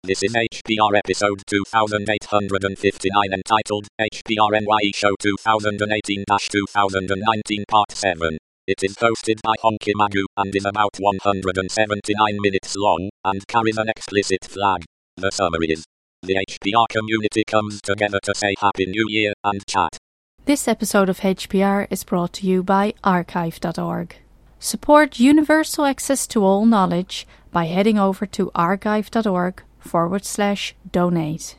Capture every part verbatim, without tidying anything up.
This is H P R episode two thousand eight hundred fifty-nine entitled H P R N Y E Show twenty eighteen to twenty nineteen Part seven. It is hosted by Honky Magoo and is about one hundred seventy-nine minutes long and carries an explicit flag. The summary is: the H P R community comes together to say Happy New Year and chat. This episode of H P R is brought to you by archive dot org. Support universal access to all knowledge by heading over to archive dot org forward slash donate.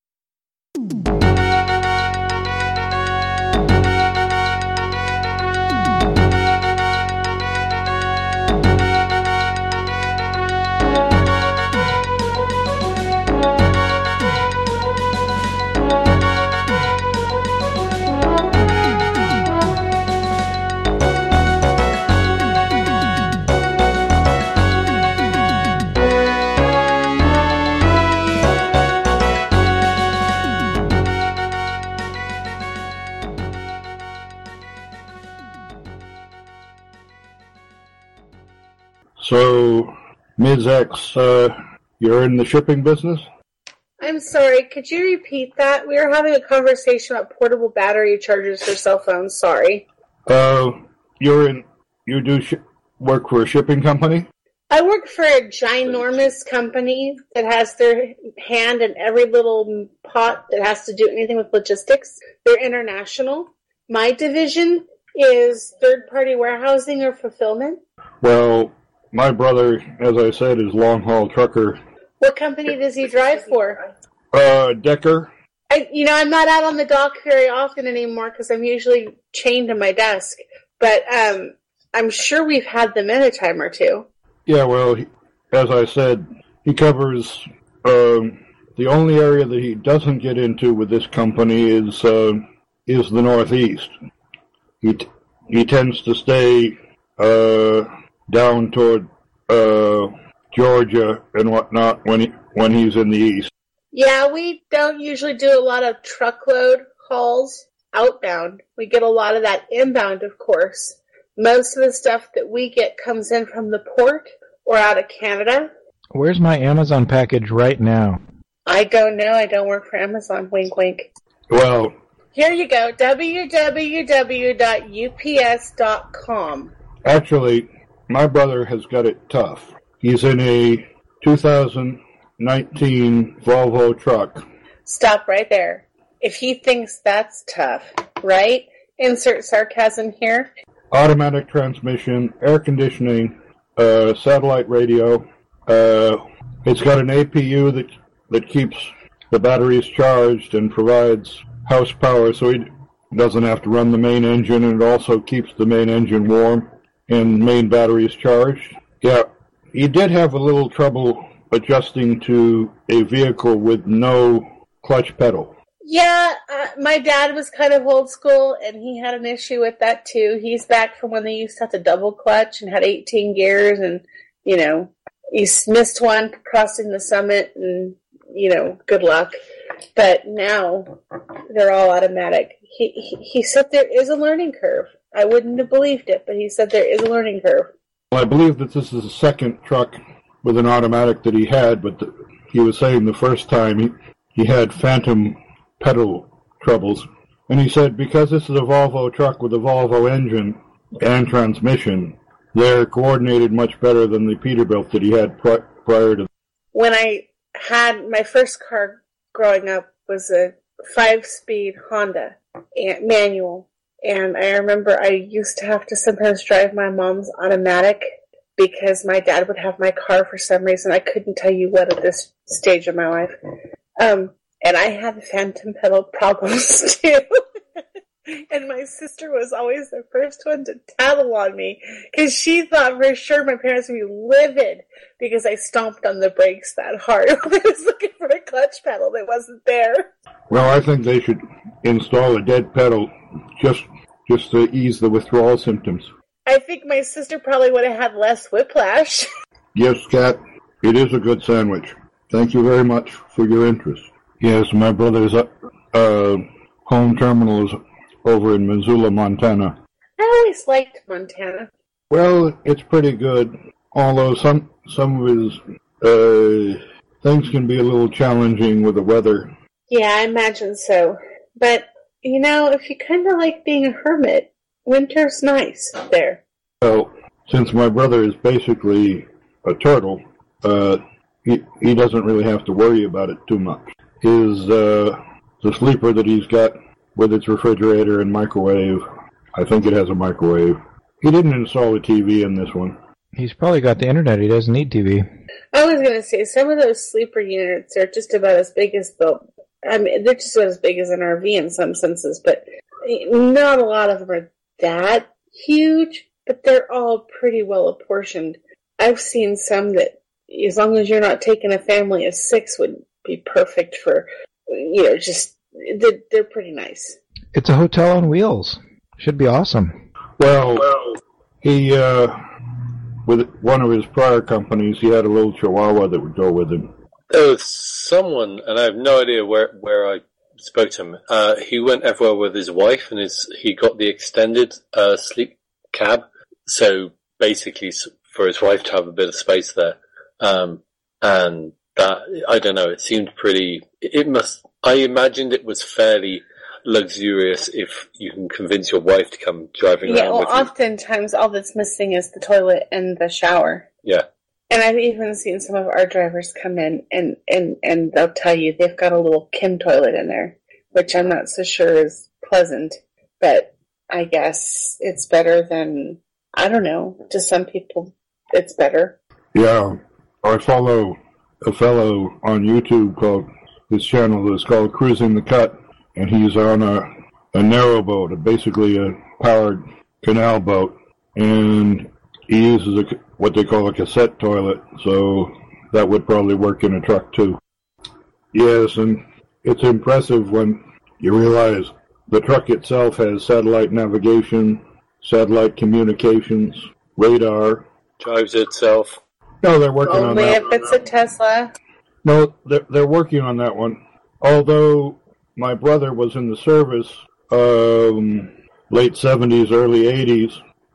So, Miz X, uh, you're in the shipping business? I'm sorry, could you repeat that? We were having a conversation about portable battery chargers for cell phones, sorry. Uh, you're in, you do sh- work for a shipping company? I work for a ginormous company that has their hand in every little pot that has to do anything with logistics. They're international. My division is third-party warehousing or fulfillment. Well, my brother, as I said, is long-haul trucker. What company does he drive for? Uh, Decker. I, you know, I'm not out on the dock very often anymore because I'm usually chained to my desk. But um, I'm sure we've had them in a time or two. Yeah, well, he, as I said, he covers um, the only area that he doesn't get into with this company is uh, is the Northeast. He t- he tends to stay uh, down toward uh, Georgia and whatnot when he when he's in the East. Yeah, we don't usually do a lot of truckload hauls outbound. We get a lot of that inbound, of course. Most of the stuff that we get comes in from the port or out of Canada. Where's my Amazon package right now? I don't know. I don't work for Amazon. Wink, wink. Well, here you go. w w w dot u p s dot com. Actually, my brother has got it tough. He's in a two thousand nineteen Volvo truck. Stop right there. If he thinks that's tough, right? Insert sarcasm here. Automatic transmission, air conditioning, uh, satellite radio. Uh, it's got an A P U that that keeps the batteries charged and provides house power, so he doesn't have to run the main engine, and it also keeps the main engine warm and main batteries charged. Yeah, he did have a little trouble adjusting to a vehicle with no clutch pedal. Yeah, uh, my dad was kind of old school, and he had an issue with that, too. He's back from when they used to have to double clutch and had eighteen gears, and, you know, he missed one crossing the summit, and, you know, good luck. But now, they're all automatic. He, he, he said there is a learning curve. I wouldn't have believed it, but he said there is a learning curve. Well, I believe that this is the second truck with an automatic that he had, but the, he was saying the first time he, he had phantom pedal troubles. And he said because this is a Volvo truck with a Volvo engine and transmission, they're coordinated much better than the Peterbilt that he had pri- prior to. When I had my first car growing up was a five-speed Honda manual. And I remember I used to have to sometimes drive my mom's automatic because my dad would have my car for some reason. I couldn't tell you what at this stage of my life. Um, and I had phantom pedal problems too. And my sister was always the first one to tattle on me because she thought for sure my parents would be livid because I stomped on the brakes that hard when I was looking for a clutch pedal that wasn't there. Well, I think they should install a dead pedal just just to ease the withdrawal symptoms. I think my sister probably would have had less whiplash. Yes, Kat, it is a good sandwich. Thank you very much for your interest. Yes, my brother's uh, home terminal is over in Missoula, Montana. I always liked Montana. Well, it's pretty good, although some some of his uh, things can be a little challenging with the weather. Yeah, I imagine so. But, you know, if you kind of like being a hermit, winter's nice there. Well, since my brother is basically a turtle, uh, he, he doesn't really have to worry about it too much. His, uh, the sleeper that he's got with its refrigerator and microwave, I think it has a microwave. He didn't install a T V in this one. He's probably got the internet. He doesn't need T V. I was going to say, some of those sleeper units are just about as big as the... I mean, they're just about as big as an R V in some senses, but not a lot of them are that huge, but they're all pretty well apportioned. I've seen some that, as long as you're not taking a family of six, would be perfect for, you know, just... They're, they're pretty nice. It's a hotel on wheels. Should be awesome. Well, he, uh, with one of his prior companies, he had a little Chihuahua that would go with him. There was someone, and I have no idea where, where I spoke to him. Uh, he went everywhere with his wife, and his he got the extended uh, sleep cab. So basically, for his wife to have a bit of space there, um, and that I don't know. It seemed pretty. It must. I imagined it was fairly luxurious if you can convince your wife to come driving yeah, around well, with you. oftentimes all that's missing is the toilet and the shower. Yeah. And I've even seen some of our drivers come in and, and, and they'll tell you they've got a little Kim toilet in there, which I'm not so sure is pleasant, but I guess it's better than, I don't know, to some people it's better. Yeah, I follow a fellow on YouTube called, his channel is called Cruising the Cut, and he's on a, a narrow boat, a, basically a powered canal boat, and he uses a, what they call a cassette toilet, so that would probably work in a truck too. Yes, and it's impressive when you realize the truck itself has satellite navigation, satellite communications, radar. Drives itself. No, they're working on Only that. if it's a Tesla. No, they're, they're working on that one. Although my brother was in the service, um, late seventies, early eighties,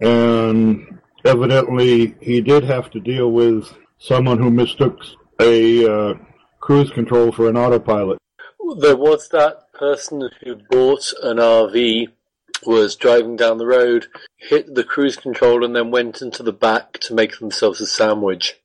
and evidently he did have to deal with someone who mistook a uh, cruise control for an autopilot. There was that person who bought an R V, was driving down the road, hit the cruise control, and then went into the back to make themselves a sandwich.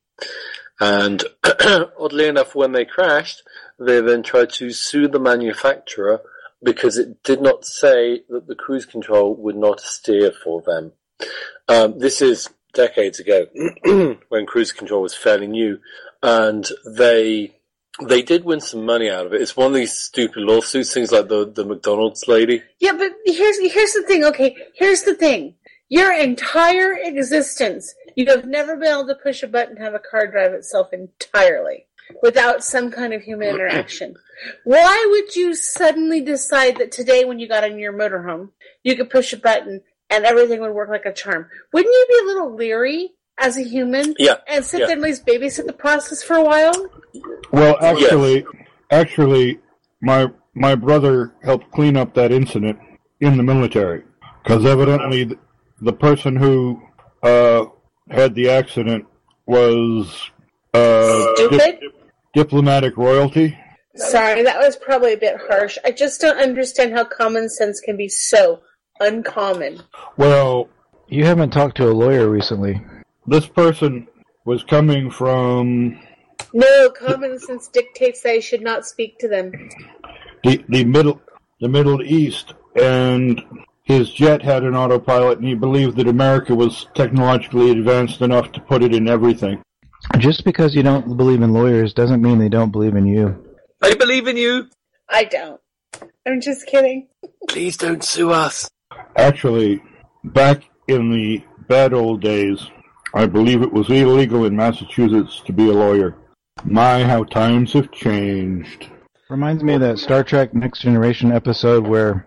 And oddly enough, when they crashed, they then tried to sue the manufacturer because it did not say that the cruise control would not steer for them. Um, this is decades ago, when cruise control was fairly new, and they they did win some money out of it. It's one of these stupid lawsuits, things like the the McDonald's lady. Yeah, but here's here's the thing. Okay, here's the thing. Your entire existence, you have never been able to push a button and have a car drive itself entirely without some kind of human interaction. Why would you suddenly decide that today, when you got in your motorhome, you could push a button and everything would work like a charm? Wouldn't you be a little leery as a human? Yeah. And sit yeah. there and at least babysit the process for a while? Well, actually, Yes. actually, my my brother helped clean up that incident in the military, because evidently the, the person who uh, had the accident was uh, Stupid? dip- diplomatic royalty. Sorry, that was probably a bit harsh. I just don't understand how common sense can be so uncommon. Well, You haven't talked to a lawyer recently. this person was coming from No, common sense dictates that I should not speak to them. the the middle the Middle East, and his jet had an autopilot, and he believed that America was technologically advanced enough to put it in everything. Just because you don't believe in lawyers doesn't mean they don't believe in you. I believe in you. I don't. I'm just kidding. Please don't sue us. Actually, back in the bad old days, I believe it was illegal in Massachusetts to be a lawyer. My, how times have changed. Reminds me of that Star Trek Next Generation episode where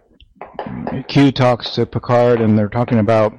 Q talks to Picard and they're talking about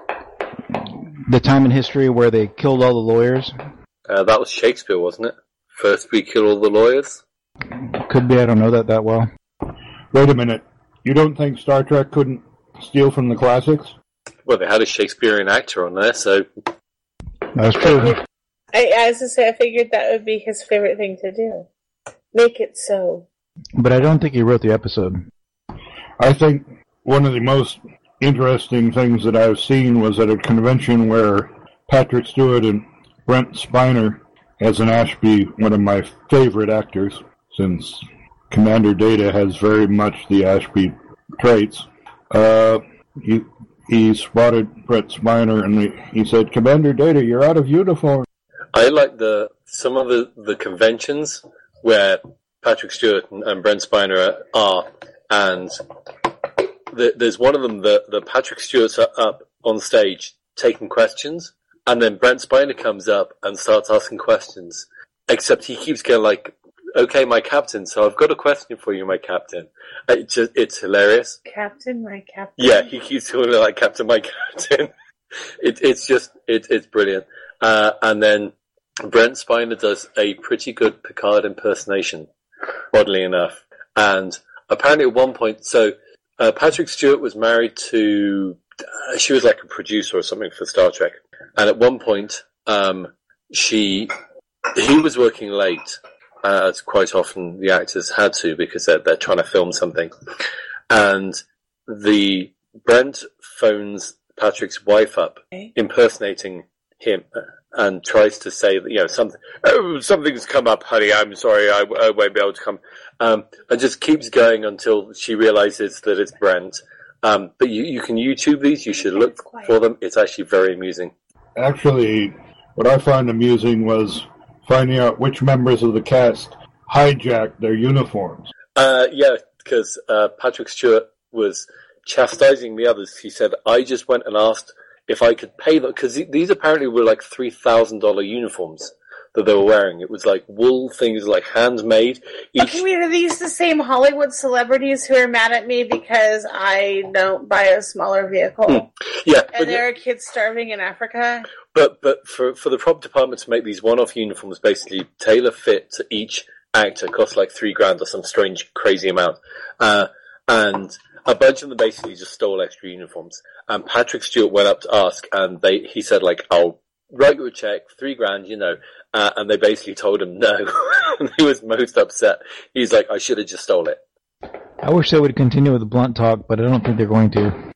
the time in history where they killed all the lawyers. Uh, that was Shakespeare, wasn't it? First we kill all the lawyers. Could be, I don't know that that well. Wait a minute. You don't think Star Trek couldn't steal from the classics? Well, they had a Shakespearean actor on there, so... That's true. I I, as I say, I figured that would be his favorite thing to do. Make it so. But I don't think he wrote the episode. I think one of the most interesting things that I've seen was at a convention where Patrick Stewart and Brent Spiner, as an Ashby, one of my favorite actors, since Commander Data has very much the Ashby traits, uh, he, he spotted Brent Spiner and he, he said, "Commander Data, you're out of uniform." I like the some of the, the conventions where Patrick Stewart and, and Brent Spiner are, and the, there's one of them that, that Patrick Stewart's up on stage taking questions, and then Brent Spiner comes up and starts asking questions, except he keeps going like, "Okay, my captain, so I've got a question for you, my captain." It's just, it's hilarious. Captain, my captain. Yeah, he keeps calling it like "Captain, my captain." it, it's just, it, it's brilliant. Uh, and then Brent Spiner does a pretty good Picard impersonation, oddly enough. And apparently at one point, so uh, Patrick Stewart was married to, uh, she was like a producer or something for Star Trek. And at one point, um, she, he was working late, uh, as quite often the actors had to because they're, they're trying to film something. And the, Brent phones Patrick's wife up, Okay. impersonating him, and tries to say that, you know, something, "Oh, something's come up, honey, I'm sorry, I, I won't be able to come." Um, and just keeps going until she realizes that it's Brent. Um, but you, you can YouTube these, you should look for them. It's actually very amusing. Actually, what I found amusing was finding out which members of the cast hijacked their uniforms. Uh, yeah, because uh, Patrick Stewart was chastising the others. He said, "I just went and asked if I could pay them," because these apparently were like three thousand dollars uniforms that they were wearing. It was like wool things, like handmade. Each... Okay, wait, are these the same Hollywood celebrities who are mad at me because I don't buy a smaller vehicle? Hmm. Yeah. And but, there are kids starving in Africa? But but for, for the prop department to make these one-off uniforms basically tailor fit to each actor cost like three grand or some strange, crazy amount. Uh, and a bunch of them basically just stole extra uniforms. And Patrick Stewart went up to ask, and they he said, like, "I'll write you a check, three grand, you know." Uh, and they basically told him no. And he was most upset. He's like, "I should have just stole it." I wish they would continue with the blunt talk, but I don't think they're going to.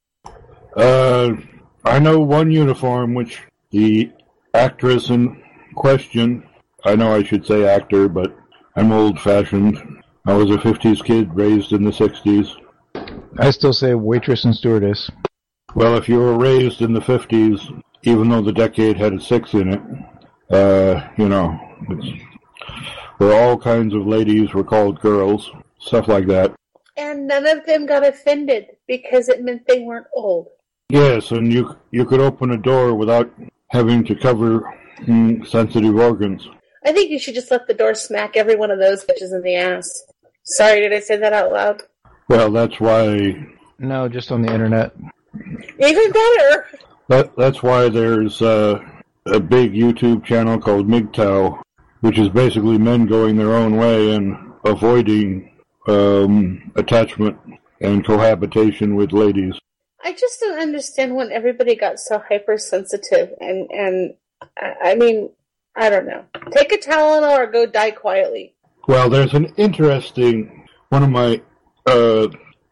Uh, I know one uniform which the actress in question, I know I should say actor, but I'm old-fashioned. I was a fifties kid raised in the sixties. I still say waitress and stewardess. Well, if you were raised in the fifties, even though the decade had a six in it, uh, you know, it's, where all kinds of ladies were called girls, stuff like that. And none of them got offended because it meant they weren't old. Yes, and you you could open a door without having to cover mm, sensitive organs. I think you should just let the door smack every one of those bitches in the ass. Sorry, did I say that out loud? Well, that's why... No, just on the internet. Even better! That, that's why there's uh, a big YouTube channel called M G T O W, which is basically men going their own way and avoiding um, attachment and cohabitation with ladies. I just don't understand when everybody got so hypersensitive, and, and I mean, I don't know. Take a Tylenol or go die quietly. Well, there's an interesting, one of my uh,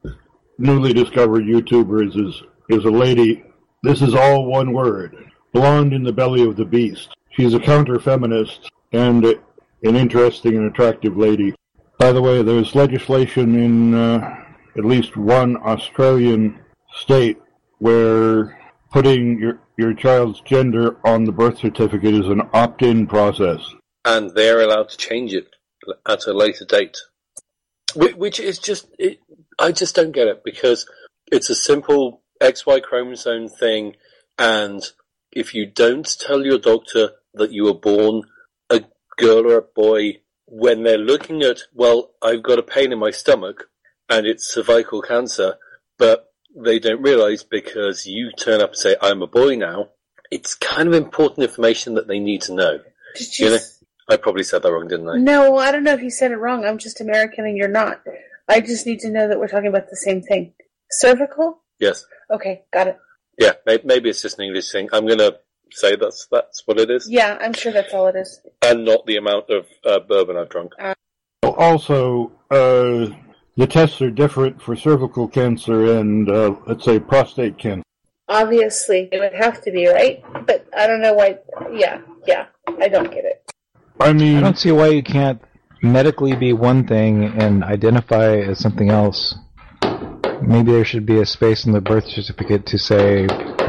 newly discovered YouTubers is, is a lady, this is all one word, blonde in the belly of the beast. She's a counter-feminist and an interesting and attractive lady. By the way, there's legislation in uh, at least one Australian state where putting your, your child's gender on the birth certificate is an opt-in process. And they're allowed to change it at a later date. Which is just, it, I just don't get it, because it's a simple X Y chromosome thing, and if you don't tell your doctor that you were born a girl or a boy, when they're looking at, well, I've got a pain in my stomach, and it's cervical cancer, but they don't realize because you turn up and say, I'm a boy now, it's kind of important information that they need to know. Did you... you know? I probably said that wrong, didn't I? No, I don't know if you said it wrong. I'm just American and you're not. I just need to know that we're talking about the same thing. Cervical? Yes. Okay, got it. Yeah, maybe it's just an English thing. I'm going to say that's that's what it is? Yeah, I'm sure that's all it is. And not the amount of uh, bourbon I've drunk. Uh, Also, uh, the tests are different for cervical cancer and, uh, let's say, prostate cancer. Obviously, it would have to be, right? But I don't know why. Yeah, yeah, I don't get it. I mean, I don't see why you can't medically be one thing and identify as something else. Maybe there should be a space in the birth certificate to say,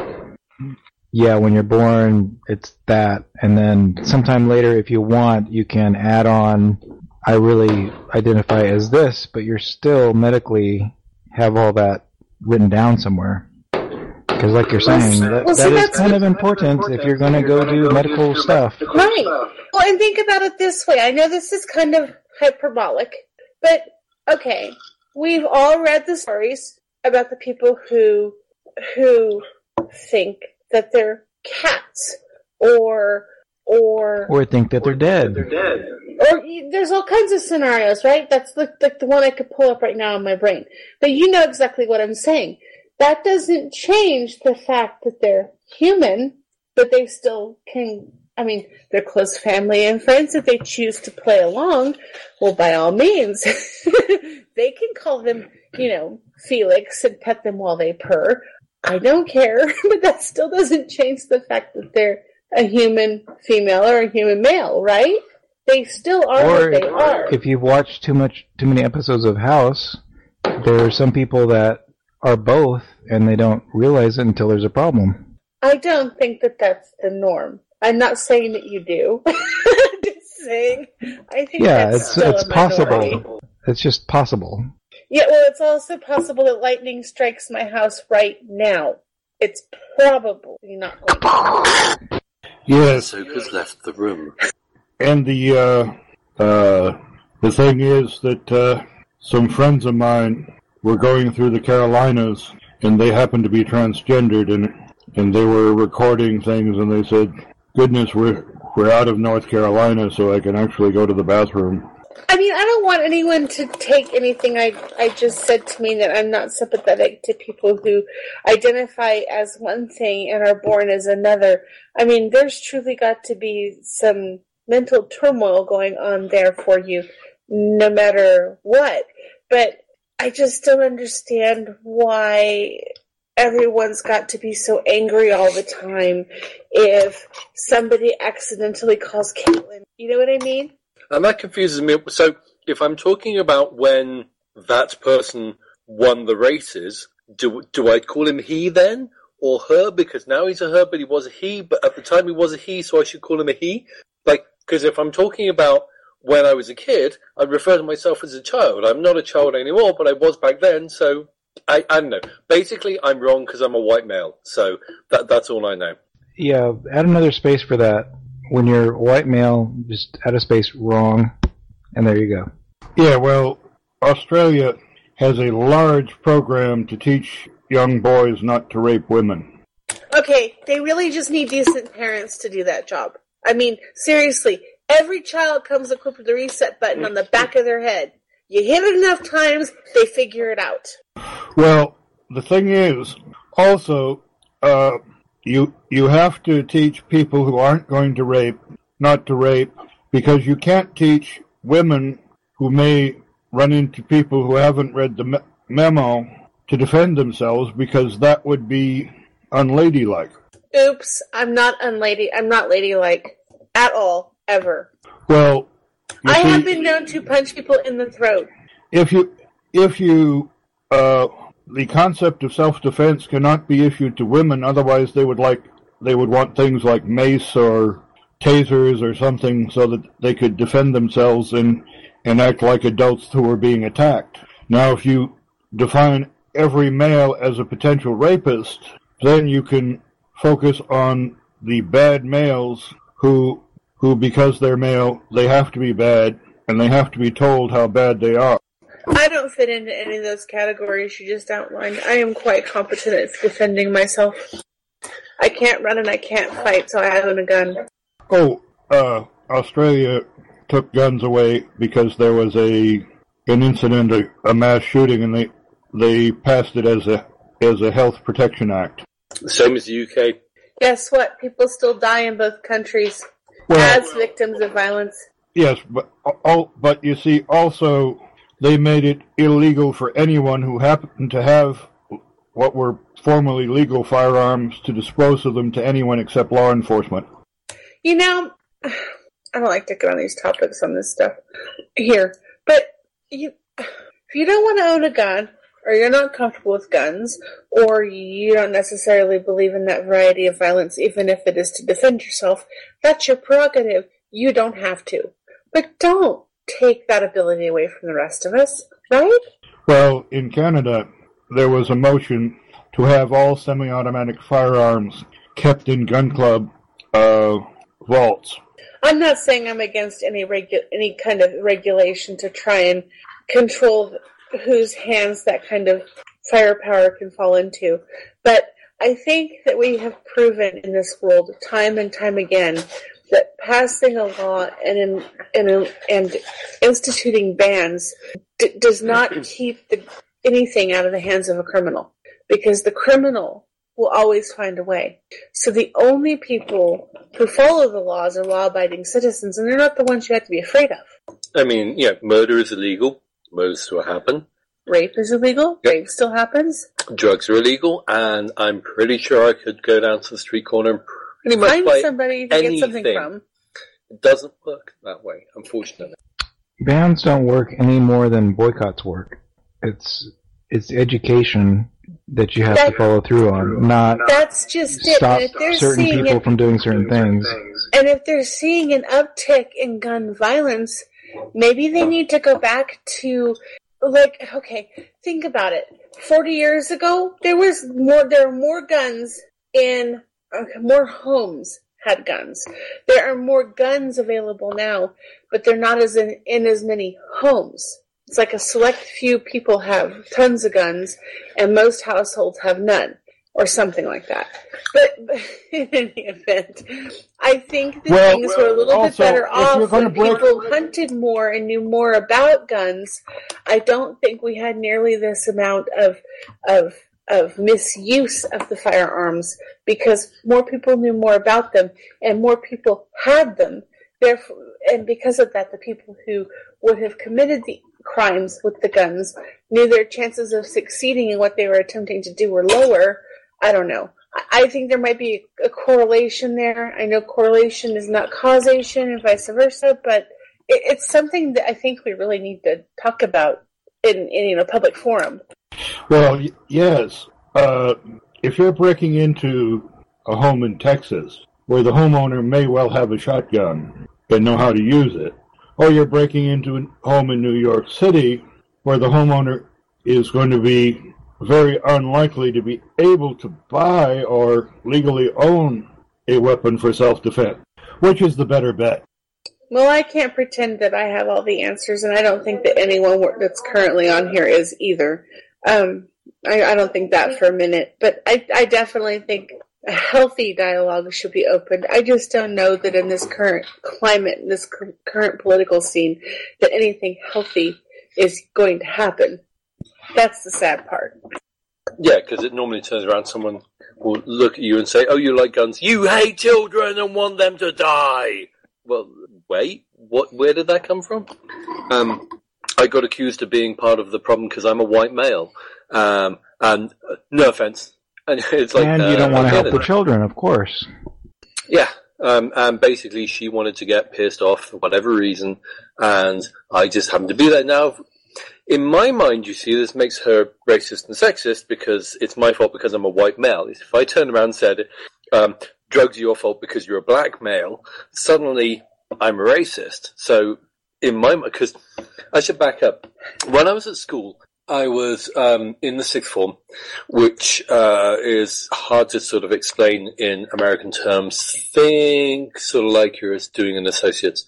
yeah, when you're born, it's that. And then sometime later, if you want, you can add on, I really identify as this, but you're still medically have all that written down somewhere. Because like you're saying, that, Well, see, that is that's- kind of important if you're going to go do medical stuff. Right. Well, and think about it this way. I know this is kind of hyperbolic, but okay, we've all read the stories about the people who who think that they're cats, or or Or think that they're dead. or there's all kinds of scenarios, right? That's the, the the one I could pull up right now in my brain. But you know exactly what I'm saying. That doesn't change the fact that they're human, but they still can, I mean, they're close family and friends. If they choose to play along, well, by all means, they can call them, you know, Felix and pet them while they purr. I don't care, but that still doesn't change the fact that they're a human female or a human male, right? They still are Or what they are. if you've watched too much, too many episodes of House, there are some people that are both, and they don't realize it until there's a problem. I don't think that that's the norm. I'm not saying that you do. I'm just saying, I think Yeah, that's it's still it's a minority. possible. It's just possible. Yeah, well, it's also possible that lightning strikes my house right now. It's probably not going to. yes, Ahsoka's left the room. and the, uh, uh, the thing is that, uh, some friends of mine were going through the Carolinas, and they happened to be transgendered, and and they were recording things, and they said, goodness, we're, we're out of North Carolina, so I can actually go to the bathroom. I mean, I don't want anyone to take anything I, I just said to mean that I'm not sympathetic to people who identify as one thing and are born as another. I mean, there's truly got to be some mental turmoil going on there for you, no matter what. But I just don't understand why everyone's got to be so angry all the time if somebody accidentally calls Caitlin. You know what I mean? And that confuses me. So if I'm talking about when that person won the races, do do I call him he then? Or her? Because now he's a her, but he was a he. But at the time he was a he, so I should call him a he? Like, because if I'm talking about when I was a kid, I refer to myself as a child. I'm not a child anymore, but I was back then, so I, I don't know. Basically, I'm wrong because I'm a white male, so that that's all I know. Yeah, add another space for that. When you're a white male, just add a space wrong, and there you go. Yeah, well, Australia has a large program to teach young boys not to rape women. Okay, they really just need decent parents to do that job. I mean, seriously, every child comes equipped with a reset button on the back of their head. You hit it enough times, they figure it out. Well, the thing is, also, uh, you you have to teach people who aren't going to rape not to rape, because you can't teach women who may run into people who haven't read the me- memo to defend themselves, because that would be unladylike. Oops, I'm not unlady. I'm not ladylike at all, ever. Well, you I see, have been known to punch people in the throat. if you if you uh, the concept of self-defense cannot be issued to women, otherwise they would like they would want things like mace or tasers or something so that they could defend themselves and and act like adults who are being attacked. Now, if you define every male as a potential rapist, then you can focus on the bad males who who because they're male, they have to be bad, and they have to be told how bad they are. I don't fit into any of those categories you just outlined. I am quite competent at defending myself. I can't run and I can't fight, so I own a gun. Oh, uh, Australia took guns away because there was a an incident, a, a mass shooting, and they they passed it as a as a health protection act. Same as the U K. Guess what? People still die in both countries Well, as victims of violence. yes, but oh, but you see, also they made it illegal for anyone who happened to have what were formerly legal firearms to dispose of them to anyone except law enforcement. You know, I don't like to get on these topics on this stuff here, but you, if you don't want to own a gun, or you're not comfortable with guns, or you don't necessarily believe in that variety of violence, even if it is to defend yourself, that's your prerogative. You don't have to. But don't take that ability away from the rest of us, right? Well, in Canada, there was a motion to have all semi-automatic firearms kept in gun club uh, vaults. I'm not saying I'm against any regu- any kind of regulation to try and control whose hands that kind of firepower can fall into, but I think that we have proven in this world time and time again that passing a law and in, and, and instituting bans d- does not keep the, anything out of the hands of a criminal, because the criminal will always find a way. So the only people who follow the laws are law-abiding citizens, and they're not the ones you have to be afraid of. I mean, yeah, murder is illegal. Murder still happen. Rape is illegal. Yep. Rape still happens. Drugs are illegal, and I'm pretty sure I could go down to the street corner and pretty much Find buy somebody to anything. get something from. It doesn't work that way, unfortunately. Bans don't work any more than boycotts work. It's it's education that you have That- to follow through on, not That's just it. stop And if they're certain seeing people it, from doing certain things. and if they're seeing an uptick in gun violence, maybe they need to go back to, like, okay, think about it. Forty years ago, there was more. There were more guns in okay, more homes had guns. There are more guns available now, but they're not as in, in as many homes. It's like a select few people have tons of guns, and most households have none, or something like that. But, but in any event, I think that Well, things were a little also, bit better if you're off gonna when break- people hunted more and knew more about guns. I don't think we had nearly this amount of of of misuse of the firearms, because more people knew more about them and more people had them. Therefore, and because of that, the people who would have committed the crimes with the guns knew their chances of succeeding in what they were attempting to do were lower. I don't know. I I think there might be a correlation there. I know correlation is not causation and vice versa, but it, it's something that I think we really need to talk about in, in you know, public forum. Well, y- yes. Uh, if you're breaking into a home in Texas, where the homeowner may well have a shotgun and know how to use it, or you're breaking into a home in New York City, where the homeowner is going to be very unlikely to be able to buy or legally own a weapon for self-defense, which is the better bet? Well, I can't pretend that I have all the answers, and I don't think that anyone that's currently on here is either. Um, I, I don't think that for a minute, but I, I definitely think a healthy dialogue should be opened. I just don't know that in this current climate, in this cur- current political scene, that anything healthy is going to happen. That's the sad part. Yeah, because it normally turns around, someone will look at you and say, oh, you like guns. You hate children and want them to die. Well, wait, what? Where did that come from? Um, I got accused of being part of the problem because I'm a white male. Um, and uh, no offense. And it's like, And uh, you don't want I to get help the it. children, of course. Yeah, um, and basically she wanted to get pissed off for whatever reason, and I just happened to be there. Now, in my mind, you see, this makes her racist and sexist because it's my fault because I'm a white male. If I turned around and said, um, drugs are your fault because you're a black male, suddenly I'm a racist. So, in my mind, because I should back up. When I was at school, I was um, in the sixth form, which uh, is hard to sort of explain in American terms. Think sort of like you're doing an associate's.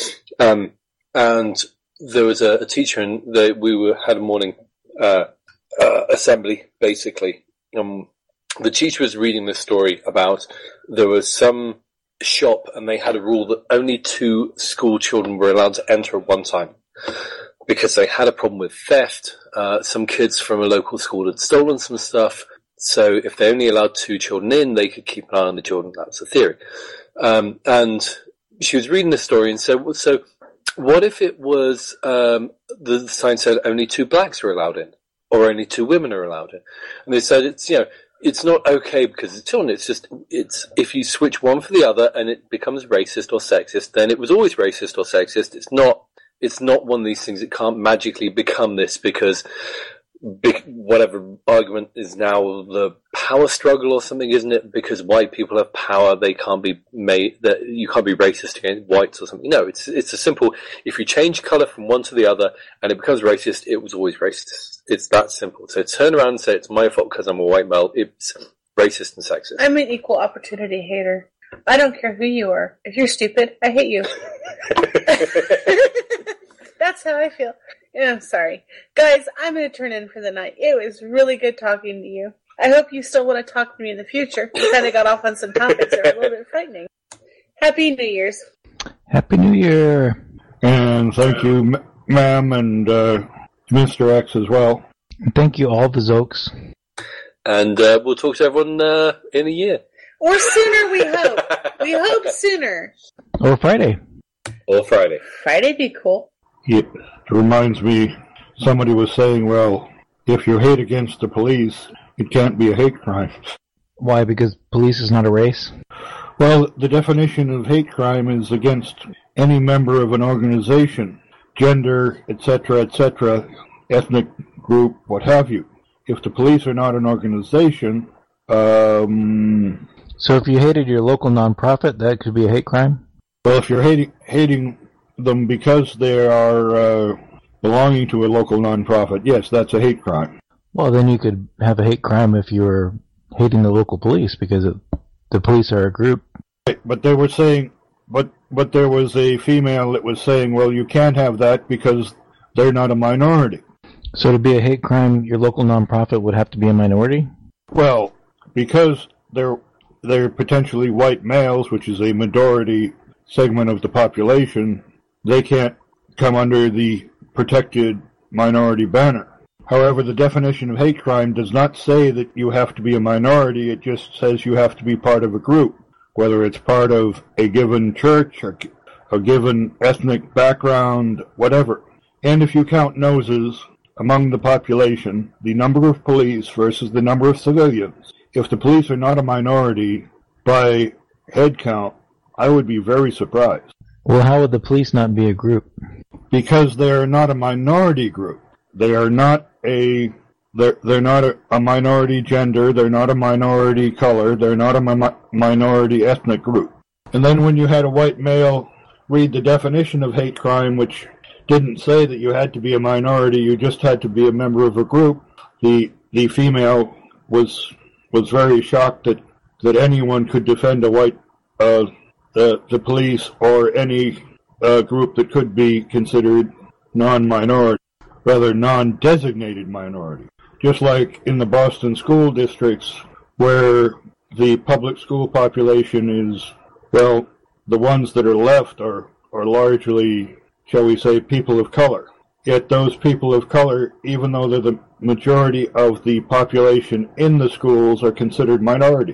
Um, and there was a, a teacher, and they, we were had a morning uh, uh, assembly, basically. Um, the teacher was reading this story about there was some shop, and they had a rule that only two school children were allowed to enter at one time, because they had a problem with theft. Uh, some kids from a local school had stolen some stuff. So if they only allowed two children in, they could keep an eye on the children. That was the theory. Um, and she was reading the story and said, well, so what if it was um, the sign said only two blacks are allowed in, or only two women are allowed in? And they said it's you know it's not okay because it's children. It's just it's if you switch one for the other and it becomes racist or sexist, then it was always racist or sexist. It's not. It's not one of these things. It can't magically become this because. Big, whatever argument is now the power struggle or something, isn't it? Because white people have power, they can't be made that you can't be racist against whites or something. No, it's it's a simple. If you change color from one to the other and it becomes racist, it was always racist. It's that simple. So turn around and say it's my fault because I'm a white male. It's racist and sexist. I'm an equal opportunity hater. I don't care who you are. If you're stupid, I hate you. That's how I feel. Yeah, I'm sorry. Guys, I'm going to turn in for the night. It was really good talking to you. I hope you still want to talk to me in the future. We kind of got off on some topics that were a little bit frightening. Happy New Year's. Happy New Year. And thank you, m- ma'am, and uh, Mister X as well. And thank you, all the Zokes. And uh, we'll talk to everyone uh, in a year. Or sooner, we hope. We hope sooner. Or Friday. Or Friday. Friday'd be cool. It reminds me, somebody was saying, well, if you hate against the police, it can't be a hate crime. Why? Because police is not a race? Well, the definition of hate crime is against any member of an organization, gender, et cetera, et cetera, ethnic group, what have you. If the police are not an organization, um... So if you hated your local nonprofit, that could be a hate crime? Well, if you're hating, hating them because they are uh, belonging to a local nonprofit, yes, that's a hate crime. Well, then you could have a hate crime if you were hating the local police because it, the police are a group. Right, but they were saying, but but there was a female that was saying, well, you can't have that because they're not a minority. So to be a hate crime, your local nonprofit would have to be a minority? Well, because they're they're potentially white males, which is a majority segment of the population, they can't come under the protected minority banner. However, the definition of hate crime does not say that you have to be a minority. It just says you have to be part of a group, whether it's part of a given church or a given ethnic background, whatever. And if you count noses among the population, the number of police versus the number of civilians, if the police are not a minority by head count, I would be very surprised. Well, how would the police not be a group? Because they are not a minority group. They are not a they're they're not a, a minority gender. They're not a minority color. They're not a mi- minority ethnic group. And then when you had a white male read the definition of hate crime, which didn't say that you had to be a minority, you just had to be a member of a group, the the female was was very shocked that that anyone could defend a white uh, the the police or any uh, group that could be considered non-minority, rather non-designated minority. Just like in the Boston school districts where the public school population is, well, the ones that are left are, are largely, shall we say, people of color. Yet those people of color, even though they're the majority of the population in the schools, are considered minorities.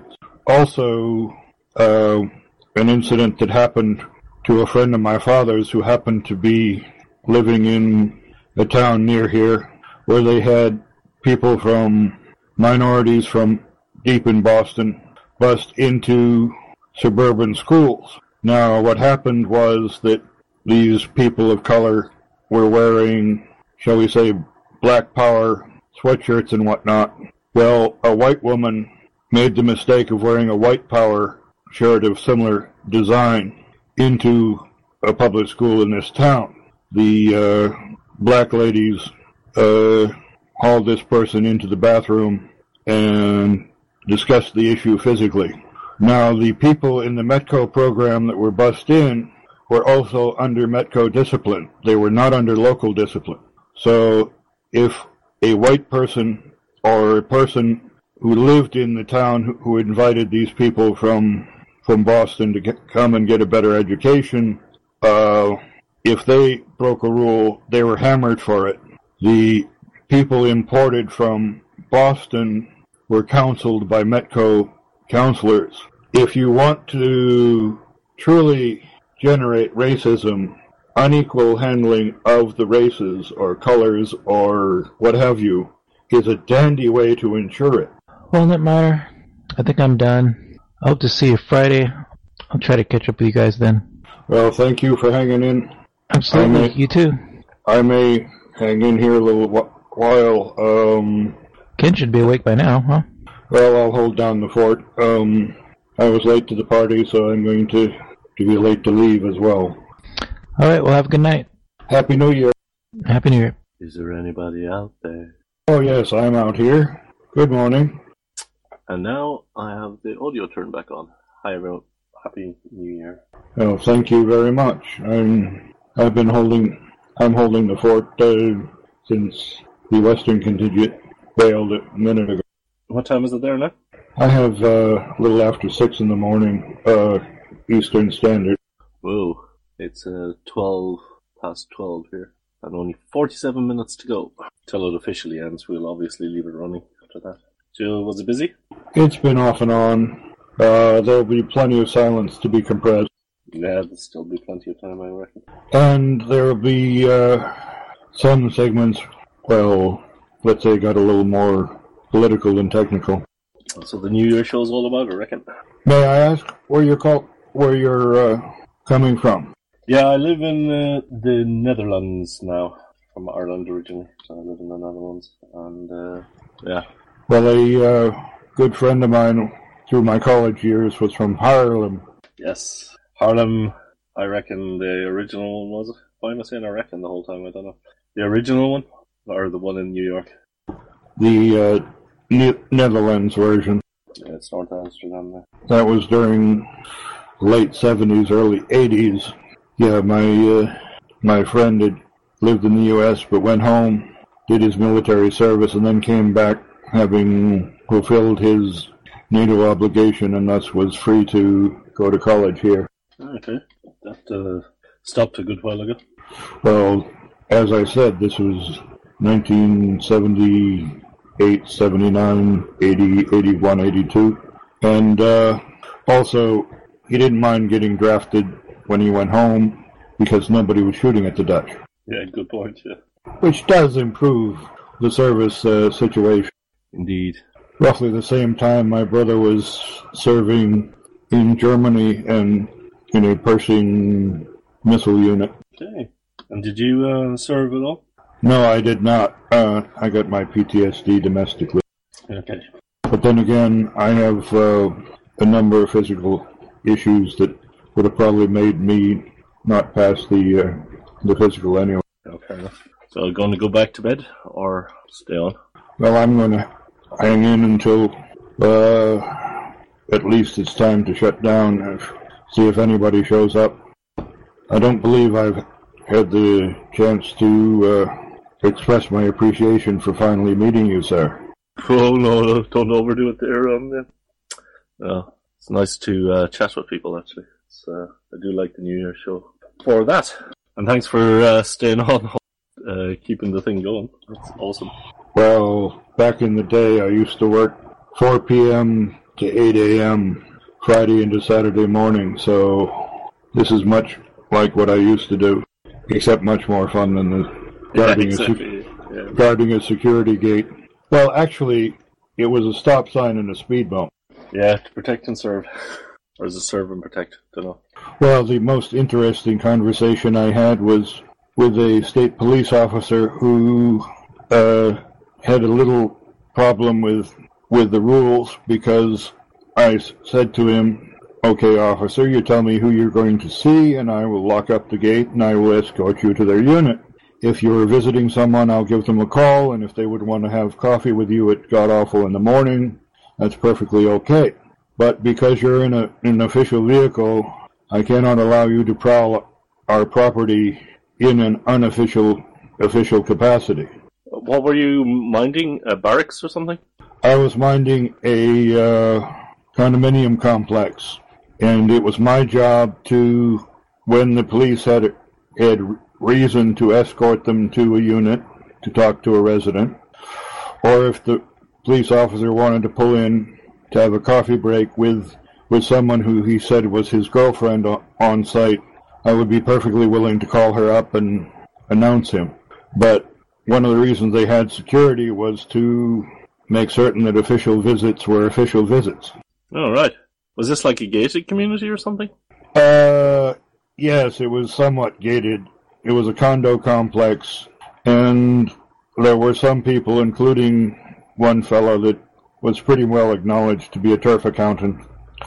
Also, uh, an incident that happened to a friend of my father's who happened to be living in a town near here where they had people from minorities from deep in Boston bust into suburban schools. Now, what happened was that these people of color were wearing, shall we say, black power sweatshirts and whatnot. Well, a white woman made the mistake of wearing a white power shirt of similar design into a public school in this town. The uh, black ladies uh, hauled this person into the bathroom and discussed the issue physically. Now, the people in the Metco program that were bussed in were also under Metco discipline. They were not under local discipline. So if a white person or a person who lived in the town who, who invited these people from from Boston to get, come and get a better education, uh, if they broke a rule, they were hammered for it. The people imported from Boston were counseled by Metco counselors. If you want to truly generate racism, unequal handling of the races or colors or what have you is a dandy way to ensure it. Well, Netmire, I think I'm done. I hope to see you Friday. I'll try to catch up with you guys then. Well, thank you for hanging in. Absolutely, I may, you too. I may hang in here a little while. Um, Ken should be awake by now, huh? Well, I'll hold down the fort. Um, I was late to the party, so I'm going to, to be late to leave as well. All right, well, have a good night. Happy New Year. Happy New Year. Is there anybody out there? Oh, yes, I'm out here. Good morning. And now I have the audio turned back on. Hi, everyone. Happy New Year. Well, thank you very much. I'm, I've been holding, I'm holding the fort uh, since the Western contingent bailed a minute ago. What time is it there now? I have uh, a little after six in the morning, uh, Eastern Standard. Whoa, it's uh, twelve past twelve here, and only forty-seven minutes to go till it officially ends. We'll obviously leave it running after that. Jill, was it busy? It's been off and on. Uh, there'll be plenty of silence to be compressed. Yeah, there'll still be plenty of time, I reckon. And there'll be uh, some segments, well, let's say got a little more political and technical. So the New Year show's all about, I reckon. May I ask where you're call- where you're uh, coming from? Yeah, I live in uh, the Netherlands now. From Ireland originally, so I live in the Netherlands. And, uh, yeah. Well, a uh, good friend of mine through my college years was from Haarlem. Yes. Haarlem, I reckon the original one was it? Why am I saying I reckon the whole time? I don't know. The original one? Or the one in New York? The uh, ne- Netherlands version. Yeah, it's North Amsterdam there. That was during late seventies, early eighties. Yeah, my uh, my friend had lived in the U S but went home, did his military service, and then came back having fulfilled his NATO obligation and thus was free to go to college here. Okay. That uh, stopped a good while ago. Well, as I said, this was nineteen seventy-eight, seventy-nine, eighty, eighty-one, eighty-two. And uh, also, he didn't mind getting drafted when he went home because nobody was shooting at the Dutch. Yeah, good point, yeah. Which does improve the service uh, situation. Indeed. Roughly the same time my brother was serving in Germany and in a Pershing missile unit. Okay. And did you uh, serve at all? No, I did not. Uh, I got my P T S D domestically. Okay. But then again, I have uh, a number of physical issues that would have probably made me not pass the uh, the physical anyway. Oh, fair enough. So, going to go back to bed or stay on? Well, I'm going to hang in until uh, at least it's time to shut down and see if anybody shows up. I don't believe I've had the chance to uh, express my appreciation for finally meeting you, sir. Oh, no, no, don't overdo it there. Um, yeah. uh, it's nice to uh, chat with people, actually. It's, uh, I do like the New Year show for that. And thanks for uh, staying on, uh, keeping the thing going. That's awesome. Well, back in the day, I used to work four p.m. to eight a.m. Friday into Saturday morning, so this is much like what I used to do, except much more fun than the guarding, yeah, exactly. a, sec- yeah. guarding a security gate. Well, actually, it was a stop sign and a speed bump. Yeah, to protect and serve. Or is it serve and protect? Don't know. Well, the most interesting conversation I had was with a state police officer who uh, had a little problem with with the rules because I s- said to him, "Okay, officer, you tell me who you're going to see, and I will lock up the gate and I will escort you to their unit. If you're visiting someone, I'll give them a call, and if they would want to have coffee with you at God Awful in the morning, that's perfectly okay. But because you're in a, an official vehicle, I cannot allow you to prowl our property in an unofficial official capacity." What were you minding? A barracks or something? I was minding a uh, condominium complex, and it was my job to, when the police had had reason to escort them to a unit to talk to a resident, or if the police officer wanted to pull in to have a coffee break with with someone who he said was his girlfriend on, on site, I would be perfectly willing to call her up and announce him. But one of the reasons they had security was to make certain that official visits were official visits. Oh, right. Was this like a gated community or something? Uh, yes, it was somewhat gated. It was a condo complex, and there were some people, including one fellow that was pretty well acknowledged to be a turf accountant.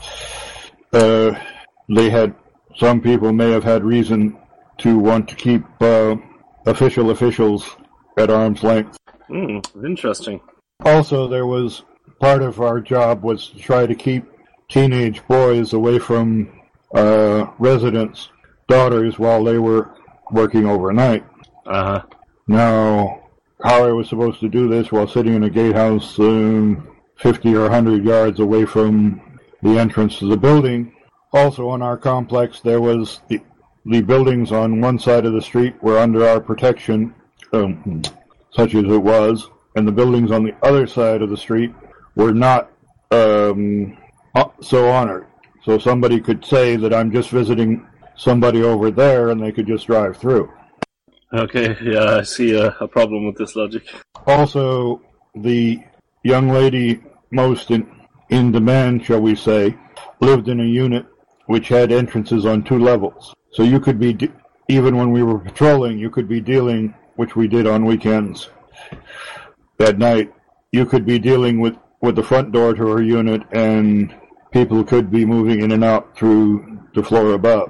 Uh, they had, some people may have had reason to want to keep uh, official officials at arm's length. Hmm, interesting. Also, there was, part of our job was to try to keep teenage boys away from uh, residents' daughters while they were working overnight. Uh-huh. Now, how I was supposed to do this while sitting in a gatehouse um, fifty or one hundred yards away from the entrance to the building. Also on our complex, there was the, the buildings on one side of the street were under our protection, um, such as it was, and the buildings on the other side of the street were not um, so honored. So somebody could say that I'm just visiting somebody over there, and they could just drive through. Okay, yeah, I see a, a problem with this logic. Also, the young lady most in, in demand, shall we say, lived in a unit which had entrances on two levels. So you could be, de- even when we were patrolling, you could be dealing, which we did on weekends at night, you could be dealing with, with the front door to her unit, and people could be moving in and out through the floor above.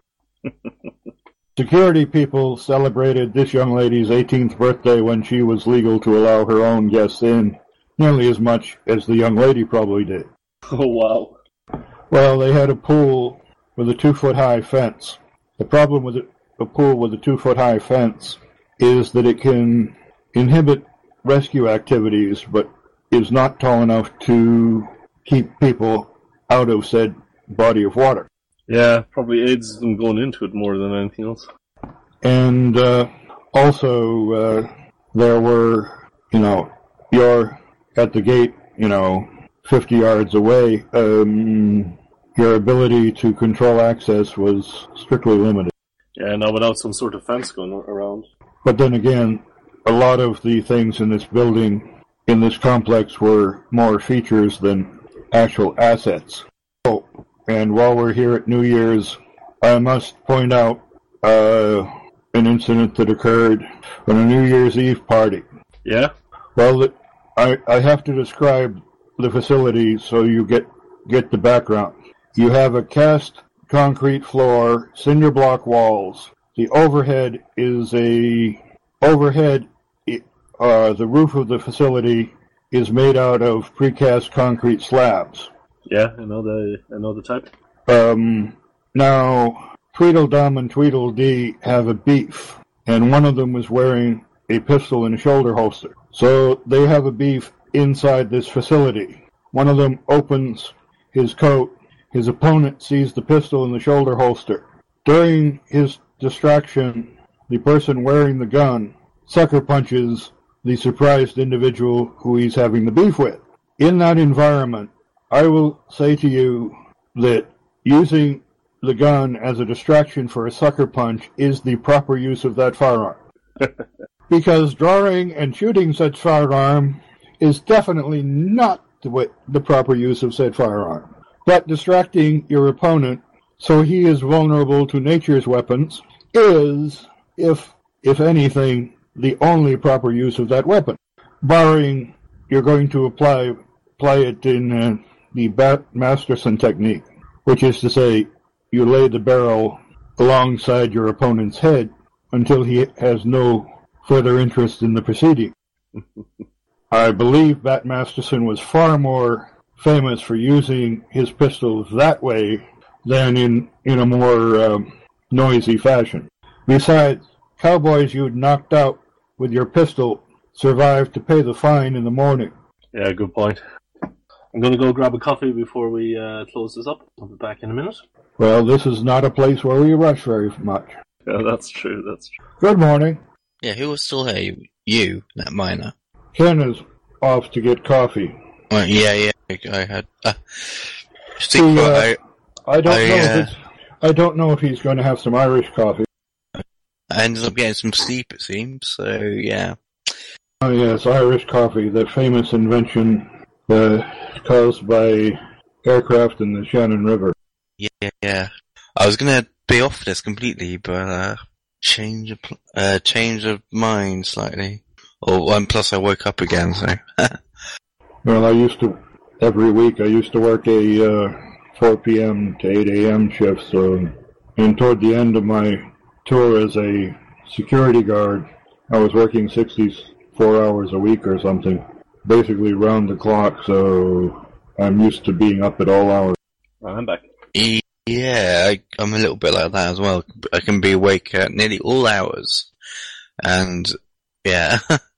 Security people celebrated this young lady's eighteenth birthday when she was legal to allow her own guests in, nearly as much as the young lady probably did. Oh, wow. Well, they had a pool with a two-foot-high fence. The problem with a pool with a two-foot-high fence is that it can inhibit rescue activities, but is not tall enough to keep people out of said body of water. Yeah, probably aids them going into it more than anything else. And uh, also, uh, there were, you know, you're at the gate, you know, fifty yards away. Um, your ability to control access was strictly limited. Yeah, now without some sort of fence going around. But then again, a lot of the things in this building, in this complex, were more features than actual assets. Oh, and while we're here at New Year's, I must point out uh, an incident that occurred on a New Year's Eve party. Yeah? Well, the, I, I have to describe the facility so you get, get the background. You have a cast concrete floor, cinder block walls. The overhead is a overhead. Uh, the roof of the facility is made out of precast concrete slabs. Yeah, I know the I know the type. Um, now, Tweedledum and Tweedledee have a beef, and one of them is wearing a pistol in a shoulder holster. So they have a beef inside this facility. One of them opens his coat. His opponent sees the pistol in the shoulder holster. During his distraction, the person wearing the gun sucker punches the surprised individual who he's having the beef with. In that environment, I will say to you that using the gun as a distraction for a sucker punch is the proper use of that firearm. Because drawing and shooting such firearm is definitely not the, way, the proper use of said firearm. But distracting your opponent so he is vulnerable to nature's weapons is, if if anything, the only proper use of that weapon. Barring you're going to apply apply it in uh, the Bat Masterson technique, which is to say, you lay the barrel alongside your opponent's head until he has no further interest in the proceeding. I believe Bat Masterson was far more famous for using his pistols that way than in, in a more um, noisy fashion. Besides, cowboys you'd knocked out with your pistol survived to pay the fine in the morning. Yeah, good point. I'm going to go grab a coffee before we uh, close this up. I'll be back in a minute. Well, this is not a place where we rush very much. Yeah, that's true, that's true. Good morning. Yeah, who was still here? You, that miner. Ken is off to get coffee. Well, yeah, yeah, I had. Uh, See, uh, I, I don't I, know. uh, if it's, I don't know if he's going to have some Irish coffee. I ended up getting some sleep, it seems. So yeah. Oh yes, Irish coffee, the famous invention uh, caused by aircraft in the Shannon River. Yeah, yeah. I was gonna be off this completely, but uh, change of pl- uh, change of mind slightly. Or and plus I woke up again, so. Well, I used to every week. I used to work a uh, four p.m. to eight a.m. shift. So, and toward the end of my tour as a security guard, I was working sixty-four hours a week or something, basically round the clock. So I'm used to being up at all hours. Oh, I'm back. Yeah, I, I'm a little bit like that as well. I can be awake at nearly all hours, and yeah.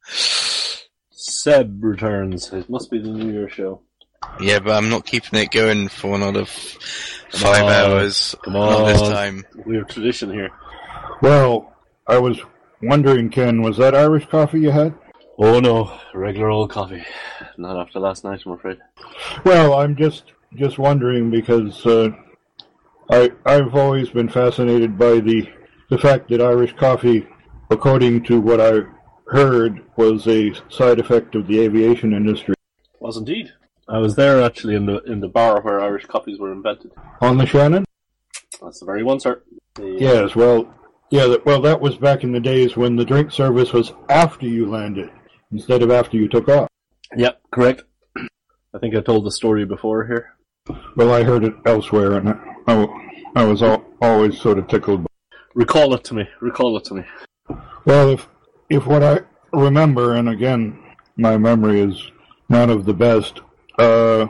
Seb returns. It must be the New Year show. Yeah, but I'm not keeping it going for another f- five on, hours. Come Not on. this time. We have tradition here. Well, I was wondering, Ken, was that Irish coffee you had? Oh no, regular old coffee. Not after last night, I'm afraid. Well, I'm just just wondering because uh, I I've always been fascinated by the the fact that Irish coffee, according to what I heard, was a side effect of the aviation industry. Was indeed. I was there actually in the in the bar where Irish coffees were invented. On the Shannon? That's the very one, sir. The, Yes. Well, yeah. That, well, that was back in the days when the drink service was after you landed instead of after you took off. Yep, correct. I think I told the story before here. Well, I heard it elsewhere, and I, I, I was al- always sort of tickled. Recall it to me. Recall it to me. Well, if if what I remember, and again, my memory is not of the best, uh,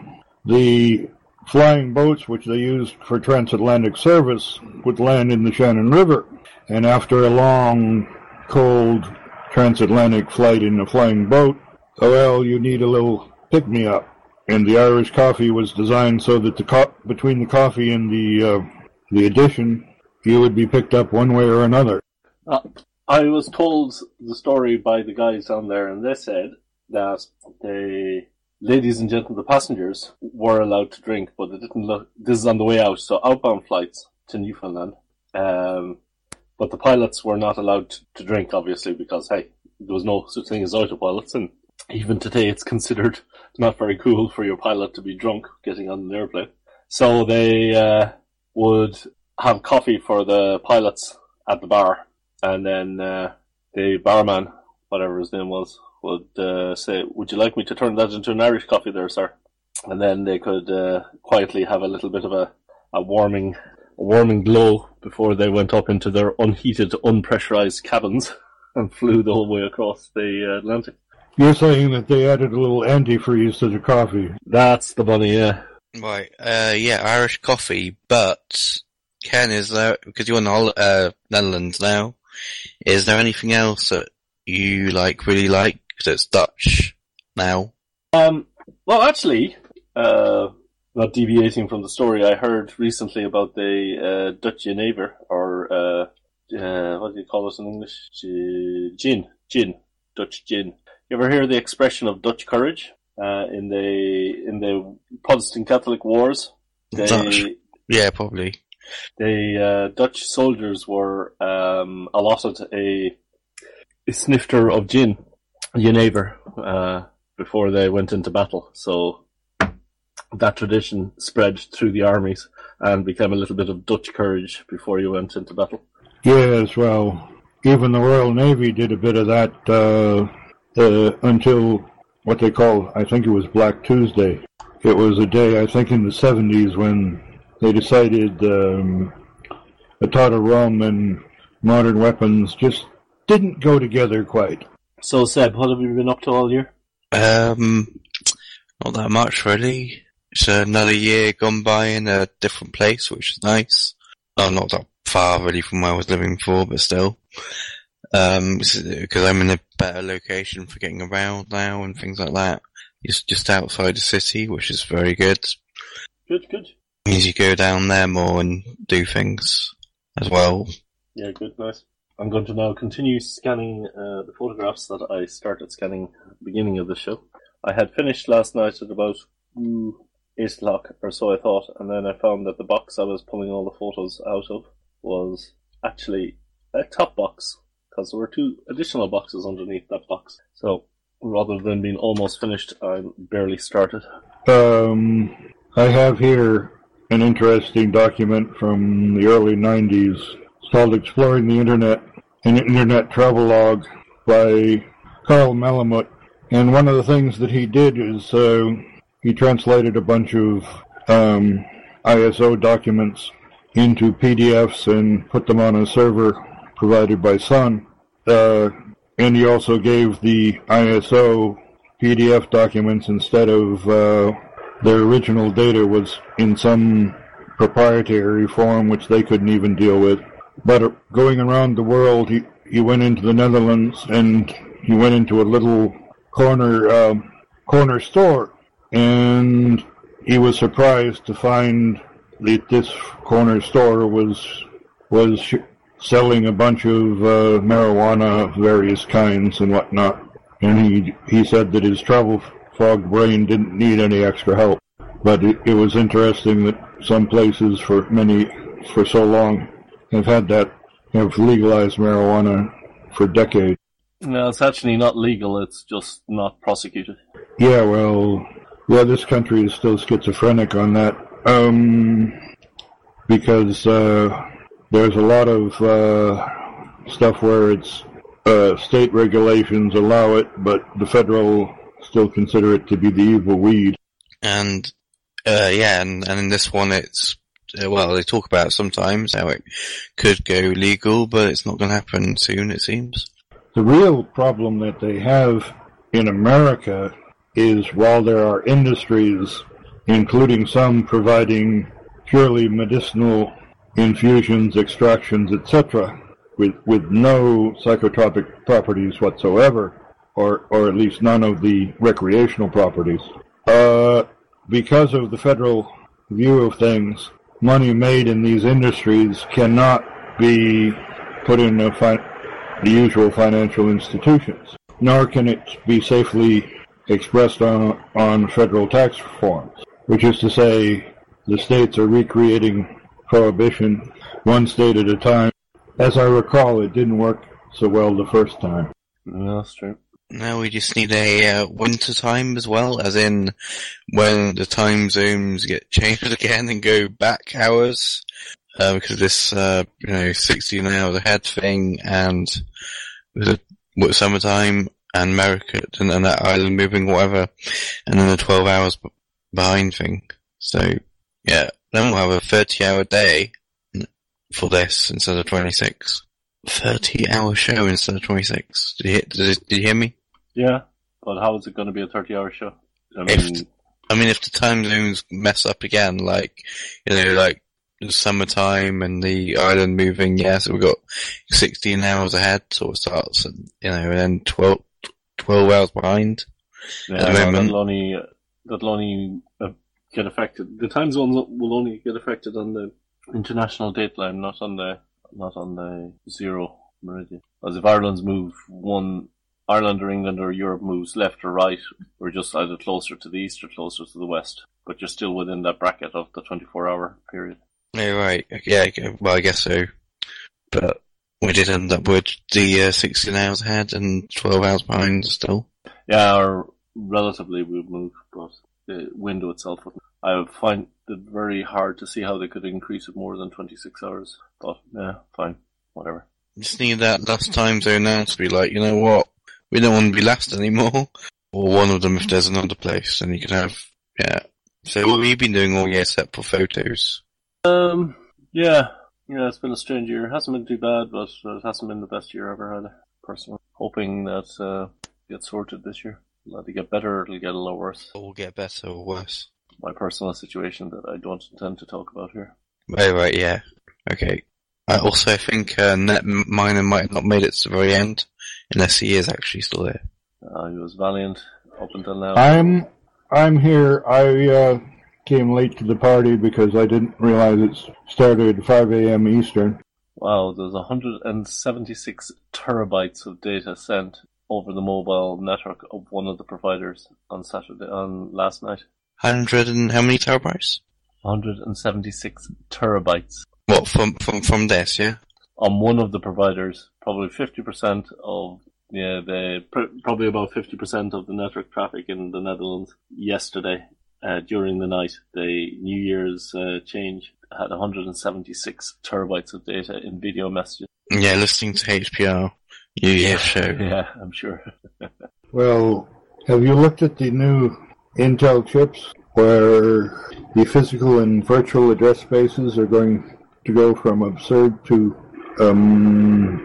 the flying boats which they used for transatlantic service would land in the Shannon River, and after a long, cold transatlantic flight in a flying boat, well, you need a little pick-me-up. And the Irish coffee was designed so that the co- between the coffee and the uh, the addition, you would be picked up one way or another. Uh, I was told the story by the guys on there, and they said that the ladies and gentlemen, the passengers, were allowed to drink, but they didn't look. This is on the way out, so outbound flights to Newfoundland. Um, but the pilots were not allowed to, to drink, obviously, because hey, there was no such thing as autopilots, and even today it's considered not very cool for your pilot to be drunk getting on an airplane. So they uh, would have coffee for the pilots at the bar, and then uh, the barman, whatever his name was, would uh, say, "Would you like me to turn that into an Irish coffee there, sir?" And then they could uh, quietly have a little bit of a, a warming a warming glow before they went up into their unheated, unpressurized cabins and flew the whole way across the uh, Atlantic. You're saying that they added a little antifreeze to the coffee. That's the money, yeah. Right, uh, yeah, Irish coffee, but Ken, is there, because you're in the uh, Netherlands now, is there anything else that you like, really like, that's Dutch now? Um, well, actually, uh, not deviating from the story, I heard recently about the uh, Dutch Jenever, or uh, uh, what do you call it in English? G- gin, gin, Dutch gin. You ever hear the expression of Dutch courage? Uh, in the in the Protestant Catholic Wars, they, Dutch. Yeah, probably. The uh, Dutch soldiers were um, allotted a, a snifter of gin, Jenever, uh, before they went into battle. So that tradition spread through the armies and became a little bit of Dutch courage before you went into battle. Yes, well, even the Royal Navy did a bit of that uh, uh, until what they call, I think it was Black Tuesday. It was a day, I think, in the seventies when they decided um, a tot of rum and modern weapons just didn't go together quite. So, Seb, what have you been up to all year? Um, not that much, really. It's another year gone by in a different place, which is nice. Oh, not that far, really, from where I was living before, but still. Um, because I'm in a better location for getting around now and things like that. It's just outside the city, which is very good. Good, good. Means you go down there more and do things as well. Yeah, good, nice. I'm going to now continue scanning uh, the photographs that I started scanning at the beginning of the show. I had finished last night at about mm, eight o'clock or so, I thought, and then I found that the box I was pulling all the photos out of was actually a top box, because there were two additional boxes underneath that box. So, rather than being almost finished, I'm barely started. Um, I have here an interesting document from the early nineties. It's called Exploring the Internet, an Internet Travelogue by Carl Malamut. And one of the things that he did is uh, he translated a bunch of um, I S O documents into P D Fs and put them on a server provided by Sun. Uh, and he also gave the I S O P D F documents instead of uh, their original data was in some proprietary form which they couldn't even deal with. But uh, going around the world, he, he went into the Netherlands and he went into a little corner uh, corner store, and he was surprised to find that this corner store was was sh- selling a bunch of uh, marijuana of various kinds and whatnot. And he he said that his travel fogged brain didn't need any extra help. But it, it was interesting that some places for many for so long have had that have legalized marijuana for decades. No, it's actually not legal, it's just not prosecuted. Yeah, well, yeah, this country is still schizophrenic on that. Um, because uh, there's a lot of uh, stuff where it's uh, state regulations allow it, but the federal still consider it to be the evil weed. And, uh, yeah, and, and in this one it's, uh, well, they talk about sometimes how it could go legal, but it's not going to happen soon, it seems. The real problem that they have in America is while there are industries, including some providing purely medicinal infusions, extractions, et cetera, with with no psychotropic properties whatsoever, or or at least none of the recreational properties. Uh, because of the federal view of things, money made in these industries cannot be put in a fi- the usual financial institutions, nor can it be safely expressed on on federal tax reforms, which is to say the states are recreating prohibition one state at a time. As I recall, it didn't work so well the first time. No, that's true. Now we just need a uh, winter time as well, as in when the time zones get changed again and go back hours, uh, because of this, uh, you know, sixteen hours ahead thing, and with the what, summertime and America and, and that island moving, whatever, and then the twelve hours b- behind thing. So, yeah, then we'll have a thirty hour day for this instead of twenty-six. thirty hour show instead of twenty-six. Did you, did, did you hear me? Yeah, but how is it going to be a thirty hour show? I mean, If, I mean, if the time zones mess up again, like, you know, like the summertime and the island moving, yeah, so we've got sixteen hours ahead, so it starts, and, you know, and then twelve, twelve hours behind. yeah, at the no, moment. that'll only, that'll only uh, get affected. The time zones will only get affected on the international dateline, not on the, not on the zero meridian. As if Ireland's move one, Ireland or England or Europe moves left or right, we're just either closer to the east or closer to the west. But you're still within that bracket of the twenty-four hour period. Yeah, right. Yeah, okay, well, I guess so. But we did end up with the uh, sixteen hours ahead and twelve hours behind still. Yeah, or relatively we've moved, but the window itself wouldn't. I find it very hard to see how they could increase it more than twenty-six hours. But, yeah, fine. Whatever. Just need that last time zone now to be like, you know what, we don't want to be last anymore. Or one of them if there's another place, and you can have, yeah. So what have you been doing all year except for photos? Um, yeah. Yeah, it's been a strange year. It hasn't been too bad, but it hasn't been the best year I've ever had, personally. Hoping that, uh, it gets sorted this year. It'll either get better or it'll get a lot worse. Or will get better or worse? My personal situation that I don't intend to talk about here. Right, right, yeah. Okay. I also think uh, Net Miner might have not made it to the very end, unless he is actually still there. Uh, he was valiant up until now. I'm I'm here. I uh, came late to the party because I didn't realize it started at five a.m. Eastern. Wow, there's one hundred seventy-six terabytes of data sent over the mobile network of one of the providers on Saturday, on last night. Hundred and how many terabytes? one hundred seventy-six terabytes. What, from, from, from this, yeah? On one of the providers, probably fifty percent of, yeah, the, pr- probably about fifty percent of the network traffic in the Netherlands yesterday, uh, during the night. The New Year's, uh, change had one hundred seventy-six terabytes of data in video messages. Yeah, listening to H P R, New Year's show. Yeah, I'm sure. Well, have you looked at the new Intel chips where the physical and virtual address spaces are going to go from absurd to um,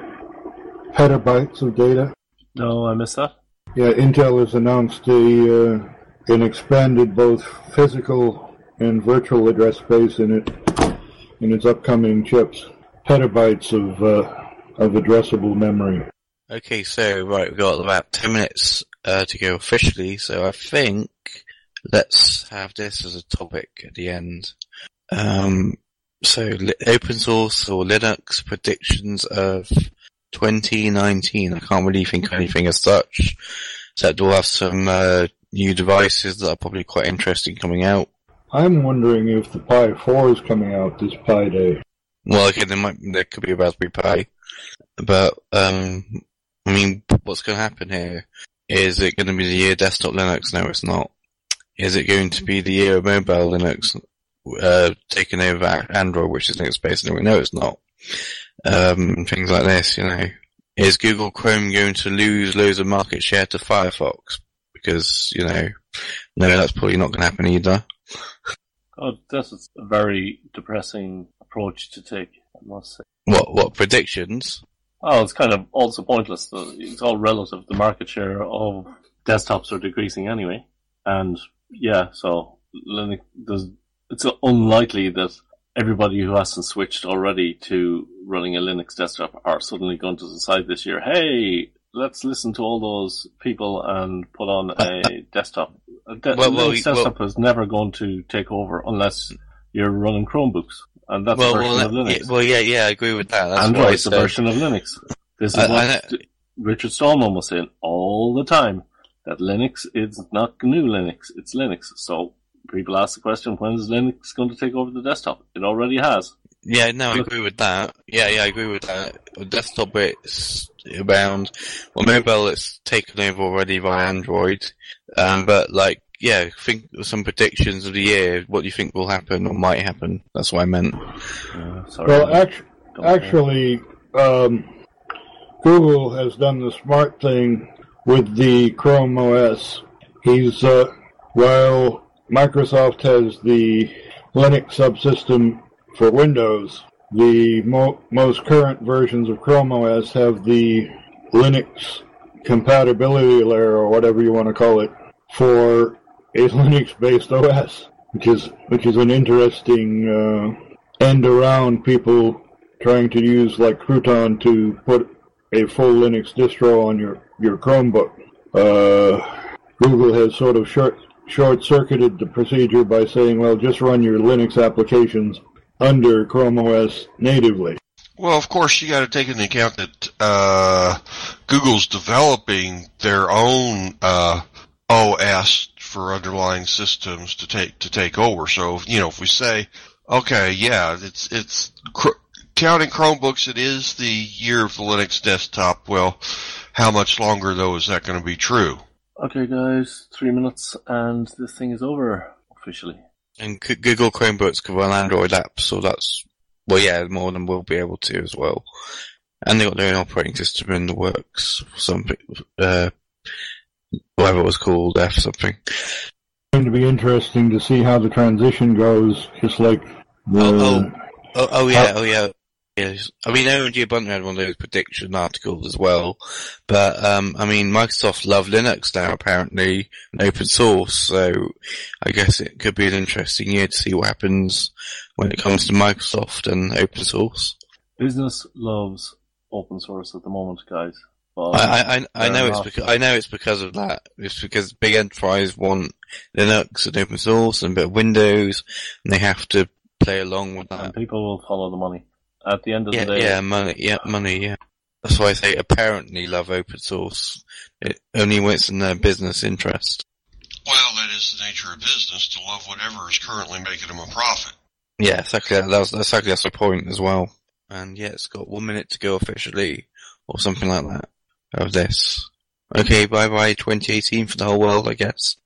petabytes of data? No, I missed that. Yeah, Intel has announced a, uh, an expanded both physical and virtual address space in it in its upcoming chips. Petabytes of uh, of addressable memory. Okay, so, right, we've got about ten minutes uh, to go officially, so I think let's have this as a topic at the end. Um, so, li- open source or Linux predictions of twenty nineteen. I can't really think of anything as such, except we'll have some uh, new devices that are probably quite interesting coming out. I'm wondering if the Pi four is coming out this Pi Day. Well, okay, there might, there could be a Raspberry Pi, but, um, I mean, what's going to happen here? Is it going to be the year desktop Linux? No, it's not. Is it going to be the year of mobile Linux, uh, taking over Android, which is Linux based? No, no, it's not. Um, things like this, you know. Is Google Chrome going to lose loads of market share to Firefox? Because, you know, no, that's probably not going to happen either. Oh, this is a very depressing approach to take, I must say. What, what, predictions? Oh, it's kind of also pointless. It's all relative. The market share of desktops are decreasing anyway. And, yeah, so Linux, there's, it's unlikely that everybody who hasn't switched already to running a Linux desktop are suddenly going to decide this year, hey, let's listen to all those people and put on a desktop. A de- well, well, Linux desktop well, is never going to take over unless you're running Chromebooks. And that's well, a version well, of Linux. Yeah, well, yeah, yeah, I agree with that. That's Android's a what I said. version of Linux. This is I- what I Richard Stallman was saying all the time, that Linux is not new Linux, it's Linux. So people ask the question, when is Linux going to take over the desktop? It already has. Yeah, no, I agree with that. Yeah, yeah, I agree with that. With desktop, it's around, well, mobile, it's taken over already by Android. Um, but like, yeah, think of some predictions of the year. What do you think will happen or might happen? That's what I meant. Uh, sorry. Well, act- actually, um, Google has done the smart thing with the Chrome O S. He's, uh, while Microsoft has the Linux subsystem for Windows, the mo- most current versions of Chrome O S have the Linux compatibility layer, or whatever you want to call it, for a Linux-based O S, which is which is an interesting uh, end around people trying to use like Crouton to put a full Linux distro on your your Chromebook. Uh, Google has sort of short short-circuited the procedure by saying, well, just run your Linux applications under Chrome O S natively. Well, of course, you got to take into account that uh, Google's developing their own uh, O S for underlying systems to take to take over. So, you know, if we say, okay, yeah, it's it's cr- counting Chromebooks, it is the year of the Linux desktop. Well, how much longer though is that going to be true? Okay, guys, three minutes and this thing is over officially. And C- Google Chromebooks can run Android apps, so that's, well, yeah, more than we'll be able to as well. And they've got their own operating system in the works, some, uh, whatever it was called, F something. It's going to be interesting to see how the transition goes, just like the... Oh, oh, oh, oh yeah, oh yeah. Yes. I mean, O M G Ubuntu had one of those prediction articles as well, but, um, I mean, Microsoft love Linux now, apparently, and open source, so I guess it could be an interesting year to see what happens when it comes to Microsoft and open source. Business loves open source at the moment, guys. But I, I, I know it's enough. because, I know it's because of that. It's because big enterprise want Linux and open source and a bit of Windows, and they have to play along with that. And people will follow the money. At the end of Yeah, the day, yeah, money, yeah, money, yeah. That's why I say apparently love open source. It only when it's in their business interest. Well, that is the nature of business, to love whatever is currently making them a profit. Yeah, exactly. That's exactly that's the point as well. And yeah, it's got one minute to go officially, or something like that, of this. Okay, bye bye twenty eighteen for the whole world, I guess.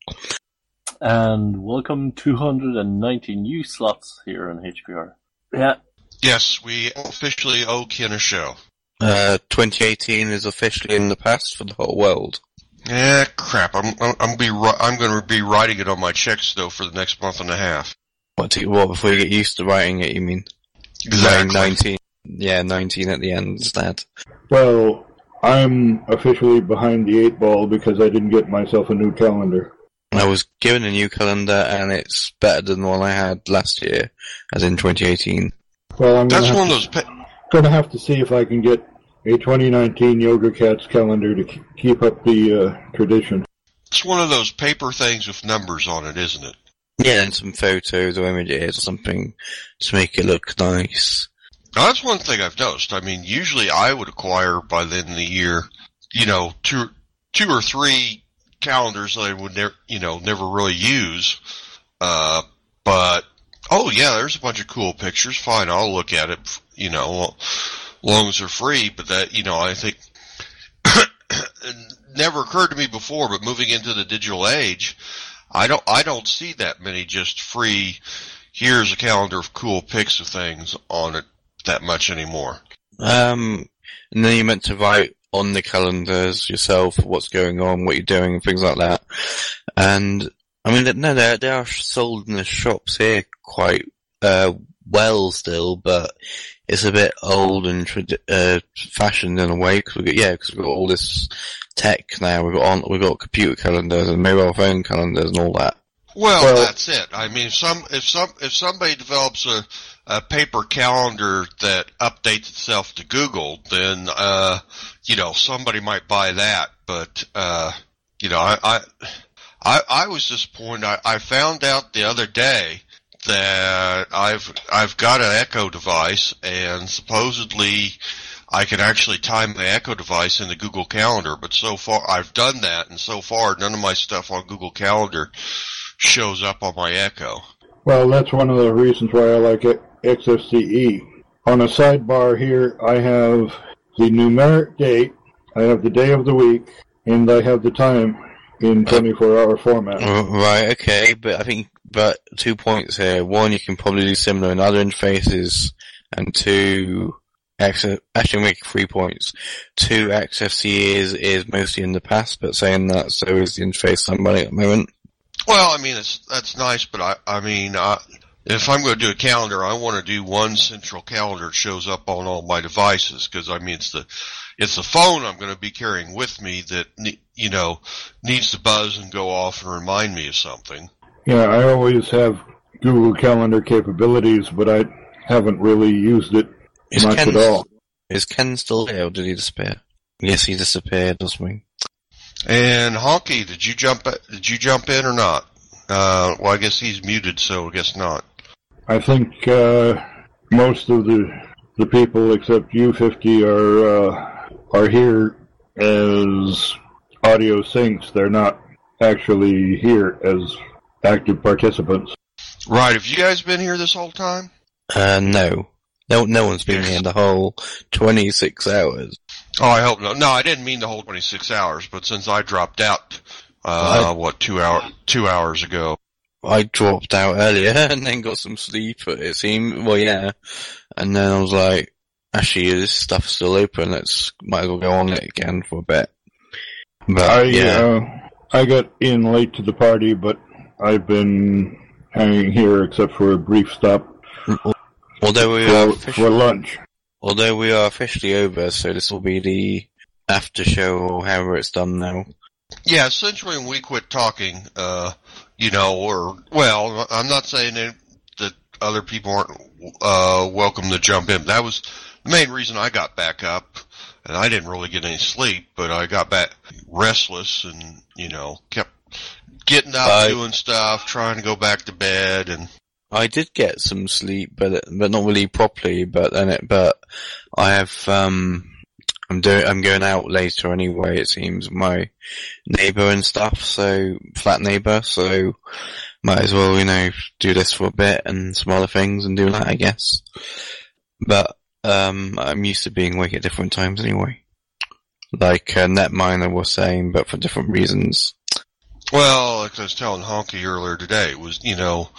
And welcome two hundred ninety new slots here on H P R. Yeah. Yes, we officially owe Ken a show. Uh, twenty eighteen is officially in the past for the whole world. Eh, crap. I'm, I'm, I'm, be, I'm going to be writing it on my checks, though, for the next month and a half. What, to, what, before you get used to writing it, you mean? Exactly. nineteen. Yeah, nineteen at the end instead. Well, I'm officially behind the eight ball because I didn't get myself a new calendar. I was given a new calendar, and it's better than the one I had last year, as in twenty eighteen. Well, I'm That's gonna one of have those... to, Pa- gonna have to see if I can get a twenty nineteen Yoga Cats calendar to k- keep up the uh, tradition. it's one of those paper things with numbers on it, isn't it? Yeah, and some photos or images or something to make it look nice. Now, that's one thing I've noticed. I mean, usually I would acquire by the end of the year, you know, two, two or three calendars that I would never, you know, never really use. Uh, but, oh yeah, there's a bunch of cool pictures. Fine, I'll look at it, you know, long as they're free. But that, you know, I think, it never occurred to me before, but moving into the digital age, I don't, I don't see that many just free, here's a calendar of cool pics of things on it that much anymore. Um, and then you're meant to write on the calendars yourself what's going on, what you're doing, and things like that. And, I mean, no, they they are sold in the shops here quite, uh, well still, but it's a bit old and trad- uh, fashioned in a way, cause we got, yeah, cause we've got all this tech now, we've got on, we've got computer calendars and mobile phone calendars and all that. Well, Well- that's it. I mean, if some, if some, if somebody develops a, a paper calendar that updates itself to Google, then, uh, you know, somebody might buy that. But, uh, you know, I, I, I, I was disappointed. I, I found out the other day that I've, I've got an Echo device, and supposedly I can actually tie my Echo device in the Google Calendar, but so far, I've done that, and so far, none of my stuff on Google Calendar shows up on my Echo. Well, that's one of the reasons why I like X F C E. On a sidebar here, I have the numeric date, I have the day of the week, and I have the time in twenty-four hour format. Right, okay, but I think, but two points here. One, you can probably do similar in other interfaces, and two, actually, actually make three points. Two, X F C E is, is mostly in the past, but saying that, so is the interface I'm running at the moment. Well, I mean, it's, that's nice, but I, I mean, I, if I'm going to do a calendar, I want to do one central calendar that shows up on all my devices, because I mean, it's the, it's the phone I'm going to be carrying with me that, you know, needs to buzz and go off and remind me of something. Yeah, I always have Google Calendar capabilities, but I haven't really used it Is much Ken, at all. Is Ken still there, or did he disappear? Yes, he disappeared, doesn't he? And Honky, did you jump, did you jump in or not? Uh, well, I guess he's muted, so I guess not. I think uh, most of the the people except U fifty are uh, are here as audio syncs. They're not actually here as active participants. Right, have you guys been here this whole time? Uh, no. No, no one's been here the whole twenty-six hours. Oh, I hope not. No, I didn't mean the whole twenty-six hours, but since I dropped out, uh, I, what, two hour, two hours ago. I dropped out earlier and then got some sleep, it seemed. Well, yeah. And then I was like, actually, this stuff's still open, let's, might as well go on it again for a bit. But, I, yeah. uh, I got in late to the party, but I've been hanging here except for a brief stop Although we for, are for officially, lunch. although we are officially over, so this will be the after show or however it's done now. Yeah, essentially when we quit talking, uh, you know, or, well, I'm not saying that, that other people aren't, uh, welcome to jump in. That was the main reason I got back up, and I didn't really get any sleep, but I got back restless and, you know, kept getting up, I, doing stuff, trying to go back to bed, and... I did get some sleep, but but not really properly. But then it, but I have um I'm doing, I'm going out later anyway, it seems, my neighbour and stuff, so, flat neighbour, so, might as well, you know, do this for a bit and some other things and do that, I guess. But, um, I'm used to being awake at different times anyway. Like, uh, Netminer was saying, but for different reasons. Well, like I was telling Honky earlier today, it was, you know,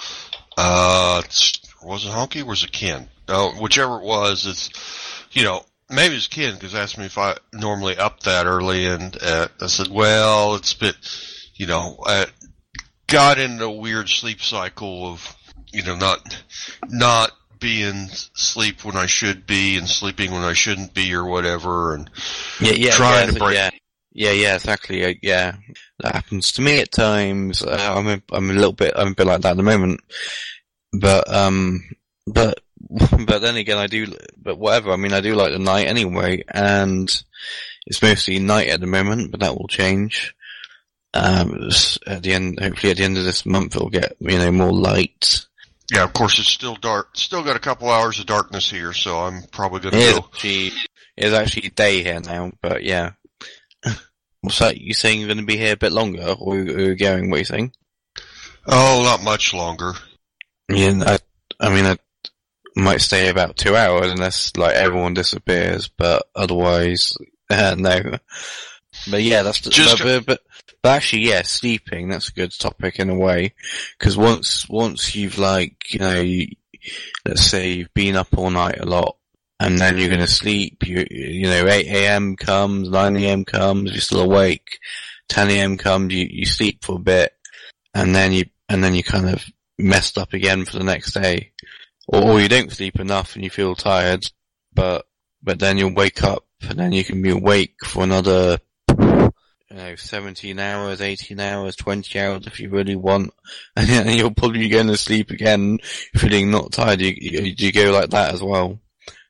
uh, was it Honky or was it Ken? No, whichever it was, it's, you know, maybe it's Ken, because asked me if I normally up that early, and uh, I said, well, it's a bit, you know, I got into a weird sleep cycle of, you know, not, not being asleep when I should be and sleeping when I shouldn't be or whatever, and yeah, yeah, trying yeah, to break. Yeah, yeah, yeah, exactly. Uh, yeah, that happens to me at times. Uh, I'm a, I'm a little bit, I'm a bit like that at the moment. But, um, but, but then again, I do, but whatever, I mean, I do like the night anyway, and it's mostly night at the moment, but that will change. Um, at the end, hopefully at the end of this month it'll get, you know, more light. Yeah, of course it's still dark, still got a couple hours of darkness here, so I'm probably gonna It is go. actually, it's actually day here now, but yeah. What's that, you saying you're gonna be here a bit longer, or are you going, what are you saying? Oh, not much longer. Yeah, I, I mean, I might stay about two hours unless, like, everyone disappears, but otherwise, uh, no. But yeah, that's the, Just but, but, but, but actually, yeah, sleeping, that's a good topic in a way, because once, once you've, like, you know, you, let's say you've been up all night a lot, and then you're gonna sleep, you, you know, eight a.m. comes, nine a.m. comes, you're still awake, ten a.m. comes, you, you sleep for a bit, and then you, and then you kind of messed up again for the next day. Or, or you don't sleep enough and you feel tired, but, but then you'll wake up and then you can be awake for another, you know, seventeen hours, eighteen hours, twenty hours if you really want, and then you'll probably be going to sleep again feeling not tired. You, you, you go like that as well.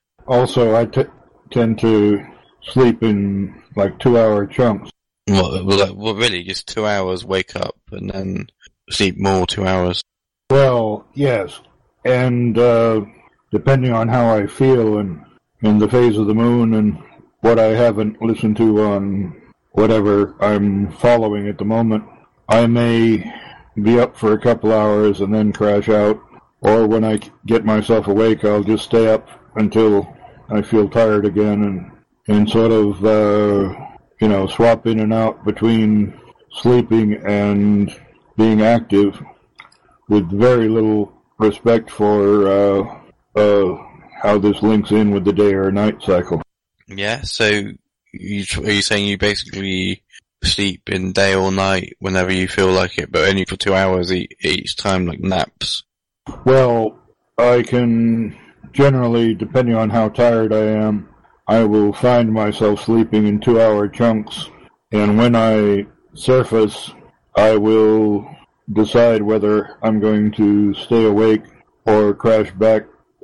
Also, I t- tend to sleep in like two-hour chunks. Well, well, well, really, just two hours, wake up, and then sleep more two hours. Well, yes, and uh, depending on how I feel and, and the phase of the moon and what I haven't listened to on whatever I'm following at the moment, I may be up for a couple hours and then crash out, or when I get myself awake, I'll just stay up until I feel tired again and, and sort of, uh, you know, swap in and out between sleeping and being active with very little respect for uh, uh, how this links in with the day or night cycle. Yeah, so you, are you saying you basically sleep in day or night whenever you feel like it, but only for two hours each, each time, like naps? Well, I can generally, depending on how tired I am, I will find myself sleeping in two-hour chunks, and when I surface, I will decide whether I'm going to stay awake or crash back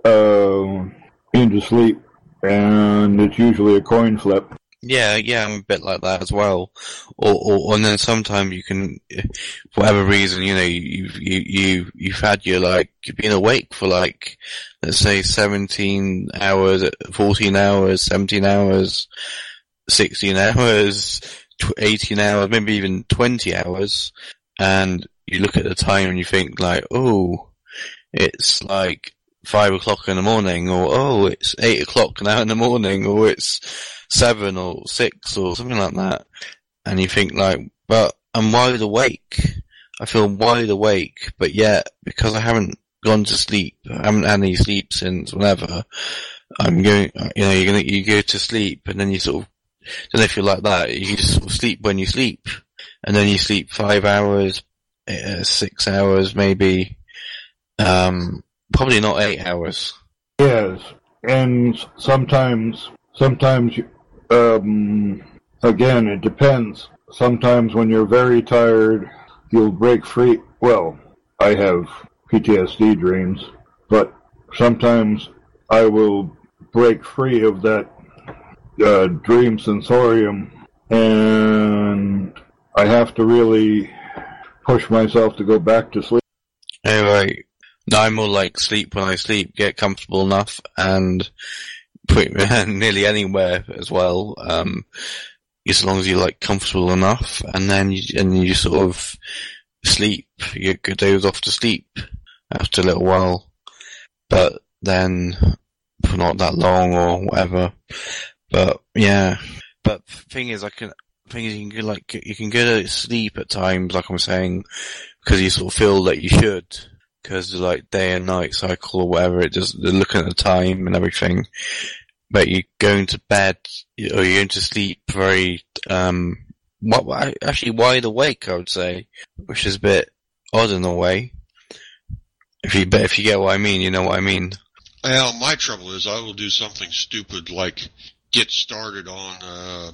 uh, into sleep, and it's usually a coin flip. Yeah, yeah, I'm a bit like that as well. Or, or, and then sometimes you can, for whatever reason, you know, you've, you, you, you've had your, like, you've been awake for like, let's say seventeen hours, fourteen hours, seventeen hours, sixteen hours, eighteen hours, maybe even twenty hours, and you look at the time and you think like, oh, it's like five o'clock in the morning, or oh, it's eight o'clock now in the morning, or it's seven or six or something like that, and you think like, but I'm wide awake. I feel wide awake, but yet because I haven't gone to sleep, I haven't had any sleep since whenever, I'm going. You know, you're gonna you go to sleep, and then you sort of, I don't know if you're like that. You just sort of sleep when you sleep, and then you sleep five hours, uh, six hours maybe, um, probably not eight hours. Yes, and sometimes, sometimes, um, again, it depends. Sometimes when you're very tired, you'll break free. Well, I have P T S D dreams, but sometimes I will break free of that uh, dream sensorium, and I have to really push myself to go back to sleep. Anyway, no, I'm more like sleep when I sleep, get comfortable enough, and pretty nearly anywhere as well. Um, as long as you're like comfortable enough, and then you, and you sort of sleep. You doze off to sleep after a little while, but then for not that long or whatever. But yeah, but thing is, I can thing is you can get like you can go to sleep at times, like I'm saying, because you sort of feel that you should, because the like day and night cycle or whatever. It just they're looking at the time and everything. But you're going to bed, or you're going to sleep very, um, what, actually wide awake, I would say, which is a bit odd in a way. If you, but if you get what I mean, you know what I mean. Well, my trouble is I will do something stupid like get started on a,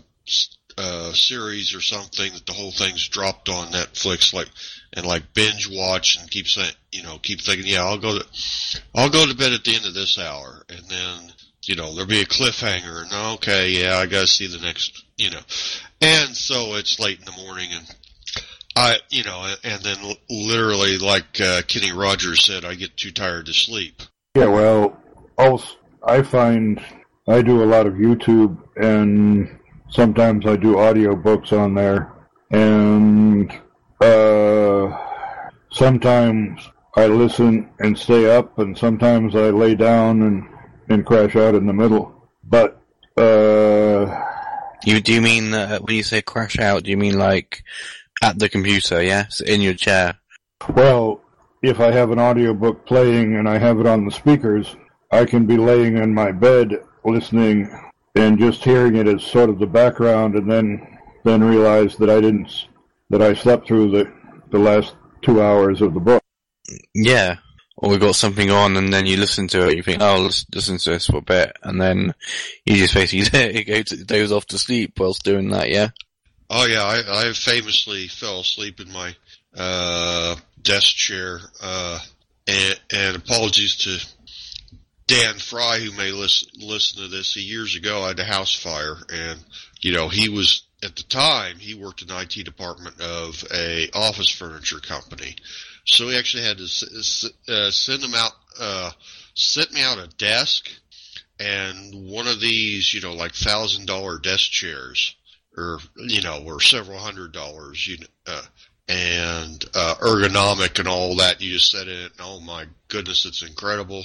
a series or something that the whole thing's dropped on Netflix, like, and like binge watch and keep saying, you know, keep thinking, yeah, I'll go to, I'll go to bed at the end of this hour, and then, you know, there'll be a cliffhanger, and okay, yeah, I gotta see the next, you know. And so it's late in the morning, and I, you know, and then literally, like uh, Kenny Rogers said, I get too tired to sleep. Yeah, well, also, I find I do a lot of YouTube, and sometimes I do audio books on there, and uh, sometimes I listen and stay up, and sometimes I lay down and and crash out in the middle. But, uh... You, do you mean, uh, when you say crash out, do you mean like at the computer, yes? In your chair? Well, if I have an audiobook playing and I have it on the speakers, I can be laying in my bed listening and just hearing it as sort of the background, and then, then realize that I didn't, that I slept through the, the last two hours of the book. Yeah. Or we got something on, and then you listen to it, you think, oh, let's listen to this for a bit, and then you just basically go to, doze off to sleep whilst doing that, yeah? Oh yeah, I, I famously fell asleep in my, uh, desk chair, uh, and, and apologies to Dan Fry, who may listen, listen to this. Years ago, I had a house fire, and, you know, he was, at the time, he worked in the I T department of a office furniture company. So he actually had to uh, send him out, uh, sent me out a desk and one of these, you know, like thousand dollar desk chairs, or, you know, or several hundred dollars, you know, uh, and, uh, ergonomic and all that. You just set in it, and oh my goodness, it's incredible.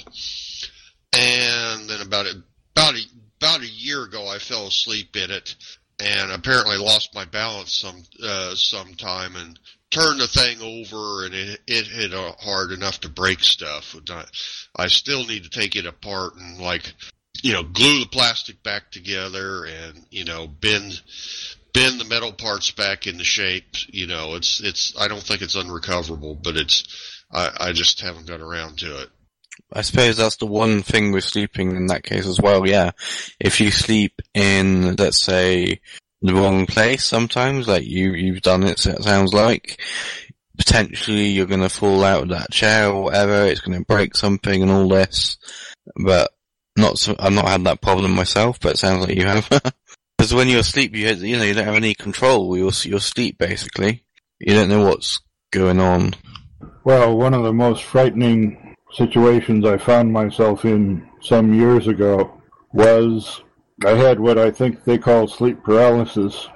And then about a, about a, about a year ago, I fell asleep in it, and apparently lost my balance some, uh, sometime, and turned the thing over, and it, it hit hard enough to break stuff. I still need to take it apart and, like, you know, glue the plastic back together and, you know, bend, bend the metal parts back into shape. You know, it's, it's, I don't think it's unrecoverable, but it's, I, I just haven't got around to it. I suppose that's the one thing with sleeping in that case as well, yeah. If you sleep in, let's say, the wrong place sometimes, like you, you've done it, so it sounds like, potentially you're gonna fall out of that chair or whatever, it's gonna break something and all this, but not so, I've not had that problem myself, but it sounds like you have. Because when you're asleep, you, you know, you don't have any control with your, your sleep, basically. You don't know what's going on. Well, one of the most frightening situations I found myself in some years ago was I had what I think they call sleep paralysis,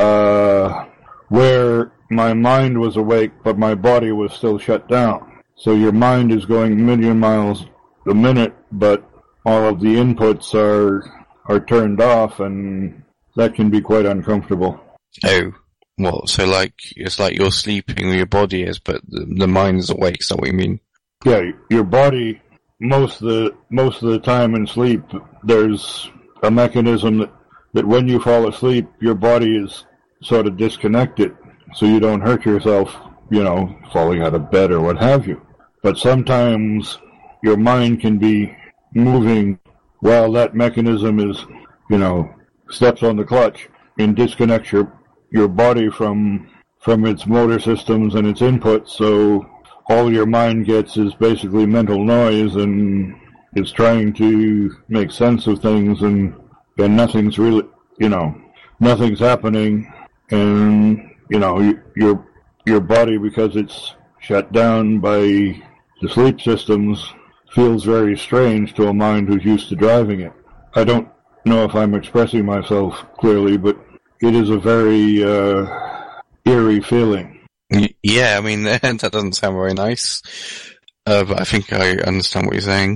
uh, where my mind was awake, but my body was still shut down. So your mind is going a million miles a minute, but all of the inputs are, are turned off, and that can be quite uncomfortable. Oh, well, so like, it's like you're sleeping where your body is, but the, the mind is awake, is that what you mean? Yeah, your body, most of the, most of the time in sleep, there's a mechanism that, that when you fall asleep, your body is sort of disconnected, so you don't hurt yourself, you know, falling out of bed or what have you. But sometimes your mind can be moving while that mechanism is, you know, steps on the clutch and disconnects your, your body from, from its motor systems and its inputs, so all your mind gets is basically mental noise, and it's trying to make sense of things, and, and nothing's really, you know, nothing's happening, and, you know, your, your body, because it's shut down by the sleep systems, feels very strange to a mind who's used to driving it. I don't, know if I'm expressing myself clearly, but it is a very uh, eerie feeling. Yeah, I mean, that doesn't sound very nice, uh, but I think I understand what you're saying.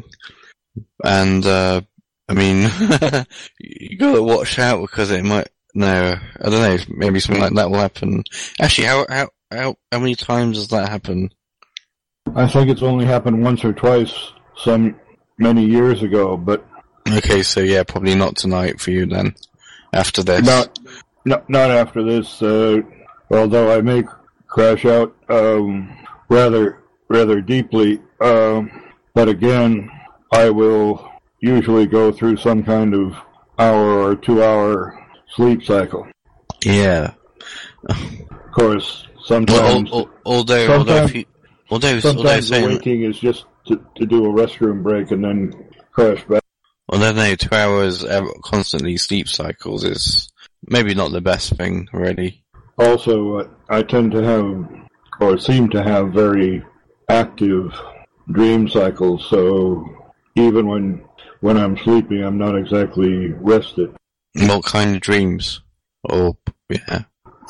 And, uh, I mean, you gotta watch out because it might, no, I don't know, maybe something like that will happen. Actually, how, how, how, how many times does that happen? I think it's only happened once or twice some many years ago, but... Okay, so yeah, probably not tonight for you then, after this. Not, not, not after this, uh, although I may crash out, um, rather, rather deeply, um, but again, I will usually go through some kind of hour or two hour sleep cycle. Yeah. Of course, sometimes... Well, although, sometimes, although, if you, although, sometimes although the saying, waking is just to, to do a restroom break and then crash back. well, I don't know, two hours ever, constantly sleep cycles is maybe not the best thing, really. Also, uh, I tend to have, or seem to have, very active dream cycles, so even when when I'm sleeping, I'm not exactly rested. What kind of dreams? Or, yeah.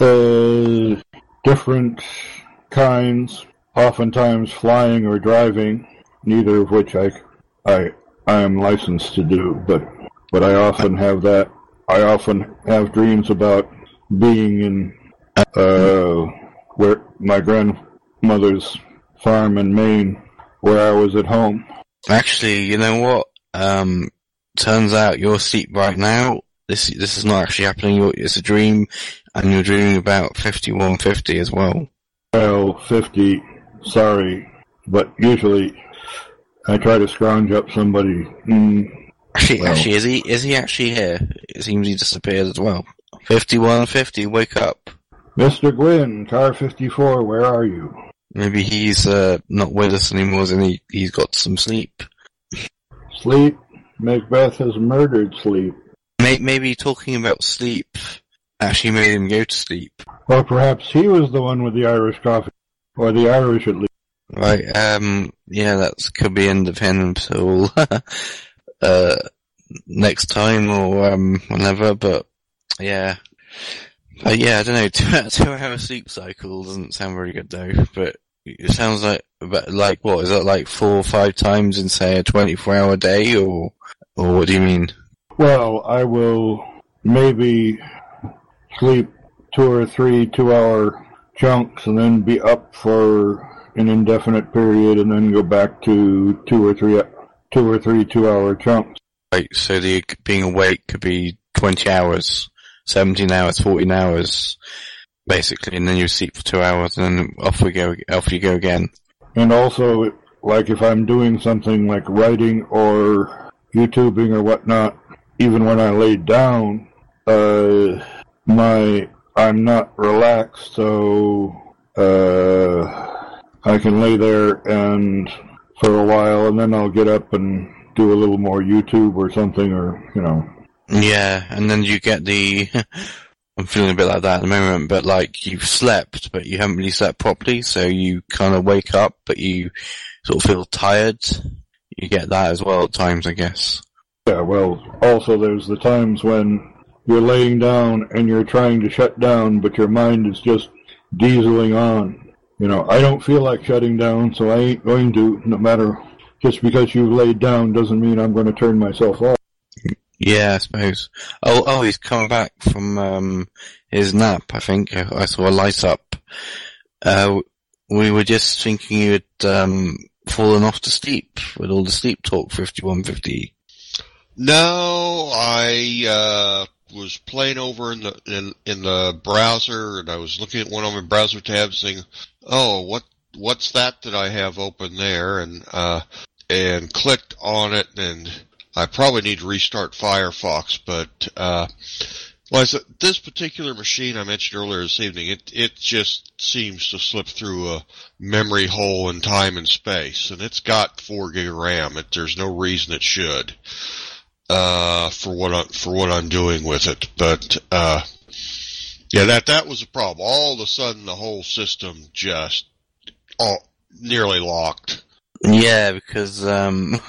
Uh, different kinds, oftentimes flying or driving, neither of which I, I, I am licensed to do, but, but I often have that. I often have dreams about being in uh, where my grandmother's farm in Maine, where I was at home. Actually, you know what? Um, turns out you're asleep right now. This this is not actually happening. You're, it's a dream, and you're dreaming about fifty-one fifty as well. Well, fifty, sorry, but usually I try to scrounge up somebody. Mm, actually, well. actually, is he is he actually here? It seems he disappeared as well. fifty-one fifty, wake up. Mister Gwynn, car fifty-four, where are you? Maybe he's uh, not with us anymore, and he, he's got some sleep. Sleep? Macbeth has murdered sleep. Maybe talking about sleep actually made him go to sleep. Or perhaps he was the one with the Irish coffee. Or the Irish, at least. Right, um, yeah, that could be end of him until uh, next time or um, whenever, but yeah. But yeah, I don't know, two, two hour sleep cycle doesn't sound very good though, but it sounds like, like what, is that like four or five times in say a twenty-four hour day, or, or what do you mean? Well, I will maybe sleep two or three two-hour chunks and then be up for an indefinite period and then go back to two or three two or three two-hour chunks. Right, so the being awake could be twenty hours, seventeen hours, fourteen hours, basically, and then you sleep for two hours and then off we go, off you go again. And also, like if I'm doing something like writing or YouTubing or whatnot, even when I lay down, uh, my, I'm not relaxed, so, uh, I can lay there and, for a while, and then I'll get up and do a little more YouTube or something, or, you know. Yeah, and then you get the, I'm feeling a bit like that at the moment, but like you've slept, but you haven't really slept properly, so you kind of wake up, but you sort of feel tired. You get that as well at times, I guess. Yeah, well, also there's the times when you're laying down and you're trying to shut down, but your mind is just dieseling on. You know, I don't feel like shutting down, so I ain't going to, no matter, just because you've laid down doesn't mean I'm going to turn myself off. Yeah, I suppose. Oh, oh, he's come back from, um, his nap, I think. I saw a light up. Uh, we were just thinking you'd, um, fallen off to sleep with all the sleep talk fifty-one fifty. No, I, uh, was playing over in the, in, in the browser, and I was looking at one of my browser tabs saying, oh, what, what's that that I have open there? And, uh, and clicked on it, and I probably need to restart Firefox, but, uh, well, I said, this particular machine I mentioned earlier this evening, it, it just seems to slip through a memory hole in time and space, and it's got four gig of RAM. It, there's no reason it should. Uh, for what I, for what I'm doing with it. But, uh, yeah, that, that was a problem. All of a sudden the whole system just, all, nearly locked. Yeah, because um,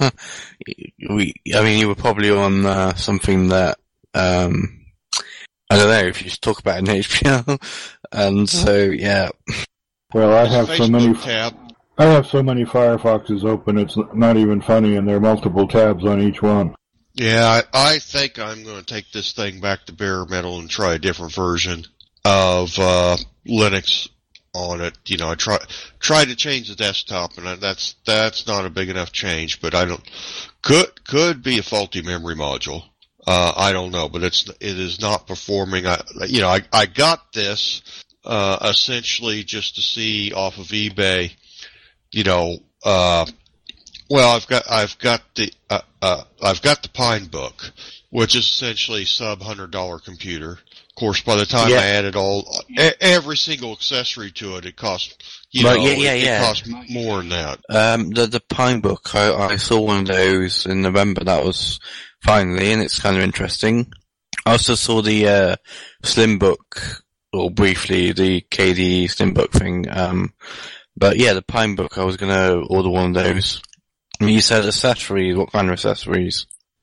we. I mean, you were probably on uh, something that um, I don't know if you should talk about it in H P R, and so yeah. Well, I have so many. Tab. I have so many Firefoxes open. It's not even funny, and there are multiple tabs on each one. Yeah, I, I think I'm going to take this thing back to bare metal and try a different version of uh, Linux on it. You know, I try try to change the desktop, and that's that's not a big enough change. But I don't could could be a faulty memory module. Uh, I don't know, but it's it is not performing. I, you know, I I got this uh, essentially just to see off of eBay. You know, uh, well, I've got I've got the uh, uh, I've got the Pine Book, which is essentially sub hundred dollar computer. Of course, by the time Yeah. I added all every single accessory to it, it cost you Right, know yeah, yeah, it, yeah. it cost more than that. Um, the the Pine Book, I, I saw one of those in November. That was finally, and it's kind of interesting. I also saw the uh, Slim Book, or briefly the K D E Slim Book thing. Um, but yeah, the Pine Book. I was gonna order one of those. I mean, you said accessories. What kind of accessories?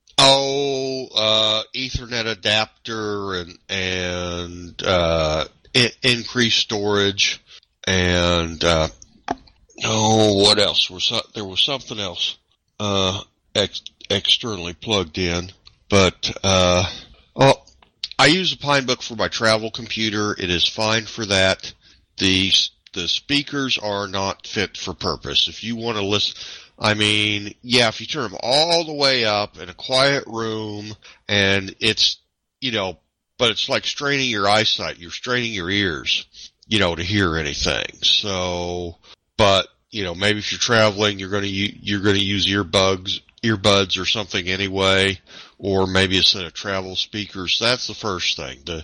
Oh, uh, Ethernet adapter and and uh, I- increased storage and uh, oh, what else? Was so- there was something else uh, ex- externally plugged in, but uh, oh, I use a Pine Book for my travel computer. It is fine for that. The the speakers are not fit for purpose. If you want to listen. I mean, yeah, if you turn them all the way up in a quiet room and it's, you know, but it's like straining your eyesight. You're straining your ears, you know, to hear anything. So, but, you know, maybe if you're traveling, you're going to, you're going to use earbuds, earbuds or something anyway, or maybe a set of travel speakers. That's the first thing. The,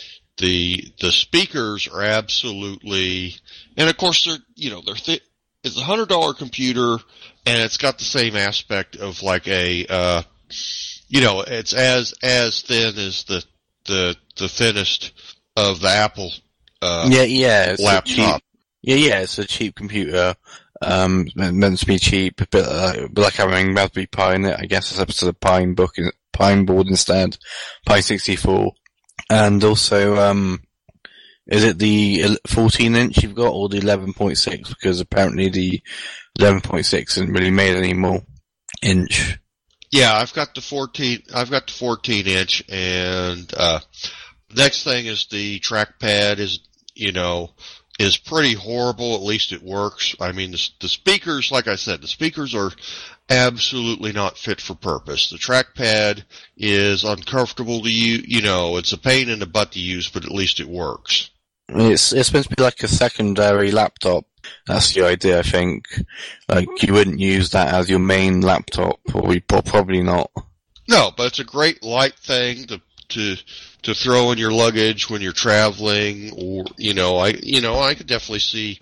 the, the speakers are absolutely, and of course they're, you know, they're thick. It's a hundred dollar computer, and it's got the same aspect of like a, uh, you know, it's as as thin as the the the thinnest of the Apple uh, yeah, yeah, it's laptop. A cheap, yeah, yeah, it's a cheap computer. Um, meant to be cheap, but uh, but like having Raspberry Pi in it, I guess it's up to the Pine Book, Pine board instead, Pi sixty-four, and also um. Is it the fourteen inch you've got or the eleven point six? Because apparently the eleven point six isn't really made anymore. Inch. Yeah, I've got the fourteen. I've got the fourteen inch, and uh, next thing is the trackpad is you know is pretty horrible. At least it works. I mean, the, the speakers, like I said, the speakers are absolutely not fit for purpose. The trackpad is uncomfortable to use. You know, it's a pain in the butt to use, but at least it works. It's it's meant to be like a secondary laptop. That's the idea, I think. Like you wouldn't use that as your main laptop, or we probably not. No, but it's a great light thing to to to throw in your luggage when you're traveling, or you know, I you know I could definitely see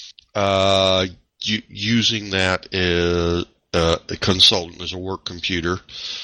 uh u- using that as uh, a consultant as a work computer.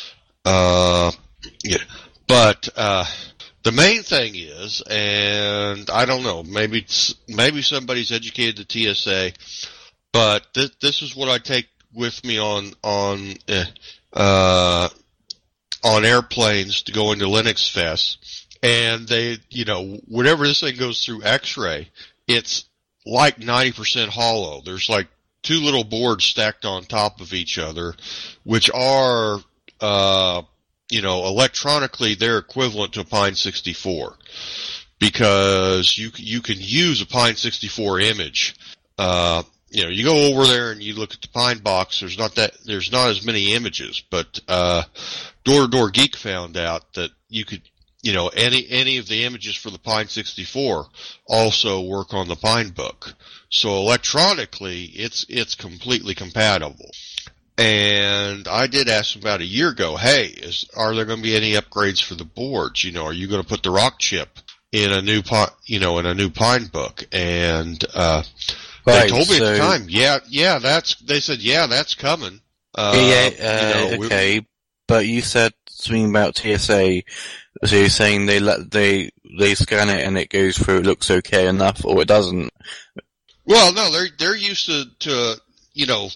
Uh, yeah, but uh. The main thing is, and I don't know, maybe maybe somebody's educated the T S A, but th- this is what I take with me on on uh, on airplanes to go into Linux Fest, and they, you know, whenever this thing goes through X-ray, it's like ninety percent hollow. There's like two little boards stacked on top of each other, which are uh you know, electronically they're equivalent to a Pine sixty-four because you you can use a Pine sixty-four image. Uh, you know, you go over there and you look at the Pine box. There's not that there's not as many images, but uh, Door to Door Geek found out that you could, you know, any any of the images for the Pine sixty-four also work on the Pine Book. So electronically, it's it's completely compatible. And I did ask them about a year ago, hey, is, are there going to be any upgrades for the boards? You know, are you going to put the Rock chip in a new, you know, in a new Pine Book? And, uh, right, they told me so, at the time, yeah, yeah, that's, they said, yeah, that's coming. Uh, yeah, uh, you know, okay, but you said something about T S A, so you're saying they let, they, they scan it and it goes through, it looks okay enough, or it doesn't? Well, no, they're, they're used to, to, you know,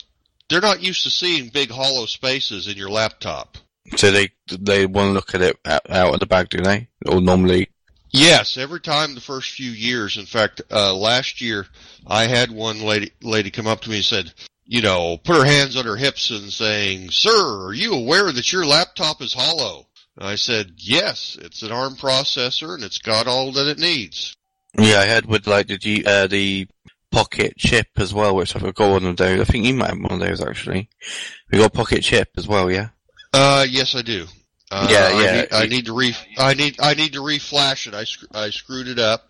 they're not used to seeing big hollow spaces in your laptop. So they they want to look at it out, out of the bag, do they? Or normally? Yes, every time the first few years. In fact, uh, last year I had one lady lady come up to me and said, you know, put her hands on her hips and saying, "Sir, are you aware that your laptop is hollow?" And I said, "Yes, it's an ARM processor and it's got all that it needs." Yeah, I had with like the G, uh, the Pocket chip as well, which I've got one of those. I think you might have one of those actually. We got Pocket chip as well, yeah. Uh, yes, I do. Uh, yeah, yeah. I need, I need to re, I need, I need to re-flash it. I, sc- I screwed it up.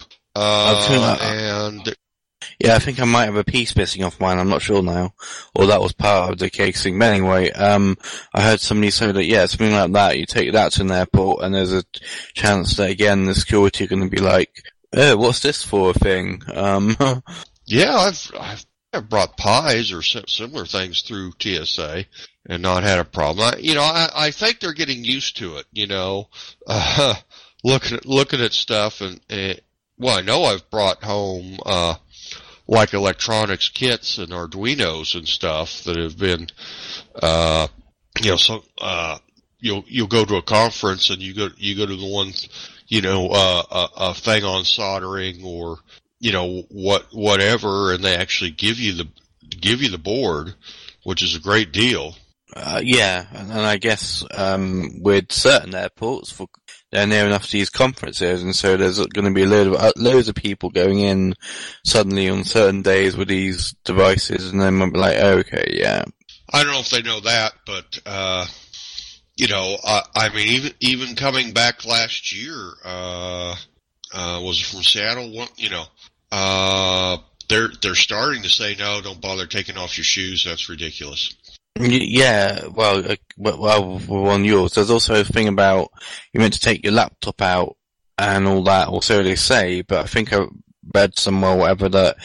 Uh, and yeah, I think I might have a piece missing off mine. I'm not sure now, or that was part of the casing. But anyway, um, I heard somebody say that yeah, something like that. You take that to an airport, and there's a chance that again the security are going to be like, "Oh, what's this for a thing?" Um, yeah, I've, I've I've brought pies or similar things through T S A and not had a problem. I, you know, I, I think they're getting used to it. You know, uh, looking at looking at stuff and, and well, I know I've brought home uh like electronics kits and Arduinos and stuff that have been, uh, you know, so uh, you'll you'll go to a conference and you go you go to the one, you know, uh, a, a thing on soldering or you know what whatever, and they actually give you the give you the board, which is a great deal. Uh, yeah, and, and I guess um, with certain airports, for, they're near enough to these conferences, and so there's going to be a load of uh, loads of people going in suddenly on certain days with these devices, and then we'll be like, oh, okay, yeah. I don't know if they know that, but uh, you know, uh, I mean, even even coming back last year, uh, uh, was it from Seattle? One, you know, uh, they're they're starting to say no, don't bother taking off your shoes. That's ridiculous. Yeah, well, uh, well, we're on yours. There's also a thing about you're meant to take your laptop out and all that, or so they say, but I think I read somewhere, whatever, that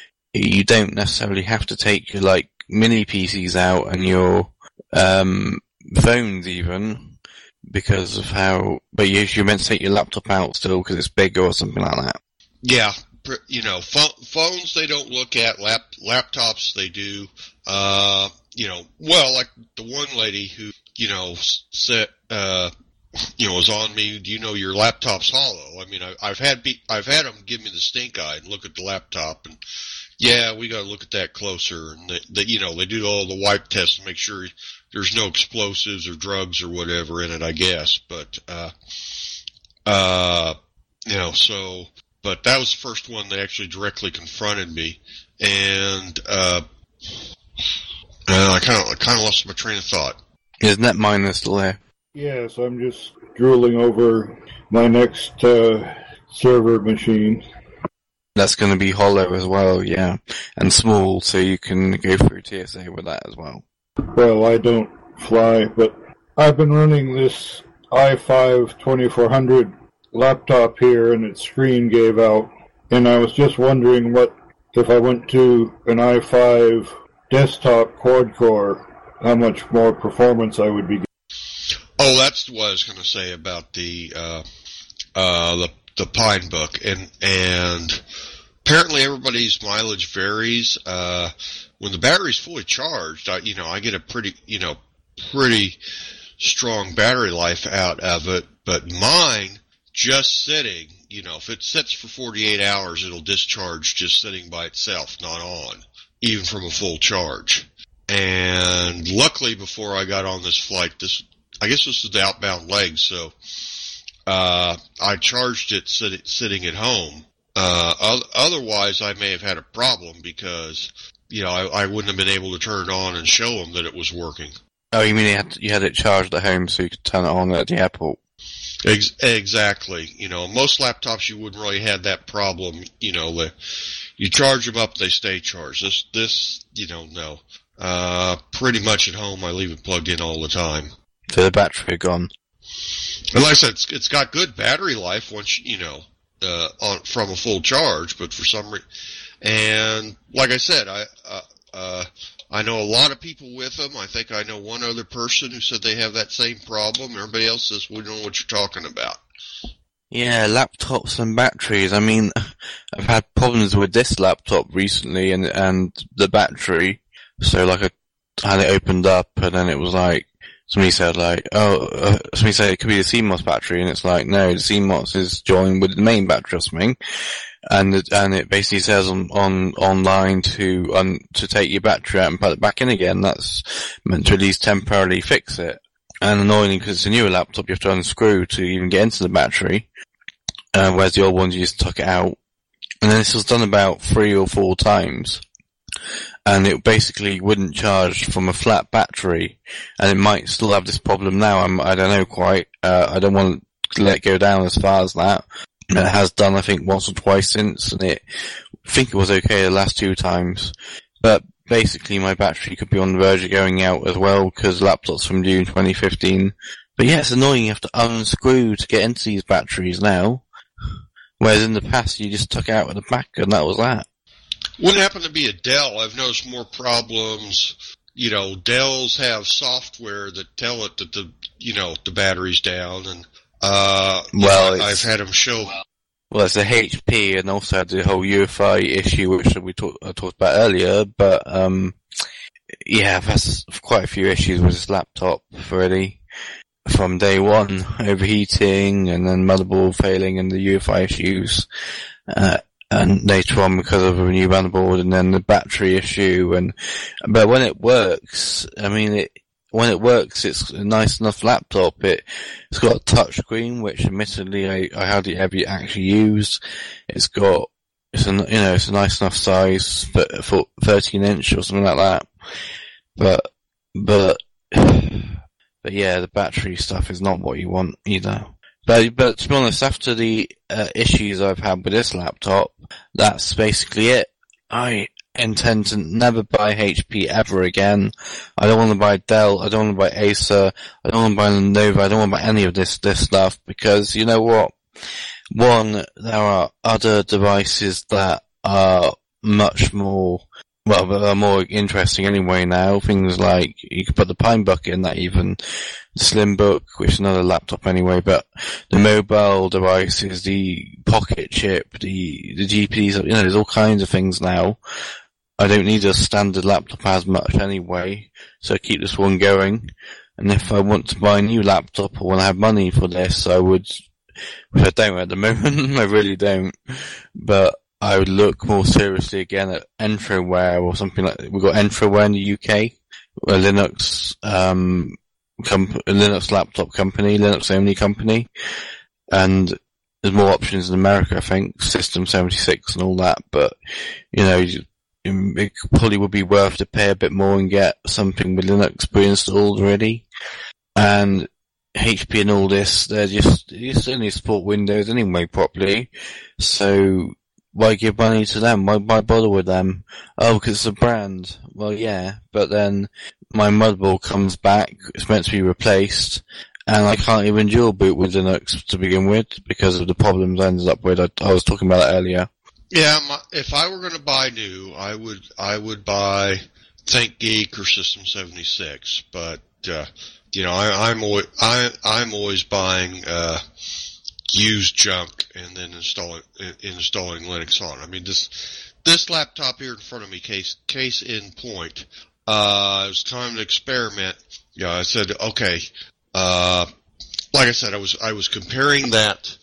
you don't necessarily have to take your, like, mini P Cs out and your, um, phones even, because of how, but you, you're meant to take your laptop out still because it's bigger or something like that. Yeah, you know, ph- phones they don't look at, lap- laptops they do, uh, you know, well, like the one lady who, you know, said, uh, you know, was on me, do you know your laptop's hollow? I mean, I, I've had, be- I've had them give me the stink eye and look at the laptop and, yeah, we gotta look at that closer. And they, they, you know, they do all the wipe tests to make sure there's no explosives or drugs or whatever in it, I guess. But, uh, uh, you know, so, but that was the first one that actually directly confronted me. And, uh, Uh, I kind of, I kind of lost my train of thought. Isn't that mine that's still there? Yes, I'm just drooling over my next uh, server machine. That's going to be hollow as well, yeah, and small, so you can go through T S A with that as well. Well, I don't fly, but I've been running this i five twenty-four hundred laptop here, and its screen gave out, and I was just wondering what if I went to an i five desktop quad-core, how much more performance I would be getting. Oh, that's what I was going to say about the uh, uh, the the Pine Book, and and apparently everybody's mileage varies. Uh, when the battery's fully charged, I, you know, I get a pretty you know pretty strong battery life out of it. But mine, just sitting, you know, if it sits for forty-eight hours, it'll discharge just sitting by itself, not on, even from a full charge. And luckily, before I got on this flight, this I guess this is the outbound leg, so uh, I charged it sit, sitting at home. Uh, otherwise, I may have had a problem because, you know, I, I wouldn't have been able to turn it on and show them that it was working. Oh, you mean you had, you had it charged at home so you could turn it on at the airport? Ex- exactly. You know, most laptops you wouldn't really have that problem. You know, the, you charge them up, they stay charged. This, this, you know, no. Uh, pretty much at home, I leave it plugged in all the time. So the battery gone. And like I said, it's, it's got good battery life once, you know, uh, on, from a full charge, but for some reason, and like I said, I, uh, uh, I know a lot of people with them. I think I know one other person who said they have that same problem. Everybody else says, we don't know what you're talking about. Yeah, laptops and batteries. I mean, I've had problems with this laptop recently and, and the battery. So like a had it opened up, and then it was like, somebody said like, oh, uh, somebody said it could be the C MOS battery, and it's like, no, the C MOS is joined with the main battery or something. And it, and it basically says on, on online to um, to take your battery out and put it back in again. That's meant to at least temporarily fix it. And annoyingly, because it's a newer laptop, you have to unscrew to even get into the battery. Uh, whereas the old ones, you just took it out. And then this was done about three or four times. And it basically wouldn't charge from a flat battery. And it might still have this problem now. I'm, I don't know quite. Uh, I don't want to let it go down as far as that. It has done, I think, once or twice since, and it, I think it was okay the last two times. But basically, my battery could be on the verge of going out as well, because the laptop's from June twenty fifteen. But yeah, it's annoying, you have to unscrew to get into these batteries now. Whereas in the past, you just took it out of the back, and that was that. When it happened to be a Dell, I've noticed more problems. You know, Dells have software that tell it that the, you know, the battery's down, and Uh, well, yeah, I've had them show. Well, it's a H P, and also had the whole U E F I issue, which we talk, I talked about earlier. But um, yeah, I've had quite a few issues with this laptop already from day one: overheating, and then motherboard failing, and the U E F I issues. Uh, and later on, because of a new motherboard, and then the battery issue. And but when it works, I mean it. When it works, it's a nice enough laptop. It, it's got a touch screen, which admittedly I, I hardly ever actually use. It's got, it's a, you know, it's a nice enough size for, for thirteen inch or something like that. But, but, but yeah, the battery stuff is not what you want either. But, but to be honest, after the uh, issues I've had with this laptop, that's basically it. I intend to never buy H P ever again. I don't want to buy Dell. I don't want to buy Acer. I don't want to buy Lenovo. I don't want to buy any of this, this stuff, because you know what? One, there are other devices that are much more, well, that are more interesting anyway now. Things like, you could put the Pinebook in that even, the Slimbook, which is another laptop anyway, but the mobile devices, the Pocket chip, the, the G P Ds, you know, there's all kinds of things now. I don't need a standard laptop as much anyway, so I keep this one going. And if I want to buy a new laptop or want to have money for this, I would, which I don't at the moment, I really don't, but I would look more seriously again at Entroware or something like that. We've got Entroware in the U K, a Linux, um, comp- a Linux laptop company, Linux only company, and there's more options in America, I think, System seventy-six and all that, but, you know, you, it probably would be worth to pay a bit more and get something with Linux pre-installed already. And H P and all this, they're just, you certainly support Windows anyway properly. So why give money to them? Why, why bother with them? Oh, because it's a brand. Well, yeah, but then my motherboard comes back, it's meant to be replaced, and I can't even dual boot with Linux to begin with because of the problems I ended up with. I, I was talking about that earlier. Yeah, my, if I were going to buy new, I would I would buy ThinkGeek or System seventy-six. But uh, you know, I, I'm always I, I'm always buying uh, used junk and then installing installing Linux on. I mean, this this laptop here in front of me, case case in point. Uh, it was time to experiment. Yeah, I said, okay. Uh, like I said, I was I was comparing that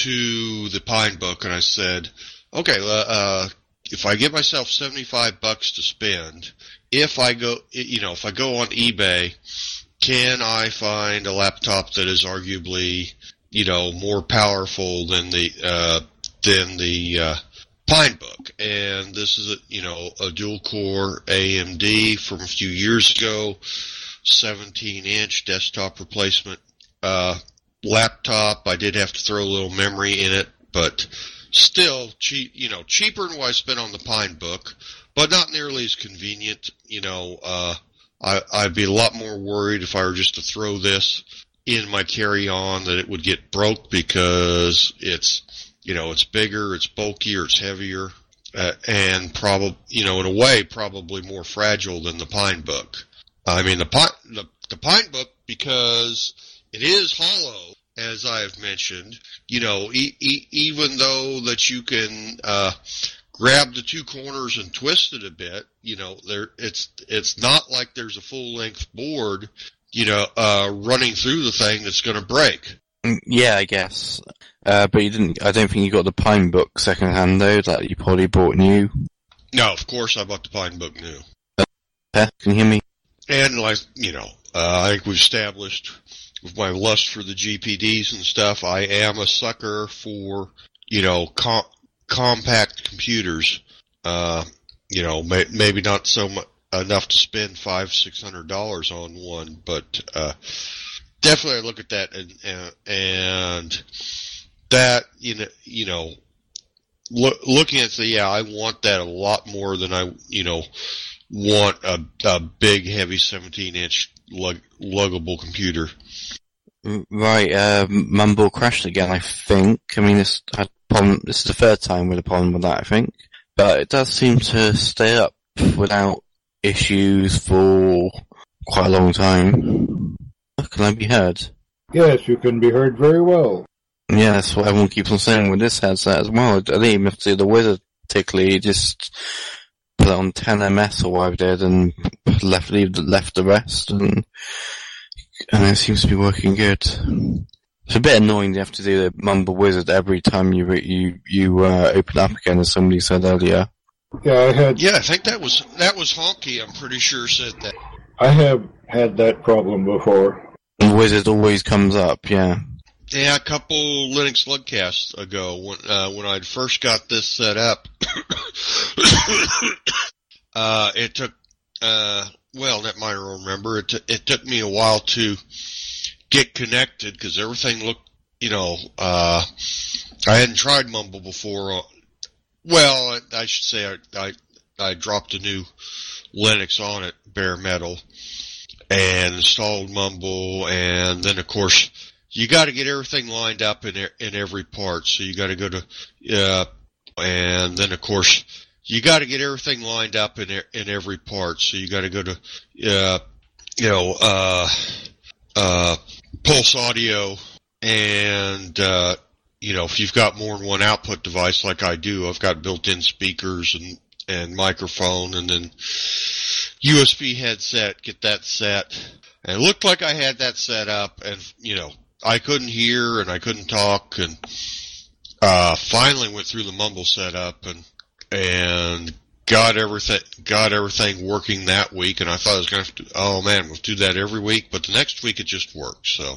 to the Pinebook, and I said, okay, uh, if I give myself seventy-five bucks to spend, if I go, you know, if I go on eBay, can I find a laptop that is arguably, you know, more powerful than the, uh, than the, uh, Pinebook? And this is a, you know, a dual core A M D from a few years ago, seventeen inch desktop replacement, uh, laptop. I did have to throw a little memory in it, but still cheap, you know, cheaper than what I spent on the Pinebook, but not nearly as convenient. You know, uh, I, I'd be a lot more worried if I were just to throw this in my carry-on that it would get broke because it's, you know, it's bigger, it's bulkier, it's heavier, uh, and probably, you know, in a way, probably more fragile than the Pinebook. I mean, the Pine, the, the Pinebook, because it is hollow, as I have mentioned, you know, e- e- even though that you can uh grab the two corners and twist it a bit, you know, there it's it's not like there's a full length board, you know, uh, running through the thing that's going to break. Yeah, I guess. Uh, but you didn't. I don't think you got the Pine Book second hand though. That you probably bought new. No, of course I bought the Pine Book new. Uh, can you hear me? And like you know, uh, I think we've established with my lust for the G P Ds and stuff, I am a sucker for you know com- compact computers. Uh, you know, may- maybe not so much enough to spend five, six hundred dollars on one, but uh, definitely I look at that and and, and that you know you know look, looking at the yeah I want that a lot more than I you know want a a big heavy seventeen inch lug, luggable computer. Right, uh, Mumble crashed again. I think. I mean, this had problem. This is the third time with a problem with that. I think, but it does seem to stay up without issues for quite a long time. Can I be heard? Yes, you can be heard very well. Yeah, that's what everyone keeps on saying with this headset as well. I didn't even have to do the wizard particularly, just put it on ten M S or whatever I did and left, leave, left the rest and, and it seems to be working good. It's a bit annoying to have to do the Mumble Wizard every time you, you, you, uh, open up again, as somebody said earlier. Yeah, I had. Yeah, I think that was, that was Honky, I'm pretty sure said that. I have had that problem before. The wizard always comes up, yeah. Yeah, a couple Linux Slugcasts ago, when uh, when I first got this set up, uh, it took, uh, well, Netminer will remember, it, t- it took me a while to get connected, because everything looked, you know, uh, I hadn't tried Mumble before. Well, I, I should say I, I, I dropped a new Linux on it, bare metal, and installed Mumble, and then of course, you got to get everything lined up in in every part. So you got to go to, uh, and then of course you got to get everything lined up in in every part. So you got to go to, uh, you know, uh, uh, Pulse Audio, and uh, you know, if you've got more than one output device like I do, I've got built-in speakers and and microphone, and then U S B headset. Get that set, and it looked like I had that set up, and you know. I couldn't hear and I couldn't talk, and uh finally went through the Mumble setup and and got everything got everything working that week. And I thought I was going to have to, oh man, we'll do that every week, but the next week it just worked. So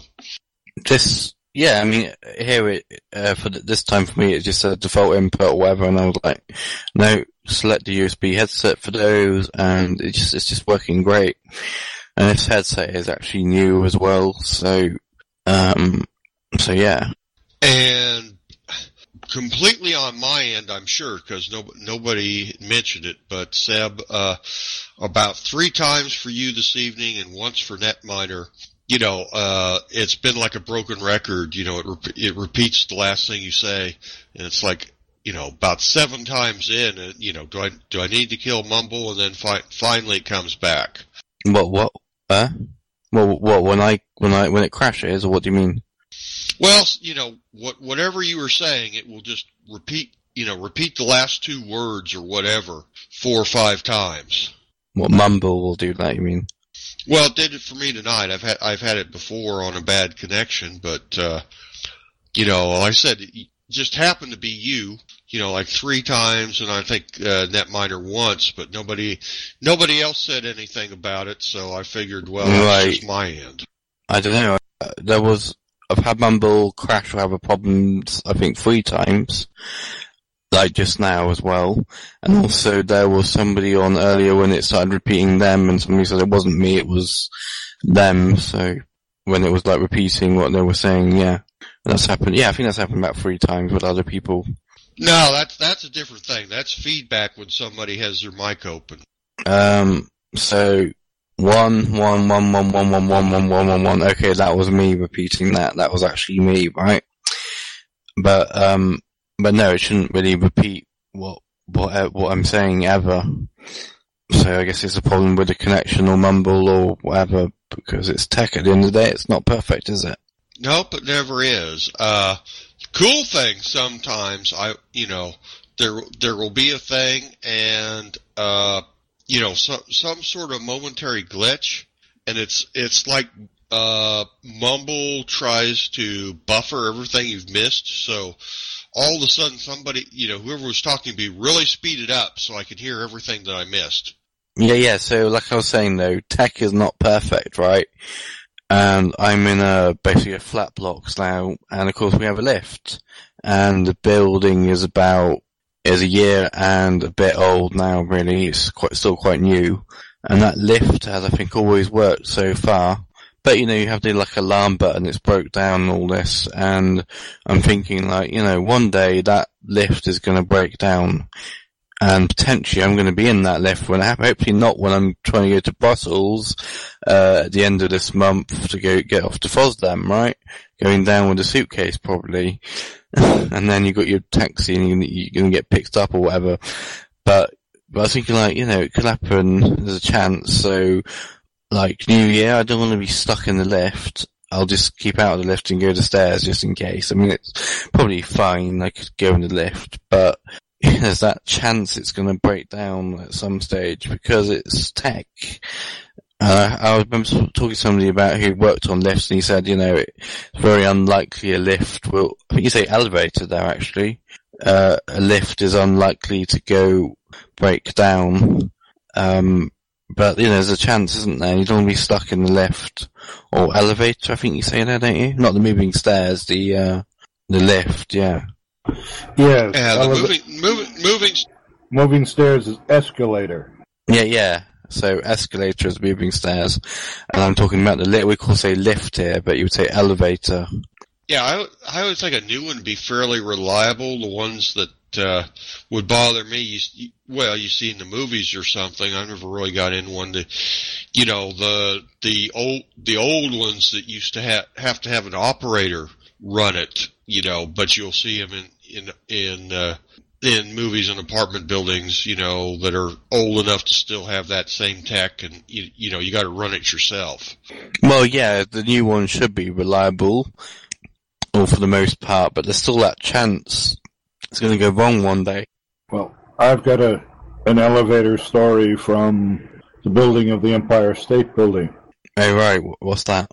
just yeah, I mean here it uh, for this time for me it's just a default input or whatever, and I was like, no, select the U S B headset for those, and it just it's just working great. And this headset is actually new as well, so. Um, so yeah. And completely on my end, I'm sure, because no, nobody mentioned it, but Seb, uh, about three times for you this evening and once for Netminer, you know, uh, it's been like a broken record, you know, it, re- it repeats the last thing you say, and it's like, you know, about seven times in, and, you know, do I, do I need to kill Mumble? And then fi- finally it comes back. What, what, uh? Well, what, when I, when I, when it crashes, or what do you mean? Well, you know, what, whatever you were saying, it will just repeat, you know, repeat the last two words or whatever four or five times. What, Mumble will do that, you mean? Well, it did it for me tonight. I've had, I've had it before on a bad connection, but, uh, you know, like I said, it just happened to be you, you know, like three times, and I think, uh, Netminer once, but nobody, nobody else said anything about it, so I figured, well, that's right. just my end. I don't know. Uh, there was, I've had Mumble crash or have a problem, I think, three times, like just now as well. And also there was somebody on earlier when it started repeating them, and somebody said it wasn't me, it was them. So when it was like repeating what they were saying, yeah, that's happened. Yeah, I think that's happened about three times with other people. No, that's that's a different thing. That's feedback when somebody has their mic open. Um. So one, one, one, one, one, one, one, one, one, one, one. Okay, that was me repeating that. That was actually me, right? But um. But no, it shouldn't really repeat what what what I'm saying ever. So I guess it's a problem with the connection or Mumble or whatever, because it's tech at the end of the day. It's not perfect, is it? Nope, it never is. Uh, cool thing sometimes, I, you know, there there will be a thing, and uh, you know, some some sort of momentary glitch, and it's it's like uh, Mumble tries to buffer everything you've missed, so all of a sudden somebody, you know, whoever was talking to me really speeded up so I could hear everything that I missed. Yeah, yeah. So, like I was saying, though, tech is not perfect, right? And I'm in a basically a flat blocks now, and of course we have a lift, and the building is about is a year and a bit old now. Really, it's quite still quite new, and that lift has, I think, always worked so far. But you know, you have the like alarm button, it's broke down and all this, and I'm thinking like, you know, one day that lift is going to break down. And potentially I'm going to be in that lift when it happens. Hopefully not when I'm trying to go to Brussels, uh, at the end of this month to go get off to Fosdam, right? Going down with a suitcase probably. And then you got your taxi and you're going to get picked up or whatever. But, but I was thinking like, you know, it could happen. There's a chance. So like New Year, I don't want to be stuck in the lift. I'll just keep out of the lift and go to the stairs just in case. I mean, it's probably fine. I could go in the lift, but there's that chance it's going to break down at some stage because it's tech. Uh, I remember talking to somebody about who worked on lifts, and he said, you know, it's very unlikely a lift will, I think you say elevator there actually, uh, a lift is unlikely to go break down. Um, but, you know, there's a chance, isn't there? You don't want to be stuck in the lift or elevator, I think you say there, don't you? Not the moving stairs, the, uh, the lift, yeah. Yes. Yeah, the moving, moving, moving, moving stairs is escalator. Yeah, yeah. So escalator is moving stairs, and I'm talking about the lift. We call say lift here, but you would say elevator. Yeah, I, I would think a new one would be fairly reliable. The ones that uh, would bother me, you, well, you see in the movies or something. I never really got in one. To, you know, the the old the old ones that used to have have to have an operator run it. You know, but you'll see them in in in uh, in movies and apartment buildings. You know, that are old enough to still have that same tech, and you you know you got to run it yourself. Well, yeah, the new one should be reliable, or for the most part, but there's still that chance it's going to go wrong one day. Well, I've got a an elevator story from the building of the Empire State Building. Oh right, what's that?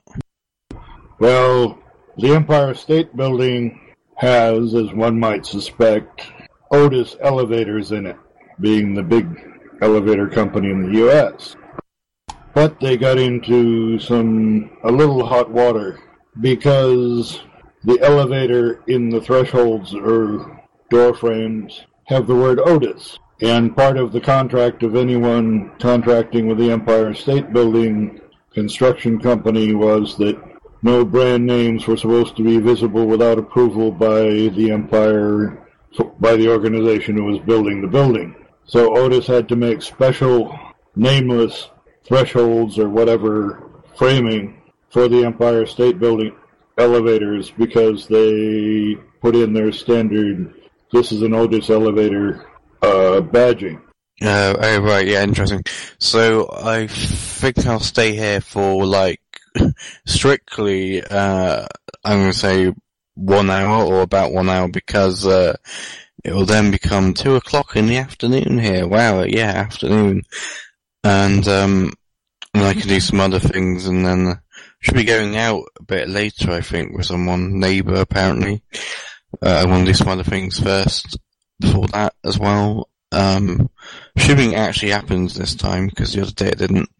Well, the Empire State Building has, as one might suspect, Otis elevators in it, being the big elevator company in the U S But they got into some a little hot water because the elevator in the thresholds or door frames have the word Otis. And part of the contract of anyone contracting with the Empire State Building construction company was that no brand names were supposed to be visible without approval by the Empire, by the organization who was building the building. So Otis had to make special nameless thresholds or whatever framing for the Empire State Building elevators because they put in their standard, this is an Otis elevator, uh, badging. Uh, oh, right, yeah, interesting. So I think I'll stay here for like strictly, uh, I'm going to say one hour or about one hour because, uh, it will then become two o'clock in the afternoon here. Wow, yeah, afternoon. And, um, and I can do some other things and then should be going out a bit later, I think, with someone, neighbour apparently. Uh, I want to do some other things first before that as well. Um, assuming it actually happens this time because the other day it didn't.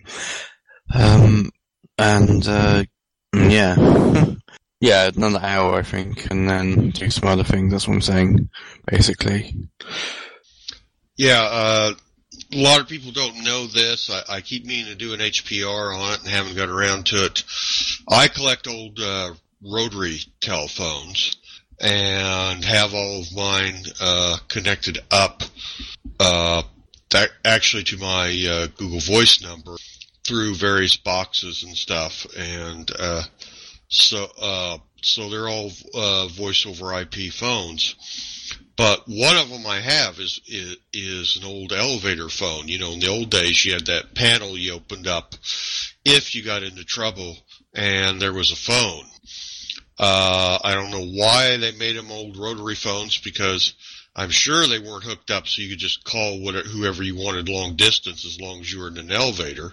Um, And, uh, yeah. yeah, another hour, I think, and then do some other things. That's what I'm saying, basically. Yeah, uh, a lot of people don't know this. I, I keep meaning to do an H P R on it and haven't got around to it. I collect old, uh, rotary telephones and have all of mine, uh, connected up, uh, that actually to my, uh, Google Voice number through various boxes and stuff, and uh, so uh, so they're all uh, voice over I P phones. But one of them I have is, is is an old elevator phone. You know, in the old days, you had that panel you opened up if you got into trouble, and there was a phone. Uh, I don't know why they made them old rotary phones because I'm sure they weren't hooked up so you could just call whatever, whoever you wanted long distance as long as you were in an elevator.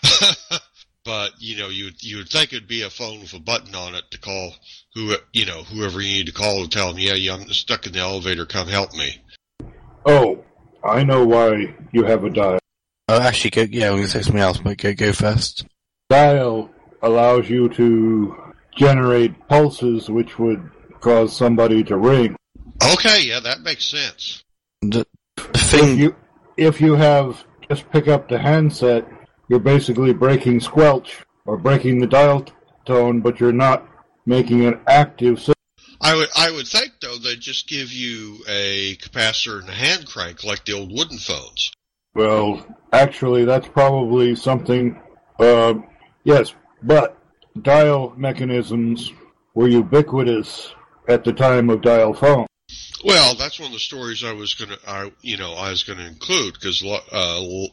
But, you know, you, you would think it'd be a phone with a button on it to call who, you know, whoever you need to call to tell them, yeah, yeah, I'm stuck in the elevator, come help me. Oh, I know why you have a dial. Oh, actually, go, yeah, I'm going to say something else, but go, go first. Dial allows you to generate pulses which would cause somebody to ring. Okay, yeah, that makes sense. The, the thing... If you, if you have just pick up the handset, you're basically breaking squelch or breaking the dial t- tone, but you're not making an active signal. I would, I would think, though, they'd just give you a capacitor and a hand crank like the old wooden phones. Well, actually, that's probably something, uh, yes, but dial mechanisms were ubiquitous at the time of dial phone. Well, that's one of the stories I was gonna, I, you know, I was gonna include, because, uh, uh,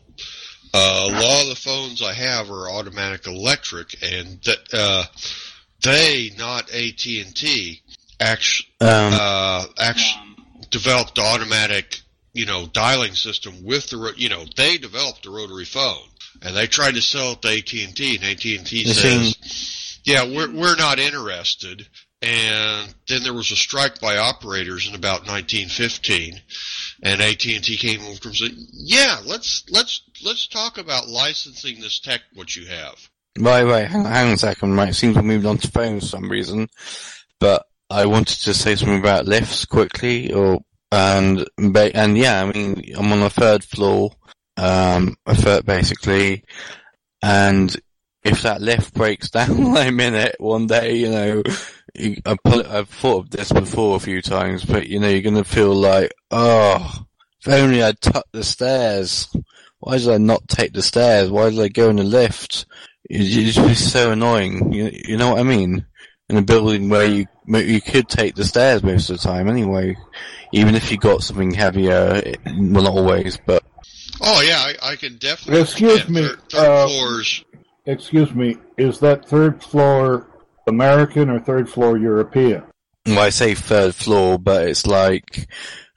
a lot of the phones I have are automatic electric, and that, uh, they, not A T and T, actually, um, uh, actually developed the automatic, you know, dialing system with the, you know, they developed the rotary phone, and they tried to sell it to A T and T, and A T and T says, yeah, we're, we're not interested, and then there was a strike by operators in about nineteen fifteen, and A T and T came over and said, yeah, let's, let's, let's talk about licensing this tech, what you have. Right, right, hang, hang on a second, right, it seems we moved on to phones for some reason, but I wanted to say something about lifts quickly, or, and, and yeah, I mean, I'm on the third floor, um, a third basically, and if that lift breaks down I'm in it one day, you know, you, I've, put, I've thought of this before a few times, but you know, you're gonna feel like, oh, if only I'd tucked the stairs. Why did I not take the stairs? Why did I go in the lift? It's just so annoying. You, you know what I mean? In a building where you you could take the stairs most of the time anyway, even if you got something heavier. It, well, not always, but. Oh yeah, I, I can definitely. Excuse me. Third, third uh, floors. Excuse me. Is that third floor American or third floor European? Well, I say third floor, but it's like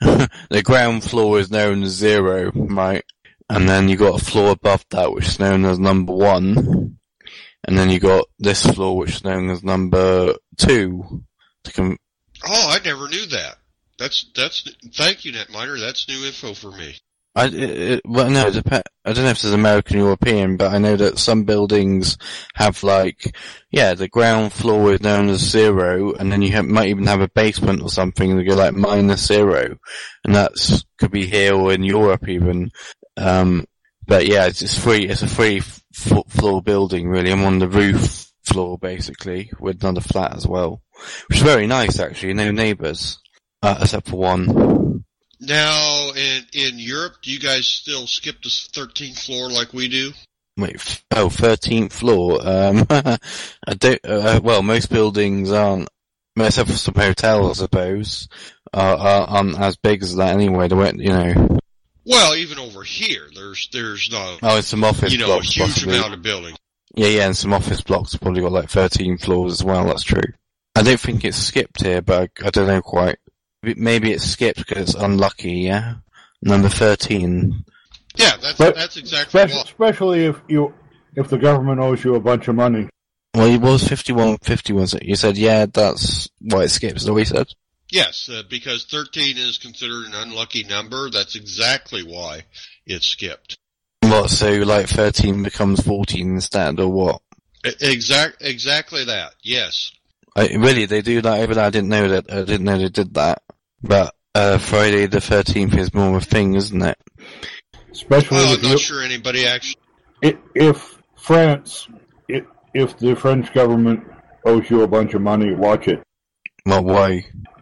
the ground floor is known as zero, right? And then you got a floor above that, which is known as number one. And then you got this floor, which is known as number two. To com- oh, I never knew that. That's, that's, thank you, Netminer. That's new info for me. I, it, it, well, no, it dep- I don't know if it's American or European, but I know that some buildings have like, yeah, the ground floor is known as zero, and then you have, might even have a basement or something, and you go like minus zero. And that's, could be here or in Europe even. Um, but yeah, it's, it's free, it's a free f- floor building really. I'm on the roof floor basically, with another flat as well. Which is very nice actually, no neighbours. Uh, except for one. Now, in, in Europe, do you guys still skip the thirteenth floor like we do? Wait, f- oh, thirteenth floor. Um, I don't, uh, well, most buildings aren't, except for some hotels I suppose, are, are, aren't as big as that anyway, they won't, you know. Well, even over here, there's, there's not, oh, it's some office you know, blocks, a huge possibly. amount of building. Yeah, yeah, and some office blocks have probably got like thirteen floors as well, that's true. I don't think it's skipped here, but I, I don't know quite. Maybe it's skipped because it's unlucky, yeah? Number thirteen. Yeah, that's, But that's exactly Especially, what. especially if you, if the government owes you a bunch of money. Well, it was fifty-one fifty, was it? You said, yeah, that's why it skips, is that what you said? Yes, uh, because thirteen is considered an unlucky number. That's exactly why it skipped. What, so like thirteen becomes fourteen instead, or what? E- Exact, exactly that. Yes. I, really, they do that over there? I didn't know that, I didn't know they did that. But, uh, Friday the thirteenth is more of a thing, isn't it? Especially Well, if I'm not you, sure anybody actually. i- if France, i- if the French government owes you a bunch of money, watch it. Well, why?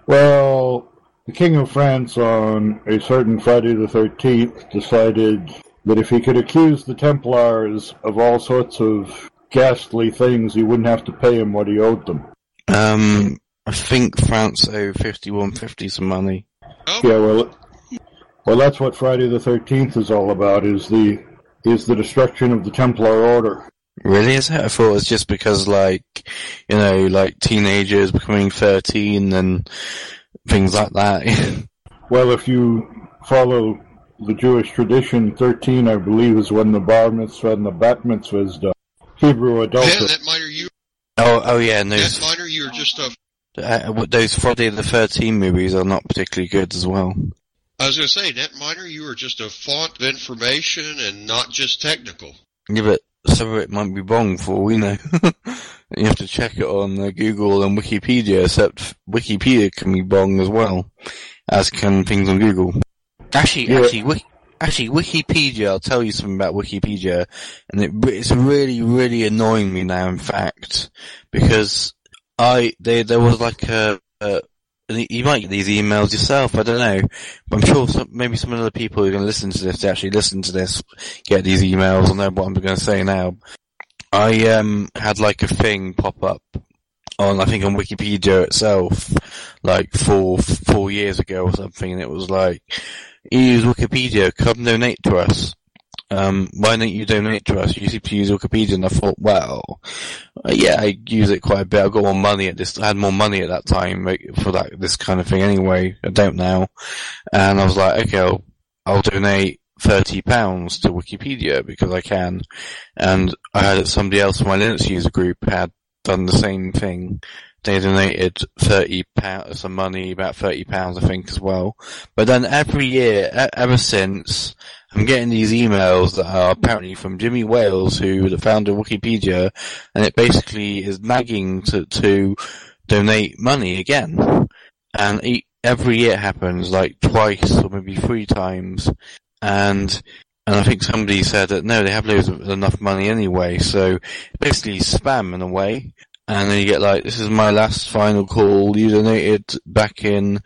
Well, the King of France on a certain Friday the thirteenth decided that if he could accuse the Templars of all sorts of ghastly things, he wouldn't have to pay him what he owed them. Um, I think France owe fifty-one fifty some money. Oh, Yeah, well, well, that's what Friday the thirteenth is all about, is the, is the destruction of the Templar Order. Really, is it? I thought it was just because, like, you know, like teenagers becoming thirteen and things like that. Well, if you follow the Jewish tradition, thirteen, I believe, is when the bar mitzvah and the bat mitzvah is done. Hebrew adulthood. Yeah, that minor, you. Oh, oh yeah, and those, That minor, you're just a. uh, those Friday the thirteenth movies are not particularly good as well. I was going to say, Net Minor, you are just a font of information and not just technical. Yeah, but some of it might be wrong for all we know. You have to check it on uh, Google and Wikipedia, except Wikipedia can be wrong as well, as can things on Google. Actually, Yeah. actually, Wiki, actually, Wikipedia, I'll tell you something about Wikipedia, and it, it's really, really annoying me now, in fact, because I, they, there was like a, a you might get these emails yourself, I don't know. But I'm sure some, maybe some of the people who are going to listen to this, to actually listen to this, get these emails and know what I'm going to say now. I um had like a thing pop up on, I think on Wikipedia itself, like four, four years ago or something, and it was like, use Wikipedia, come donate to us. Um, why don't you donate to us? You seem to use Wikipedia, and I thought, well, uh, yeah, I use it quite a bit. I got more money at this, I had more money at that time like, for that, this kind of thing anyway. I don't now. And I was like, okay, I'll, I'll donate thirty pounds to Wikipedia because I can. And I had somebody else from my Linux user group had done the same thing. They donated thirty pounds, some money, about thirty pounds, I think, as well. But then every year, ever since, I'm getting these emails that are apparently from Jimmy Wales, who the founder of Wikipedia, and it basically is nagging to, to donate money again. And he, every year it happens, like twice or maybe three times. And, and I think somebody said that no, they have loads of enough money anyway, so basically spam in a way. And then you get like, this is my last final call, you donated back in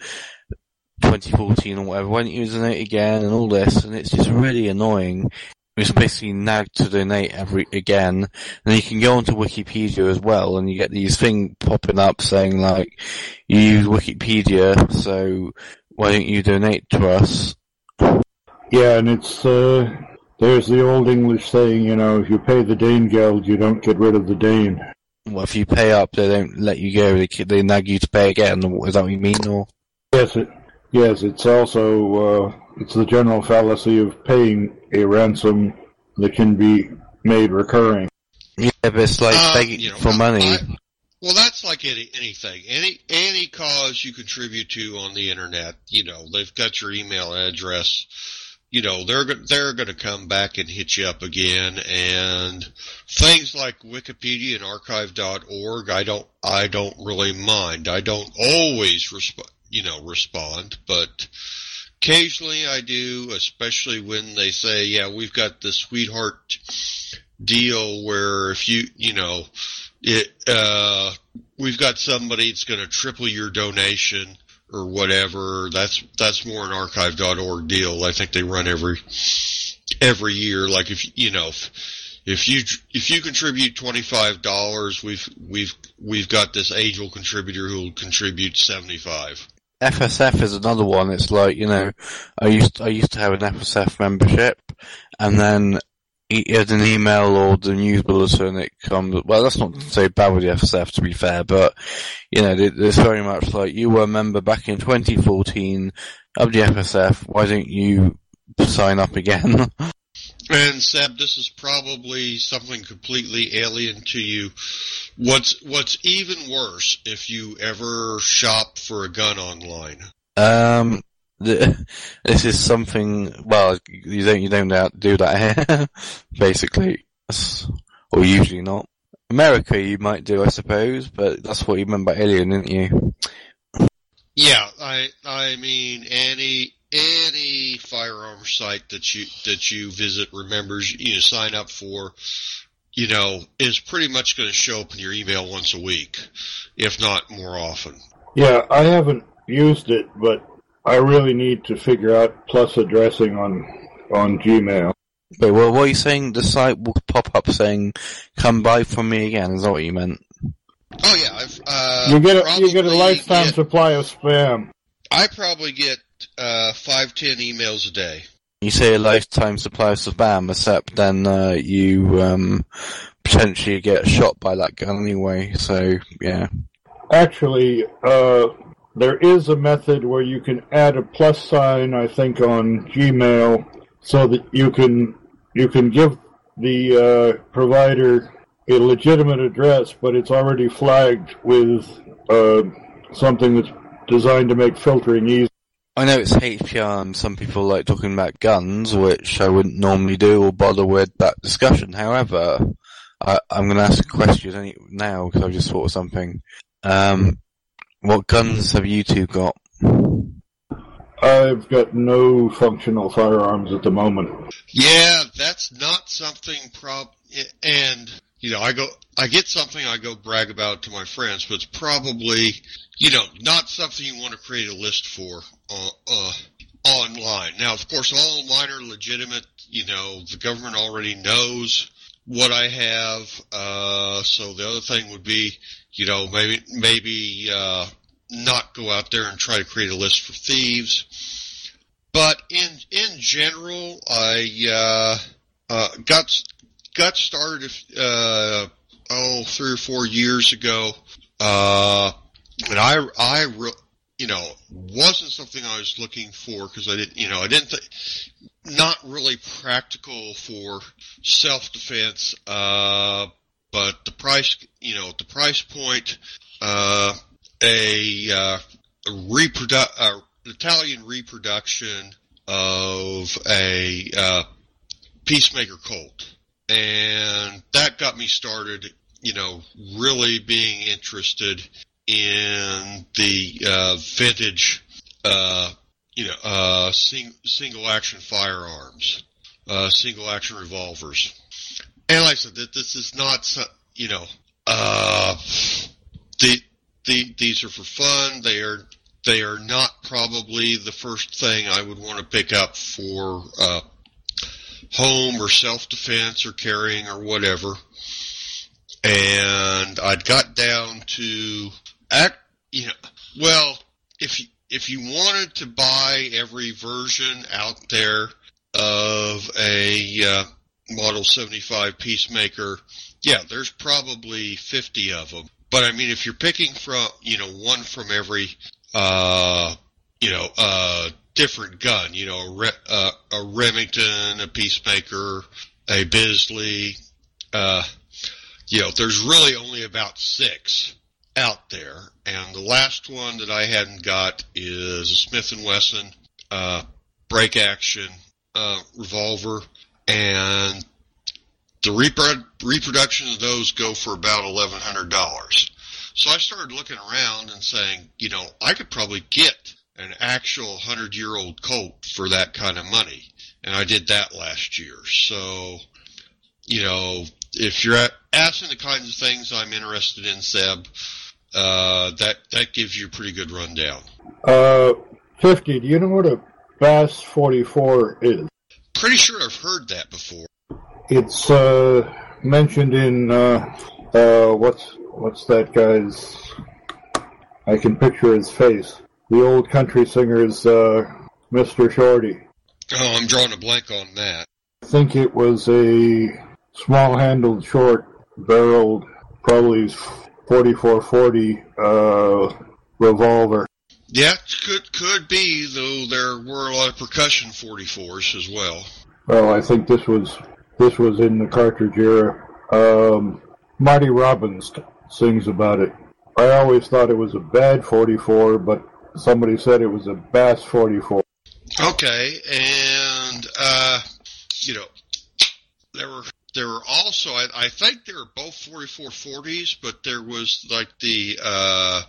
twenty fourteen or whatever, why don't you donate again, and all this, and it's just really annoying. It's basically nagged to donate every, again, and then you can go onto Wikipedia as well, and you get these things popping up saying like, you use Wikipedia, so why don't you donate to us? Yeah, and it's, uh, there's the old English saying, you know, if you pay the Dane Geld, you don't get rid of the Dane. Well, if you pay up, they don't let you go, they, they nag you to pay again, is that what you mean, or? Yes, it, yes, it's also, uh, it's the general fallacy of paying a ransom that can be made recurring. Yeah, but it's like Uh, begging you know, for I- money. I- well, that's like any, anything. Any any cause you contribute to on the internet, you know, they've got your email address. You know, they're go- they're going to come back and hit you up again. And things like Wikipedia and archive dot org, I don't I don't really mind. I don't always resp- you know respond, but occasionally I do, especially when they say, yeah, we've got the sweetheart deal where if you, you know, it, uh, we've got somebody that's going to triple your donation or whatever. That's, that's more an archive dot org deal. I think they run every, every year. Like if, you know, if, if you, if you contribute twenty-five dollars, we've, we've, we've got this angel contributor who will contribute seventy-five. F S F is another one. It's like, you know, I used I used to have an F S F membership, and then you had an email or the news bulletin. It comes. Well, that's not to say bad with the F S F, to be fair, but you know, it's very much like you were a member back in twenty fourteen of the F S F. Why don't you sign up again? And Seb, this is probably something completely alien to you. What's what's even worse if you ever shop for a gun online? Um, the, this is something. Well, you don't you don't do that here, basically, or usually not. America, you might do, I suppose, but that's what you meant by alien, didn't you? Yeah, I I mean any any firearm site that you that you visit remembers you know, sign up for, you know, is pretty much going to show up in your email once a week, if not more often. Yeah, I haven't used it, but I really need to figure out plus addressing on on Gmail. Wait, well, what are you saying? The site will pop up saying, "Come buy from me again." Is that what you meant? Oh yeah, I've, uh, You get a, you get a lifetime get, supply of spam. I probably get uh, five, ten emails a day. You say a lifetime supply of spam, except then uh, you um, potentially get shot by that gun anyway. So yeah. Actually, uh, there is a method where you can add a plus sign, I think, on Gmail, so that you can you can give the uh, provider a legitimate address, but it's already flagged with uh, something that's designed to make filtering easy. I know it's H P R and some people like talking about guns, which I wouldn't normally do or bother with that discussion. However, I, I'm going to ask a question any, now because I've just thought of something. Um, what guns have you two got? I've got no functional firearms at the moment. Yeah, that's not something prob, and, you know, I go, I get something I go brag about to my friends, but it's probably, you know, not something you want to create a list for, uh, uh, online. Now, of course, all of mine are legitimate, you know, the government already knows what I have, uh, so the other thing would be, you know, maybe, maybe, uh, not go out there and try to create a list for thieves. But in, in general, I, uh, uh, got, got started, uh, oh, three or four years ago, uh, and I, I, re- you know, wasn't something I was looking for because I didn't, you know, I didn't think, not really practical for self-defense, uh, but the price, you know, the price point, uh, a, uh, a reprodu- uh, Italian reproduction of a, uh, Peacemaker Colt. And that got me started, you know, really being interested in the, uh, vintage, uh, you know, uh, sing- single action firearms, uh, single action revolvers. And like I said, that this is not, you know, uh, the, the, these are for fun. They are, they are not probably the first thing I would want to pick up for, uh, home or self-defense or carrying or whatever. And I'd got down to act, you know, well, if you, if you wanted to buy every version out there of a, uh, Model seventy-five Peacemaker, yeah, there's probably fifty of them. But I mean, if you're picking from, you know, one from every, uh, you know, uh, different gun, you know, a, Re- uh, a Remington, a Peacemaker, a Bisley, uh, you know, there's really only about six out there. And the last one that I hadn't got is a Smith and Wesson, uh, break action, uh, revolver. And the repro- reproduction of those go for about eleven hundred dollars. So I started looking around and saying, you know, I could probably get an actual hundred-year-old Colt for that kind of money. And I did that last year. So, you know, if you're asking the kinds of things I'm interested in, Seb, uh, that, that gives you a pretty good rundown. Uh, fifty, do you know what a Bass forty-four is? Pretty sure I've heard that before. It's uh, mentioned in uh, uh, what's what's that guy's? I can picture his face. The old country singer's uh, Mister Shorty. Oh, I'm drawing a blank on that. I think it was a small-handled, short-barreled, probably forty-four forty uh, revolver. Yeah, could could be, though there were a lot of percussion forty-fours as well. Well, I think this was this was in the cartridge era. Um, Marty Robbins sings about it. I always thought it was a bad forty-four, but somebody said it was a Bass forty-four. Okay, and uh, you know, there were there were also I, I think they were both forty-four forties, but there was like the uh.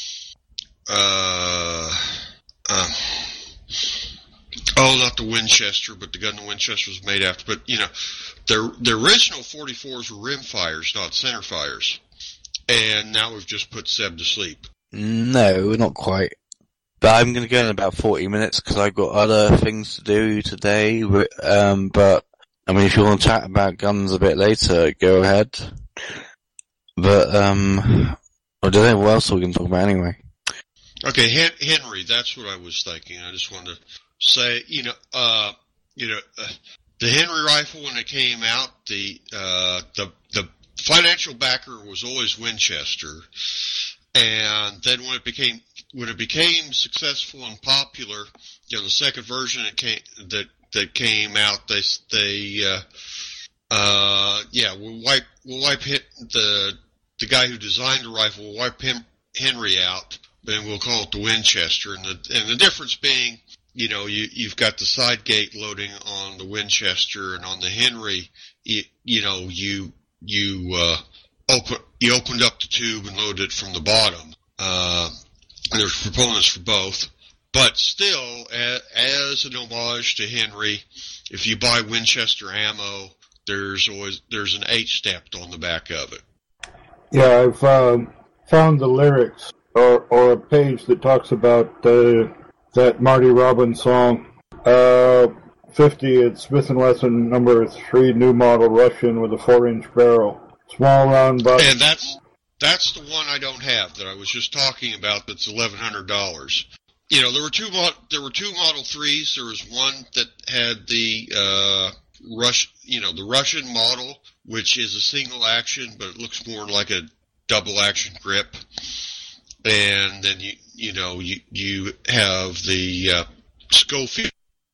Uh, um, oh, not the Winchester, but the gun the Winchester was made after. But, you know, the, the original forty-fours were rimfires, not centerfires. And now we've just put Seb to sleep. No, not quite. But I'm going to go in about forty minutes because I've got other things to do today. Um, but, I mean, if you want to chat about guns a bit later, go ahead. But, um, I don't know what else we can talk about anyway. Okay, Henry, that's what I was thinking. I just wanted to say, you know, uh, you know, uh, the Henry rifle when it came out, the, uh, the, the financial backer was always Winchester. And then when it became when it became successful and popular, you know, the second version that came that that came out, they they uh, uh, yeah, we'll wipe we'll wipe hit the the guy who designed the rifle. We'll wipe him, Henry out, and we'll call it the Winchester. And the and the difference being, you know, you you've got the side gate loading on the Winchester, and on the Henry, you, you know, you you uh, open you opened up the tube and loaded it from the bottom. Uh, and there's proponents for both. But still, as an homage to Henry, if you buy Winchester ammo, there's always there's an H stamped on the back of it. Yeah, I've um, found the lyrics or or a page that talks about uh, that Marty Robbins song. Uh, fifty, it's Smith and Wesson number three, new model Russian with a four-inch barrel, small round butt. And that's that's the one I don't have that I was just talking about. That's eleven hundred dollars. You know, there were two there were two Model threes. There was one that had the uh, Rush, you know, the Russian model, which is a single action, but it looks more like a double action grip. And then you you know you you have the uh, Schofield,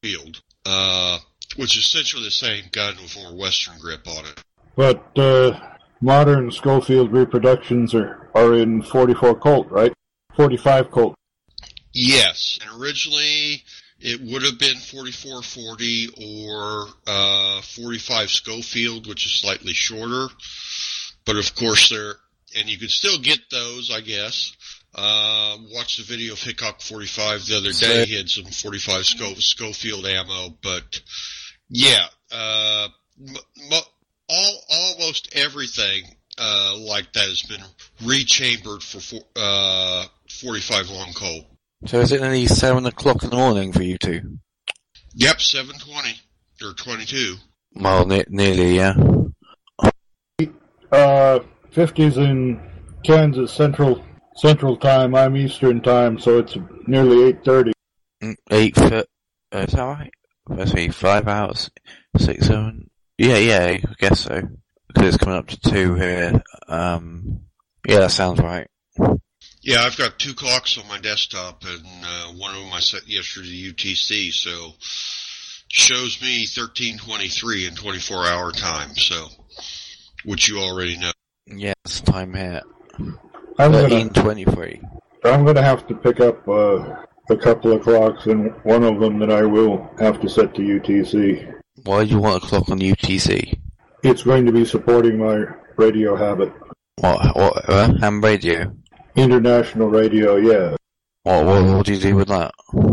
uh, which is essentially the same gun with more Western grip on it. But uh, modern Schofield reproductions are are in forty-four Colt, right? forty-five Colt. Yes, and originally it would have been forty-four forty or uh, forty-five Schofield, which is slightly shorter. But of course, they're and you can still get those, I guess. Uh, watched the video of Hickok forty-five the other day. He had some forty-five Sco- Schofield ammo, but yeah, uh, m- m- all almost everything uh, like that has been rechambered for for uh, forty-five long Colt. So is it only seven o'clock in the morning for you two? Yep, seven twenty or twenty-two. Well, ne- nearly, yeah. Uh, fifties in Kansas Central Central Time. I'm Eastern Time, so it's nearly eight thirty. Eight foot. Uh, is that right? Let's see, five hours, six, seven. Yeah, yeah, I guess so. Because it's coming up to two here. Um, yeah, that sounds right. Yeah, I've got two clocks on my desktop, and uh, one of them I set yesterday to U T C, so shows me thirteen twenty-three in twenty-four hour time, so which you already know. Yeah, it's time here. I'm thirteen gonna, twenty-three. I'm going to have to pick up uh, a couple of clocks, and one of them that I will have to set to U T C. Why do you want a clock on U T C? It's going to be supporting my radio habit. What? What? Uh, ham radio? International radio, yeah. What, what? What do you do with that?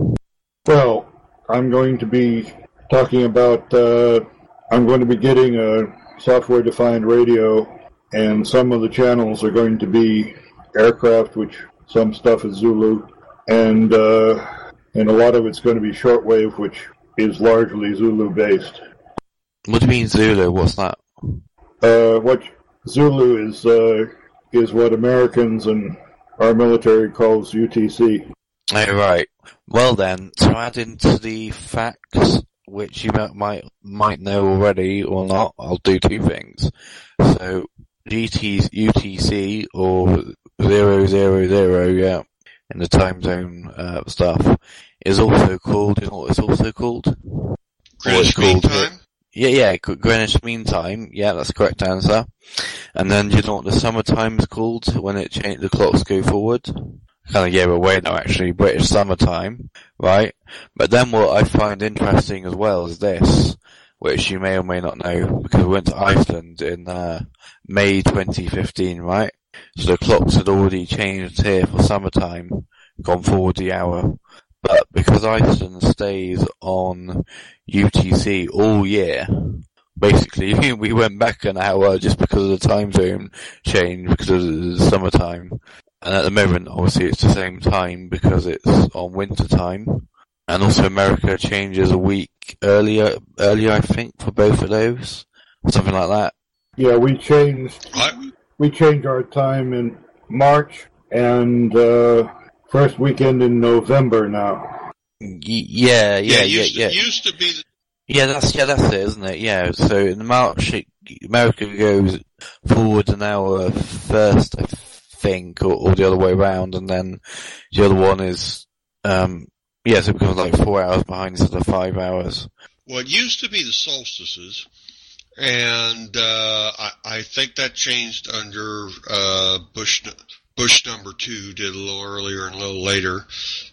Well, I'm going to be talking about. Uh, I'm going to be getting a software-defined radio, and some of the channels are going to be aircraft, which some stuff is Zulu, and uh, and a lot of it's going to be shortwave, which is largely Zulu-based. What do you mean Zulu? What's that? Uh, what Zulu is uh, is what Americans and our military calls U T C. Oh, right. Well then, to add into the facts, which you might might know already or not, I'll do two things. So, G T's U T C, or zero zero zero, yeah, in the time zone uh, stuff, is also called, you know what it's also called? Greenwich Mean Time? Yeah, yeah, Greenwich Mean Time. Yeah, that's the correct answer. And then do you know what the summertime is called when it change the clocks go forward? Kind of gave away now, actually. British summertime, right? But then what I find interesting as well is this, which you may or may not know, because we went to Iceland in uh, May twenty fifteen, right? So the clocks had already changed here for summertime, gone forward the hour. But because Iceland stays on U T C all year, basically we went back an hour just because of the time zone change, because of the summertime. And at the moment, obviously, it's the same time because it's on winter time. And also America changes a week earlier, earlier I think, for both of those. Something like that. Yeah, we changed, What? we changed our time in March, and uh, first weekend in November now. Y- yeah, yeah, yeah, used yeah. To, used to be. The, Yeah, that's yeah, that's it, isn't it? Yeah. So in March, it, America goes forward an hour first, I think, or, or the other way around, and then the other one is, um, yes, it becomes like four hours behind instead of five hours. Well, it used to be the solstices, and uh, I, I think that changed under uh, Bush. Bush number two did a little earlier and a little later.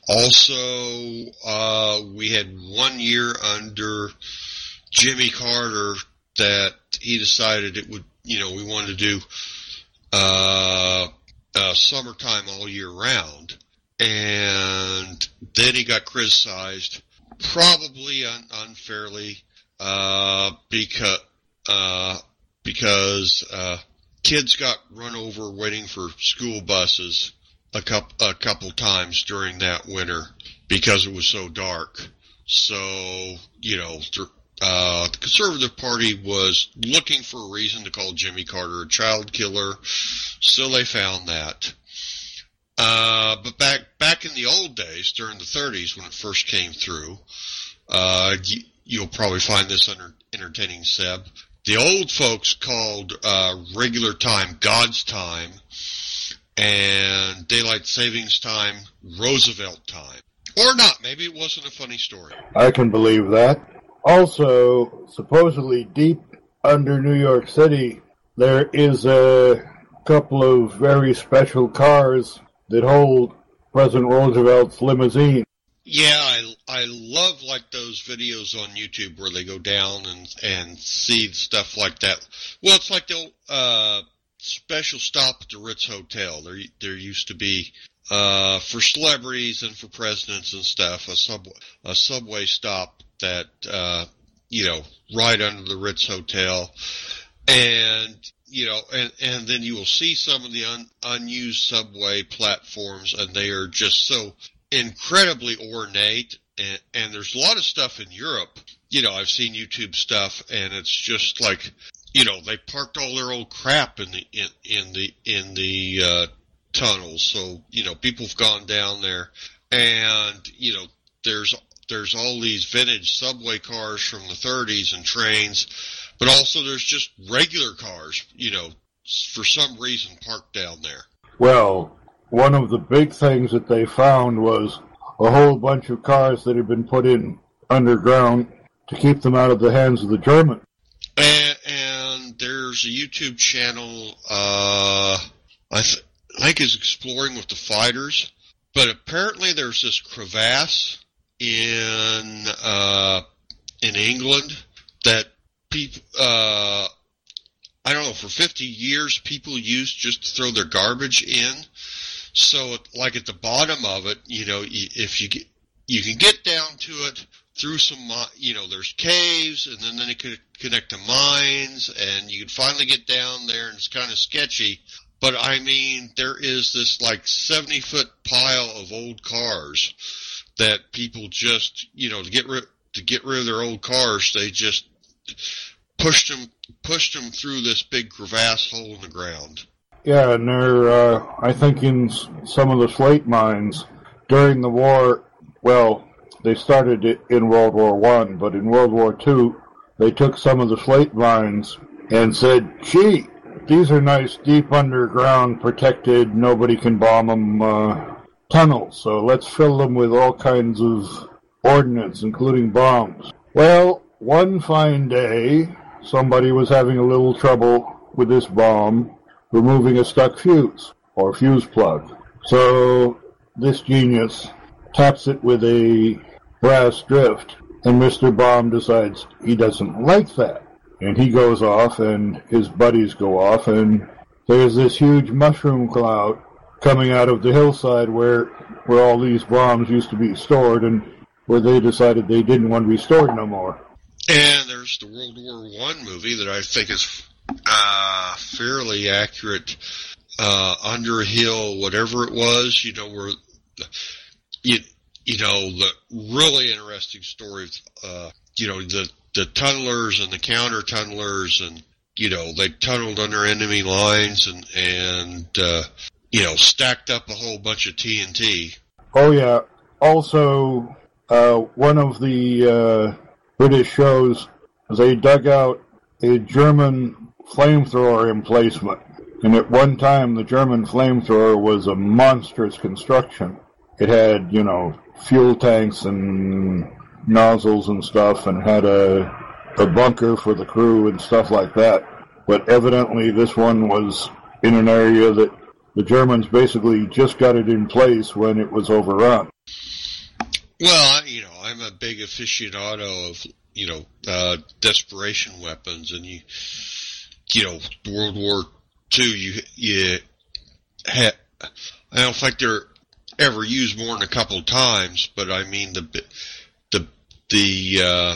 Also, uh, we had one year under Jimmy Carter that he decided it would, you know, we wanted to do uh, uh, summertime all year round. And then he got criticized, probably un- unfairly, uh, because, uh, because, uh, kids got run over waiting for school buses a couple, a couple times during that winter because it was so dark. So, you know, uh, the Conservative Party was looking for a reason to call Jimmy Carter a child killer, so they found that. Uh, but back, back in the old days, during the thirties, when it first came through, uh, you, you'll probably find this under, entertaining, Seb. The old folks called uh, regular time God's time, and daylight savings time Roosevelt time. Or not. Maybe it wasn't a funny story. I can believe that. Also, supposedly deep under New York City, there is a couple of very special cars that hold President Roosevelt's limousine. Yeah, I, I love like those videos on YouTube where they go down and, and see stuff like that. Well, it's like the uh, special stop at the Ritz Hotel. There, there used to be, uh, for celebrities and for presidents and stuff, a subway, a subway stop that, uh, you know, right under the Ritz Hotel. And, you know, and, and then you will see some of the un, unused subway platforms, and they are just so incredibly ornate, and, and there's a lot of stuff in Europe. You know, I've seen YouTube stuff, and it's just like, you know, they parked all their old crap in the in, in the in the uh, tunnels. So, you know, people have gone down there, and you know, there's there's all these vintage subway cars from the thirties and trains, but also there's just regular cars, you know, for some reason parked down there. Well, one of the big things that they found was a whole bunch of cars that had been put in underground to keep them out of the hands of the Germans. And, and there's a YouTube channel, uh, I, th- I think is Exploring with the Fighters, but apparently there's this crevasse in, uh, in England that people, uh, I don't know, for fifty years people used just to throw their garbage in. So, like at the bottom of it, you know, if you get, you can get down to it through some, you know, there's caves, and then, then it could connect to mines, and you can finally get down there, and it's kind of sketchy. But I mean, there is this like seventy foot pile of old cars that people just, you know, to get rid to get rid of their old cars, they just pushed them pushed them through this big crevasse hole in the ground. Yeah, and they're, uh, I think in some of the slate mines during the war, well, they started it in World War One, but in World War Two, they took some of the slate mines and said, gee, these are nice, deep underground, protected, nobody can bomb them, uh, tunnels, so let's fill them with all kinds of ordnance, including bombs. Well, one fine day, somebody was having a little trouble with this bomb, removing a stuck fuse, or fuse plug. So this genius taps it with a brass drift, and Mister Bomb decides he doesn't like that. And he goes off, and his buddies go off, and there's this huge mushroom cloud coming out of the hillside where where all these bombs used to be stored, and where they decided they didn't want to be stored no more. And there's the World War One movie that I think is uh, fairly accurate. Uh, Underhill, whatever it was, you know, where you you know the really interesting stories. Uh, you know, the the tunnelers and the counter tunnelers, and you know they tunneled under enemy lines and and uh, you know stacked up a whole bunch of T N T. Oh yeah. Also, uh, one of the uh, British shows, they dug out a German flamethrower emplacement, And at one time, the German flamethrower was a monstrous construction. It had, you know, fuel tanks and nozzles and stuff, and had a, a bunker for the crew and stuff like that. But evidently this one was in an area that the Germans basically just got it in place when it was overrun. Well, you know, I'm a big aficionado of, you know, uh, desperation weapons, and you, you know, World War Two, you, you had, I don't think they're ever used more than a couple of times, but I mean the, the, the, uh,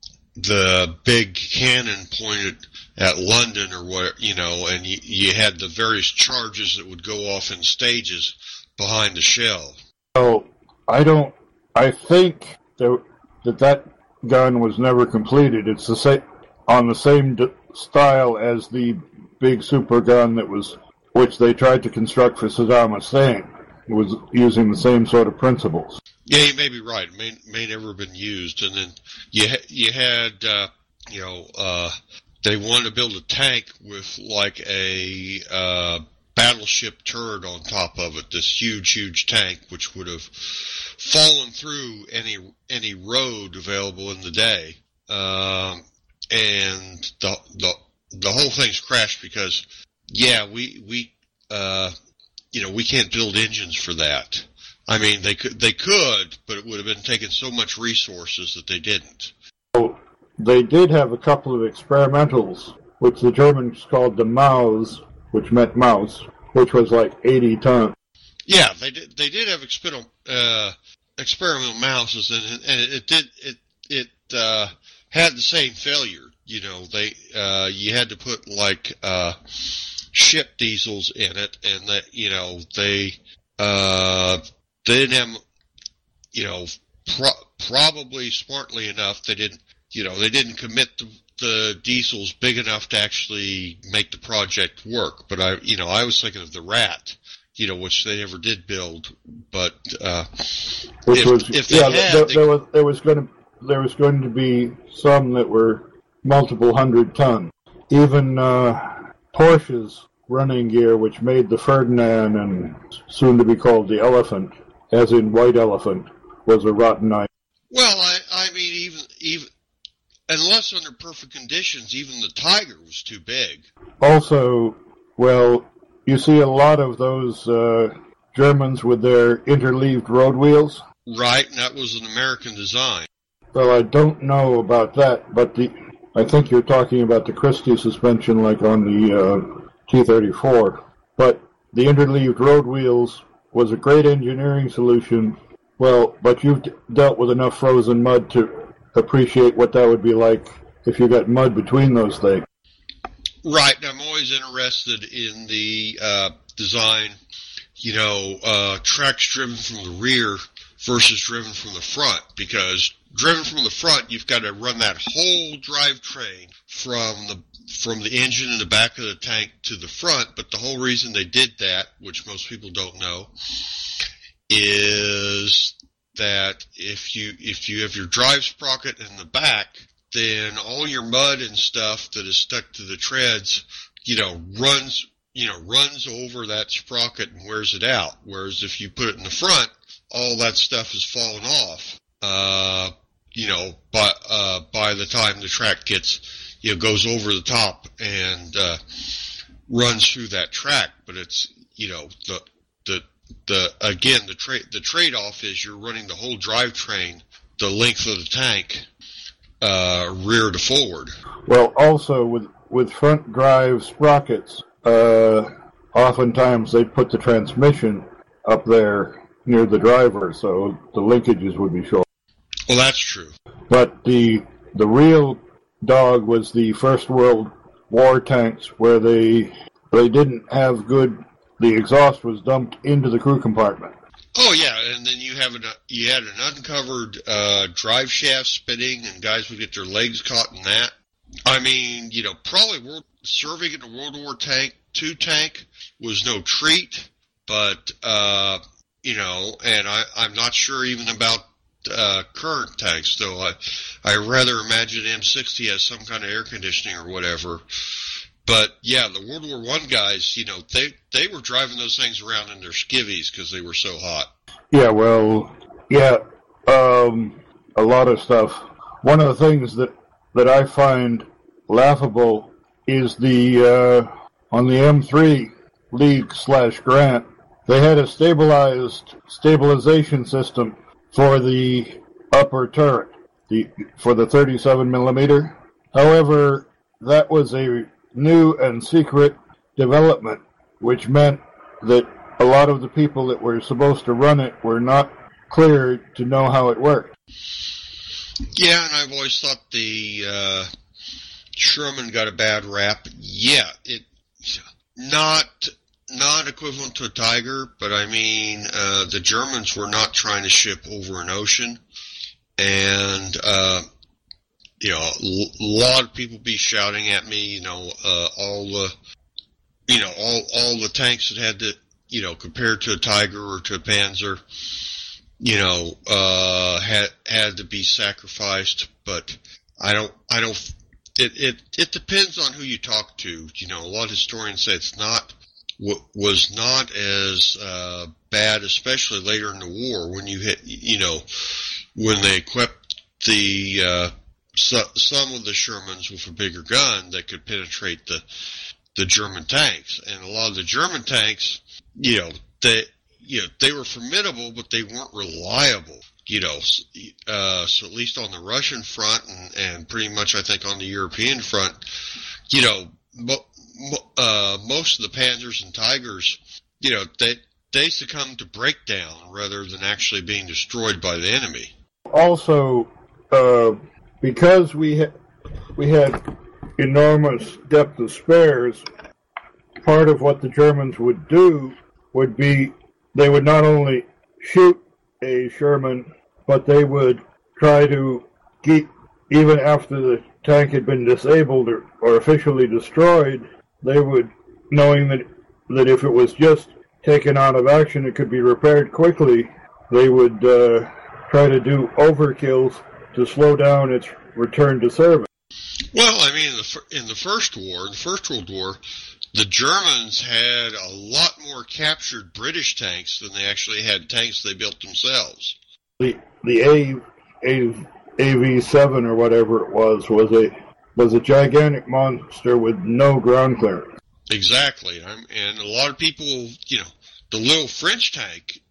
the big cannon pointed at London or what, you know, and you, you had the various charges that would go off in stages behind the shell. So, I don't, I think that that, that gun was never completed. It's the same, on the same d- style as the big super gun that was, which they tried to construct for Saddam Hussein. It was using the same sort of principles. Yeah, you may be right. It may, may never have been used. And then you, ha- you had, uh, you know, uh, they wanted to build a tank with like a, uh, battleship turret on top of it, this huge, huge tank, which would have fallen through any, any road available in the day. Um, and the, the, the whole thing's crashed because, yeah, we, we, uh, you know, we can't build engines for that. I mean, they could, they could, but it would have been taking so much resources that they didn't. So they did have a couple of experimentals, which the Germans called the Maus, which meant mouse, which was like eighty tons. Yeah, they did. They did have experimental uh, experimental mouses, and, and it, it did. It it uh, had the same failure. You know, they uh, you had to put like uh, ship diesels in it, and that you know they uh, they didn't have. You know, pro- probably smartly enough, they didn't. You know, they didn't commit the, the diesels big enough to actually make the project work. But I, you know, I was thinking of the Rat, you know, which they never did build. But uh, which if, was, if they yeah, had, there, they, there was there was going to there was going to be some that were multiple hundred ton. Even uh, Porsche's running gear, which made the Ferdinand and soon to be called the Elephant, as in White Elephant, was a rotten item. Well, I, I mean, even even. Unless under perfect conditions, even the Tiger was too big. Also, well, you see a lot of those uh, Germans with their interleaved road wheels. Right, and that was an American design. Well, I don't know about that, but the I think you're talking about the Christie suspension like on the uh, T thirty-four. But the interleaved road wheels was a great engineering solution. Well, but you've d- dealt with enough frozen mud to appreciate what that would be like if you got mud between those things. Right. I'm always interested in the uh, design, you know, uh, tracks driven from the rear versus driven from the front, because driven from the front, you've got to run that whole drivetrain from the from the engine in the back of the tank to the front. But the whole reason they did that, which most people don't know, is that if you if you have your drive sprocket in the back, then all your mud and stuff that is stuck to the treads, you know, runs you know runs over that sprocket and wears it out. Whereas if you put it in the front, all that stuff is falling off. Uh, you know, by uh, by the time the track gets you know goes over the top and uh, runs through that track, but it's you know the the The again, the trade the trade off is you're running the whole drivetrain the length of the tank, uh, rear to forward. Well, also with with front drive sprockets, uh, oftentimes they put the transmission up there near the driver, so the linkages would be short. Well, that's true. But the the real dog was the First World War tanks, where they they didn't have good. The exhaust was dumped into the crew compartment. Oh yeah, and then you have an you had an uncovered uh, drive shaft spinning, and guys would get their legs caught in that. I mean, you know, probably world, serving in a World War tank, two tank was no treat, but uh, you know, and I, I'm not sure even about uh, current tanks. Though I I rather imagine M sixty has some kind of air conditioning or whatever. But yeah, the World War One guys, you know, they they were driving those things around in their skivvies because they were so hot. Yeah, well, yeah, um, a lot of stuff. One of the things that, that I find laughable is the, uh, on the M three League slash Grant, they had a stabilized stabilization system for the upper turret, the, for the thirty-seven millimeter. However, that was a new and secret development, which meant that a lot of the people that were supposed to run it were not cleared to know how it worked. Yeah, and I've always thought the uh, Sherman got a bad rap. Yeah, it not not equivalent to a Tiger, but I mean, uh, the Germans were not trying to ship over an ocean, and uh, you know, a lot of people be shouting at me, you know, uh, all the, you know, all all the tanks that had to, you know, compared to a Tiger or to a Panzer, you know, uh, had had to be sacrificed. But I don't, I don't. It it it depends on who you talk to. You know, a lot of historians say it's not was not as uh, bad, especially later in the war when you hit, you know, when they equipped the uh, so, some of the Shermans with a bigger gun that could penetrate the the German tanks, and a lot of the German tanks, you know, they you know they were formidable, but they weren't reliable. You know, uh, so at least on the Russian front, and, and pretty much I think on the European front, you know, mo- mo- uh, most of the Panzers and Tigers, you know, they they succumbed to breakdown rather than actually being destroyed by the enemy. Also, uh, because we ha- we had enormous depth of spares, part of what the Germans would do would be they would not only shoot a Sherman, but they would try to keep, even after the tank had been disabled or, or officially destroyed, they would, knowing that that if it was just taken out of action, it could be repaired quickly, they would uh, try to do overkills to slow down its return to service. Well, I mean, in the, in the First War, in the First World War, the Germans had a lot more captured British tanks than they actually had tanks they built themselves. The the A A A V seven or whatever it was was a was a gigantic monster with no ground clearance. Exactly, I'm, and a lot of people, you know, the little French tank,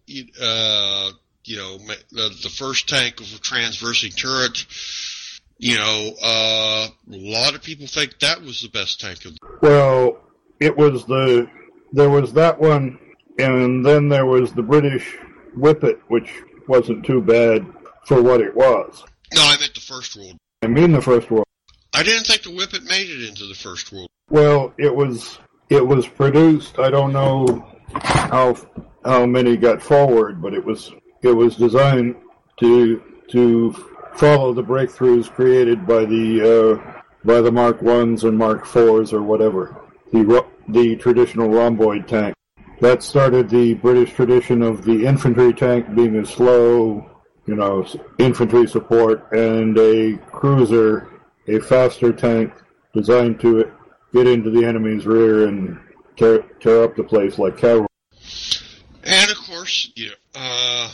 uh, you know, the, the first tank with a transversing turret. You know, uh, a lot of people think that was the best tank of the Well, it was the, there was that one, and then there was the British Whippet, which wasn't too bad for what it was. No, I meant the First World. I mean the First World. I didn't think the Whippet made it into the First World. Well, it was, it was produced, I don't know how, how many got forward, but it was, it was designed to, to follow the breakthroughs created by the, uh, by the Mark Ones and Mark Fours or whatever. The, the traditional rhomboid tank. That started the British tradition of the infantry tank being a slow, you know, infantry support, and a cruiser, a faster tank designed to get into the enemy's rear and tear, tear up the place like cavalry. And of course, you know, uh,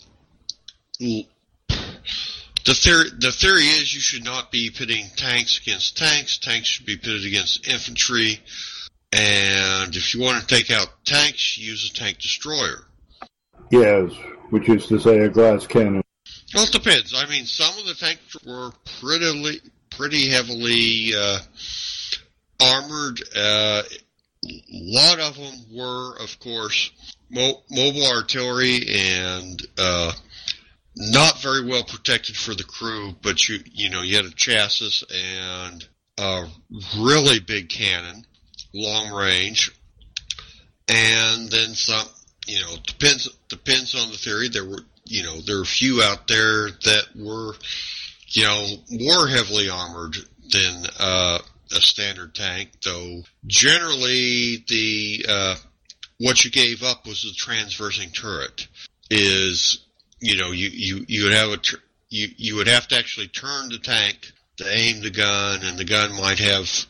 the theory, the theory is you should not be pitting tanks against tanks. Tanks should be pitted against infantry. And if you want to take out tanks, use a tank destroyer. Yes, which is to say a glass cannon. Well, it depends. I mean, some of the tanks were pretty, pretty heavily uh, armored. Uh, a lot of them were, of course, mo- mobile artillery and uh, not very well protected for the crew. But you, you know, you had a chassis and a really big cannon. Long range, and then some, you know, depends, depends on the theory. There were, you know, there were a few out there that were, you know, more heavily armored than, uh, a standard tank, though generally the, uh, what you gave up was the transversing turret is, you know, you, you, you would have a, tr- you, you would have to actually turn the tank to aim the gun, and the gun might have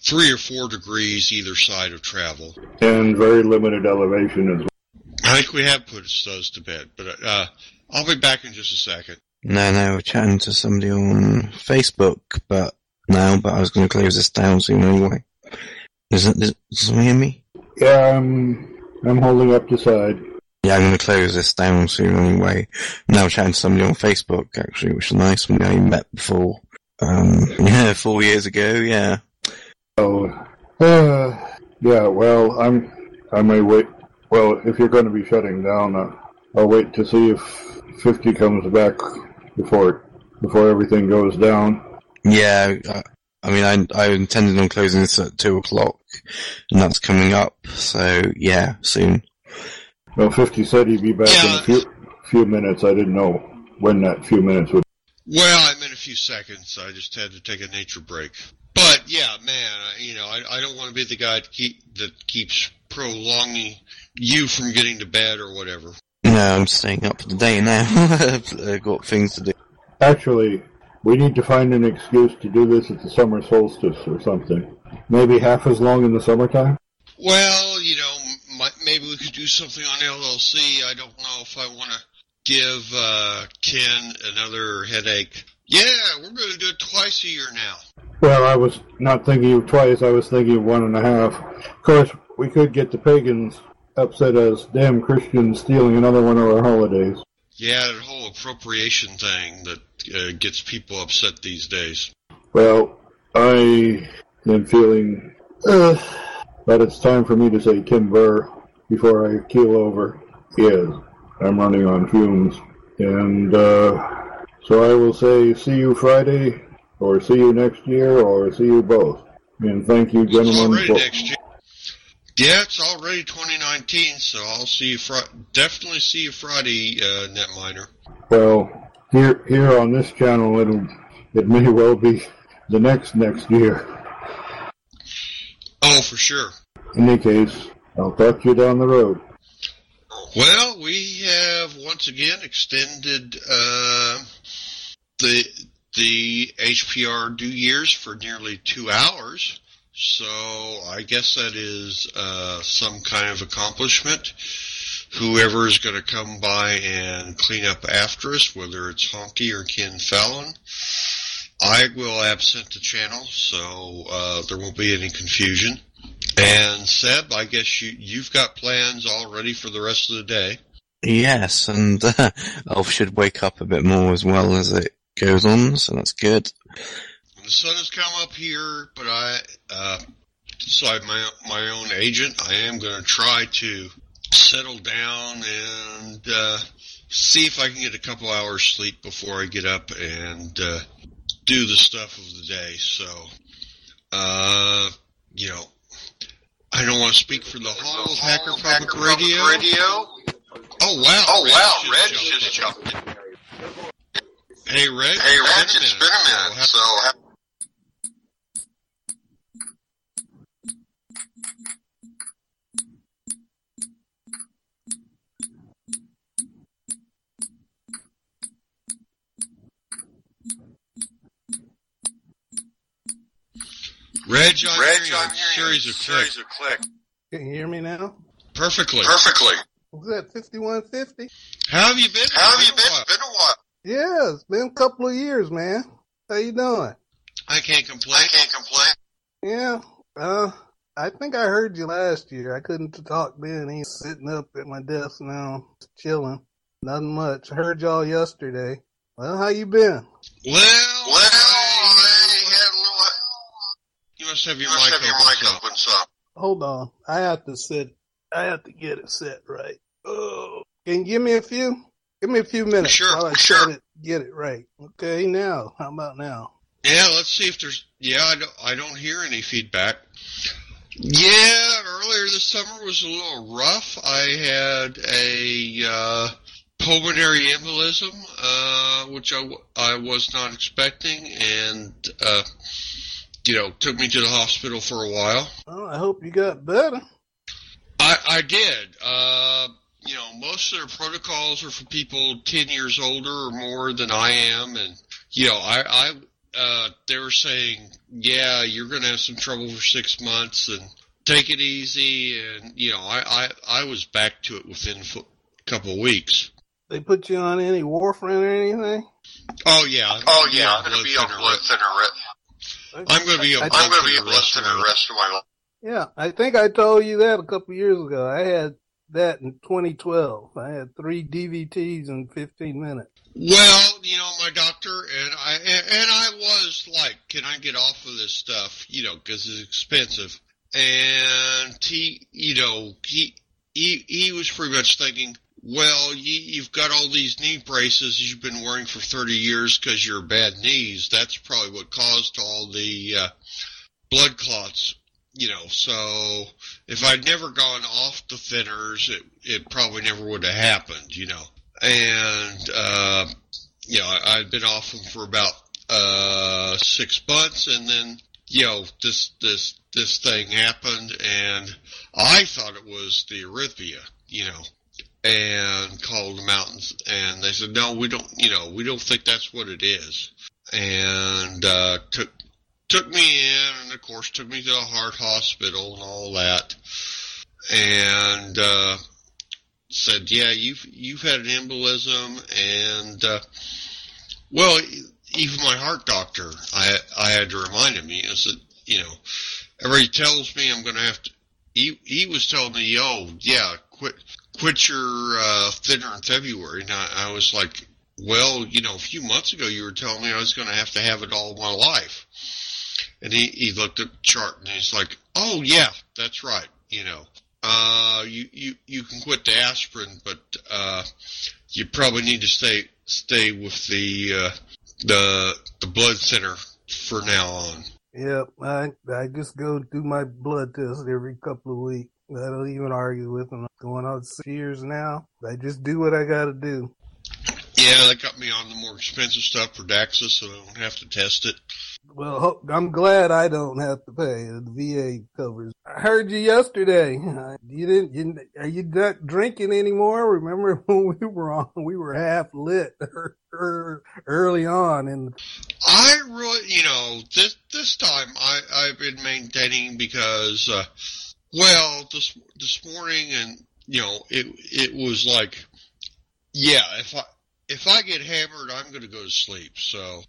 three or four degrees either side of travel. And very limited elevation as well. I think we have put those to bed, but uh, I'll be back in just a second. No, no, we're chatting to somebody on Facebook, but now, but I was going to close this down soon anyway. Is it, does someone hear me? Yeah, I'm, I'm holding up the side. Yeah, I'm going to close this down soon anyway. Now chatting to somebody on Facebook, actually, which is nice. We I met before. Um, yeah, four years ago, yeah. Oh, uh, yeah, well, I'm, I may wait. Well, if you're going to be shutting down, uh, I'll wait to see if fifty comes back before, before everything goes down. Yeah, I, I mean, I, I intended on closing this at two o'clock, and that's coming up, so yeah, soon. Well, fifty said he'd be back yeah. in a few, few minutes. I didn't know when that few minutes would. Well, I meant a few seconds. I just had to take a nature break. But yeah, man, you know, I, I don't want to be the guy to keep, that keeps prolonging you from getting to bed or whatever. No, I'm staying up for the day now. I've got things to do. Actually, we need to find an excuse to do this at the summer solstice or something. Maybe half as long in the summertime? Well, you know, maybe we could do something on L L C. I don't know if I want to give uh, Ken another headache. Yeah, we're going to do it twice a year now. Well, I was not thinking of twice. I was thinking of one and a half. Of course, we could get the pagans upset as damn Christians stealing another one of our holidays. Yeah, that whole appropriation thing that uh, gets people upset these days. Well, I am feeling uh, that it's time for me to say Tim Burr before I keel over. Yes, I'm running on fumes. And uh, so I will say see you Friday, or see you next year, or see you both. And thank you, gentlemen. It's already for- next year. Yeah, it's already twenty nineteen, so I'll see you Friday. Definitely see you Friday, uh, Netminer. Well, here here on this channel, it'll, it may well be the next next year. Oh, for sure. In any case, I'll talk to you down the road. Well, we have once again extended uh, the the H P R due years for nearly two hours. So I guess that is uh, some kind of accomplishment. Whoever is going to come by and clean up after us, whether it's Honky or Ken Fallon, I will absent the channel, so uh, there won't be any confusion. And Seb, I guess you, you've got plans already for the rest of the day. Yes, and uh, I should wake up a bit more as well as it goes on, so that's good. The sun has come up here, but I, uh, decide my my own agent, I am going to try to settle down and uh, see if I can get a couple hours sleep before I get up and uh, do the stuff of the day. So, uh, you know, I don't want to speak for the whole of Hacker Public Radio. Oh wow! Oh Red wow! just Red jumped just in. jumped in. Hey Red, Hey Red, it's it's been a minute. So. Ha- Reg, I'm Reg, hearing I'm a hearing series a of series clicks. of clicks. Can you hear me now? Perfectly. Perfectly. Was that fifty-one fifty? How have you been? How have It's you been a been? while. Been a while. Yeah, it's been a couple of years, man. How you doing? I can't complain. I can't complain. Yeah, uh, I think I heard you last year. I couldn't talk then. He's sitting up at my desk now, just chilling. Nothing much. I heard y'all yesterday. Well, how you been? Well, Well, I had a little. you must have your You must mic have your open. mic so- open, son. Hold on. I have to set. I have to get it set right. Oh, can you give me a few? Give me a few minutes Sure, while I sure. set it, get it right. Okay, now. How about now? Yeah, let's see if there's. Yeah, I don't, I don't hear any feedback. Yeah, earlier this summer was a little rough. I had a uh, pulmonary embolism, uh, which I, w- I was not expecting, and uh, you know, took me to the hospital for a while. Oh, I hope you got better. I, I did. Uh, you know, most of their protocols are for people ten years older or more than I am, and you know, I, I uh, they were saying, yeah, you're going to have some trouble for six months and take it easy. And, you know, I, I, I was back to it within a couple of weeks. They put you on any warfarin or anything? Oh, yeah. Oh, yeah, I'm going to be on blood thinner. I'm going to be on I'm blood going to be thinner on blood thinner the rest of my life. Yeah, I think I told you that a couple of years ago. I had that in twenty twelve. I had three D V Ts in fifteen minutes. Well, you know, my doctor and I, and, and I was like, can I get off of this stuff? You know, because it's expensive. And he, you know, he, he, he was pretty much thinking, well, you, you've got all these knee braces you've been wearing for thirty years because you're bad knees. That's probably what caused all the uh, blood clots. You know, so if I'd never gone off the thinners, it, it probably never would have happened, you know. And, uh, you know, I, I'd been off them for about, uh, six months and then, you know, this, this, this thing happened and I thought it was the arrhythmia, you know, and called the mountains and they said, no, we don't, you know, we don't think that's what it is. And, uh, took, Took me in, and of course took me to the heart hospital and all that, and uh, said, "Yeah, you've you've had an embolism." And uh, well, even my heart doctor, I I had to remind him. He said, "You know, everybody tells me I'm going to have to." He he was telling me, "Oh, yeah, quit quit your uh, thinner in February." And I, I was like, "Well, you know, a few months ago you were telling me I was going to have to have it all my life." And he, he looked at the chart and he's like, oh yeah, that's right. You know, uh, you, you, you can quit the aspirin, but, uh, you probably need to stay, stay with the, uh, the, the blood thinner for now on. Yep. I, I just go do my blood test every couple of weeks. I don't even argue with them. I'm going on six years now. I just do what I gotta do. Yeah, they got me on the more expensive stuff for Daxus, so I don't have to test it. Well, I'm glad I don't have to pay. The V A covers. I heard you yesterday. You didn't. You, are you not drinking anymore? Remember when we were on? We were half lit early on, and I really, you know, this this time I I've been maintaining because, uh, well, this this morning, and you know, it it was like, yeah, if I if I get hammered, I'm going to go to sleep. So,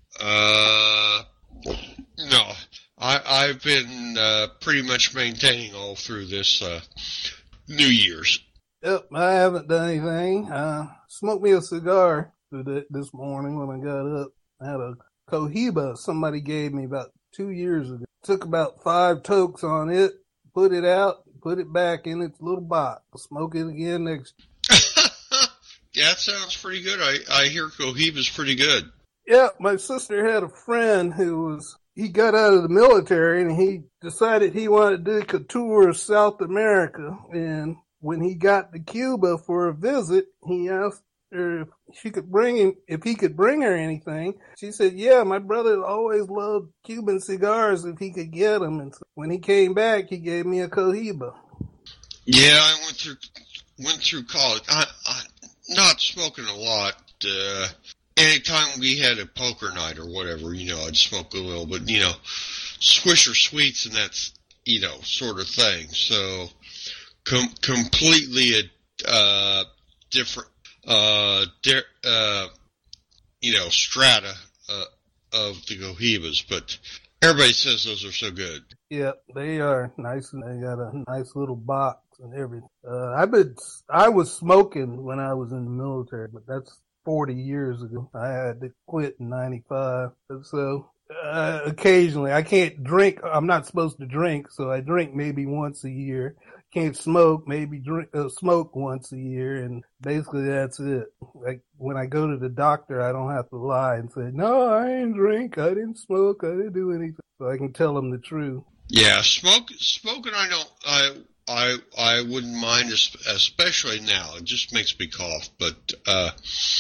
uh. No, I, I've been uh, pretty much maintaining all through this uh, New Year's. Yep, I haven't done anything. Uh, smoked me a cigar this morning when I got up. I had a Cohiba somebody gave me about two years ago. Took about five tokes on it, put it out, put it back in its little box. Smoke it again next year. Yeah, that sounds pretty good. I, I hear Cohiba's pretty good. Yeah, my sister had a friend who was, he got out of the military and he decided he wanted to do a tour of South America. And when he got to Cuba for a visit, he asked her if she could bring him, if he could bring her anything. She said, yeah, my brother always loved Cuban cigars if he could get them. And so when he came back, he gave me a Cohiba. Yeah, I went through, went through college. I, I not smoking a lot, uh, anytime we had a poker night or whatever, you know, I'd smoke a little, but, you know, Swisher Sweets and that's, you know, sort of thing. So, com- completely a, uh, different, uh, di- uh, you know, strata, uh, of the Cohibas, but everybody says those are so good. Yeah, they are nice and they got a nice little box and everything. Uh, I've been, I was smoking when I was in the military, but that's forty years ago. I had to quit in ninety-five. So, uh, occasionally I can't drink. I'm not supposed to drink. So I drink maybe once a year. Can't smoke, maybe drink, uh, smoke once a year. And basically that's it. Like when I go to the doctor, I don't have to lie and say, no, I didn't drink. I didn't smoke. I didn't do anything. So I can tell them the truth. Yeah. Smoke, smoking. I don't, I, I, I wouldn't mind, especially now. It just makes me cough, but, uh,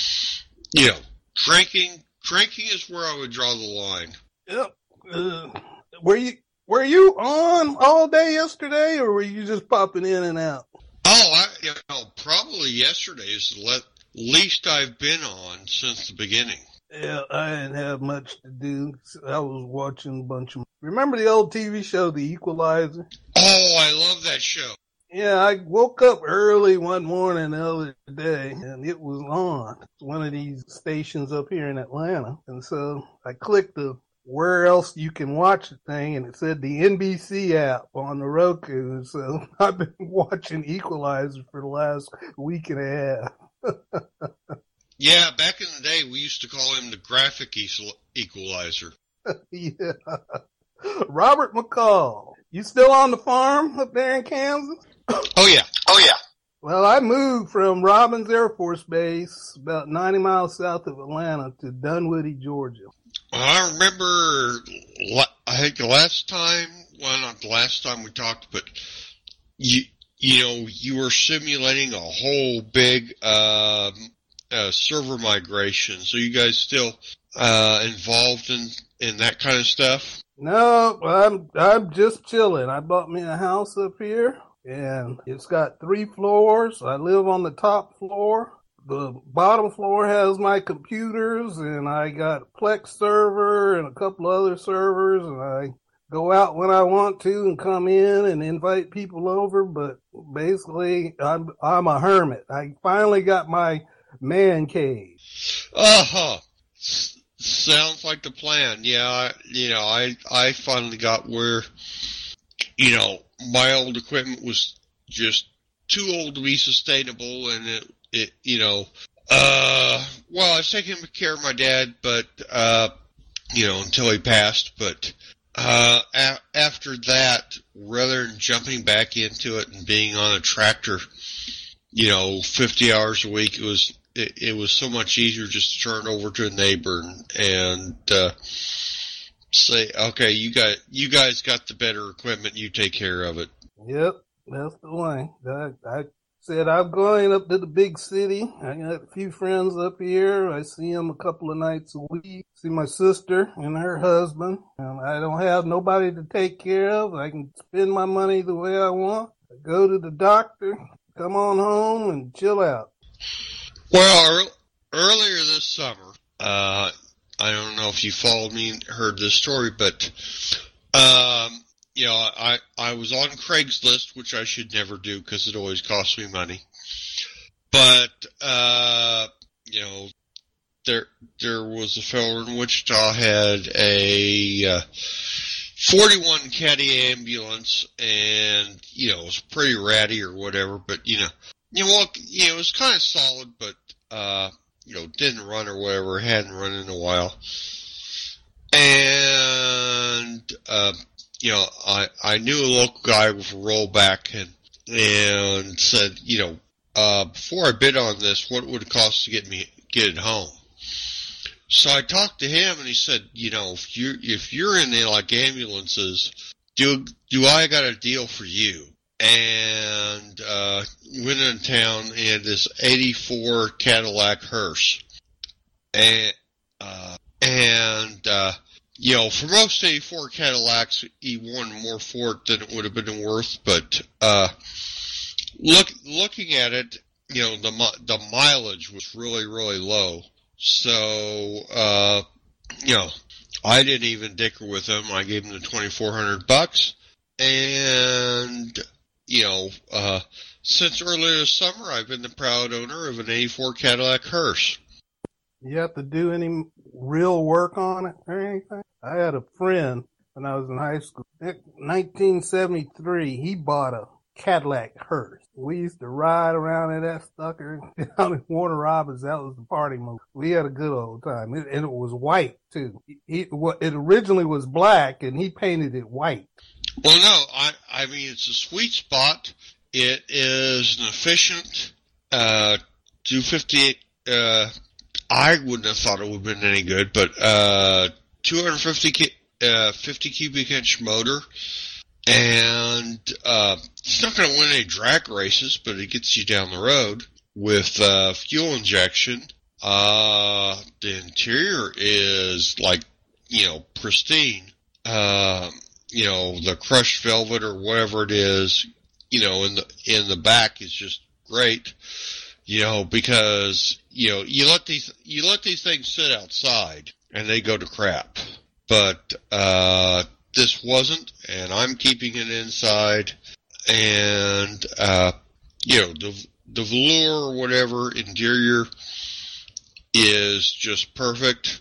you know, drinking, drinking is where I would draw the line. Yep. Uh, were you, were you on all day yesterday or were you just popping in and out? Oh, I, you know, probably yesterday is the le- least I've been on since the beginning. Yeah, I didn't have much to do. I was watching a bunch of... Remember the old T V show, The Equalizer? Oh, I love that show. Yeah, I woke up early one morning the other day, and it was on one of these stations up here in Atlanta. And so I clicked the where else you can watch the thing, and it said the N B C app on the Roku. And so I've been watching Equalizer for the last week and a half. Yeah, back in the day, we used to call him the graphic equalizer. Yeah. Robert McCall, you still on the farm up there in Kansas? Oh, yeah. Oh, yeah. Well, I moved from Robbins Air Force Base, about ninety miles south of Atlanta, to Dunwoody, Georgia. I remember, I think the last time, well, not the last time we talked, but you, you know, you were simulating a whole big, um, uh, server migration. So you guys still, uh, involved in, in that kind of stuff? No, I'm, I'm just chilling. I bought me a house up here, and it's got three floors. I live on the top floor. The bottom floor has my computers, and I got a Plex server and a couple other servers, and I go out when I want to and come in and invite people over, but basically I'm, I'm a hermit. I finally got my man cave. Uh-huh. S- sounds like the plan. Yeah, I, you know, I, I finally got where, you know, my old equipment was just too old to be sustainable, and it, it you know, uh, well, I was taking care of my dad, but, uh, you know, until he passed, but, uh, a- after that, rather than jumping back into it and being on a tractor, you know, fifty hours a week, it was, it, it was so much easier just to turn over to a neighbor and, and uh, say, okay, you got, you guys got the better equipment, you take care of it. Yep, that's the way. I, I said I'm going up to the big city. I got a few friends up here. I see them a couple of nights a week. See my sister and her husband. And I don't have nobody to take care of. I can spend my money the way I want. I go to the doctor, come on home, and chill out. Well, earlier this summer, uh, I don't know if you followed me and heard this story, but, um, you know, I, I was on Craigslist, which I should never do because it always costs me money. But, uh, you know, there, there was a fellow in Wichita had a, uh, forty-one caddy ambulance, and, you know, it was pretty ratty or whatever, but, you know, you know, well, you know, it was kind of solid, but, uh, you know, didn't run or whatever, hadn't run in a while. And, uh, you know, I, I knew a local guy with a rollback and, and said, you know, uh, before I bid on this, what would it cost to get me, get it home? So I talked to him and he said, you know, if you, if you're in the, like, ambulances, do, do I got a deal for you? And, uh, went in town and had this eighty-four Cadillac hearse. And, uh, and, uh, you know, for most eighty-four Cadillacs, he wanted more for it than it would have been worth, but, uh, look, looking at it, you know, the, the mileage was really, really low. So, uh, you know, I didn't even dicker with him. I gave him the twenty-four hundred bucks. And, you know, uh, since earlier this summer, I've been the proud owner of an eighty-four Cadillac hearse. You have to do any real work on it or anything? I had a friend when I was in high school. In nineteen seventy-three, he bought a Cadillac hearse. We used to ride around in that sucker down in Warner Robins. That was the party move. We had a good old time. It, and it was white, too. He, it originally was black, and he painted it white. Well, no, I, I mean, it's a sweet spot. It is an efficient, uh, two fifty-eight, uh, I wouldn't have thought it would have been any good, but, uh, two hundred fifty, uh, fifty cubic inch motor. And, uh, it's not going to win any drag races, but it gets you down the road with, uh, fuel injection. Uh, the interior is like, you know, pristine. Um, you know, the crushed velvet or whatever it is, you know, in the, in the back is just great, you know, because, you know, you let these you let these things sit outside and they go to crap. But uh, this wasn't, and I'm keeping it inside. And uh, you know, the the velour or whatever interior is just perfect.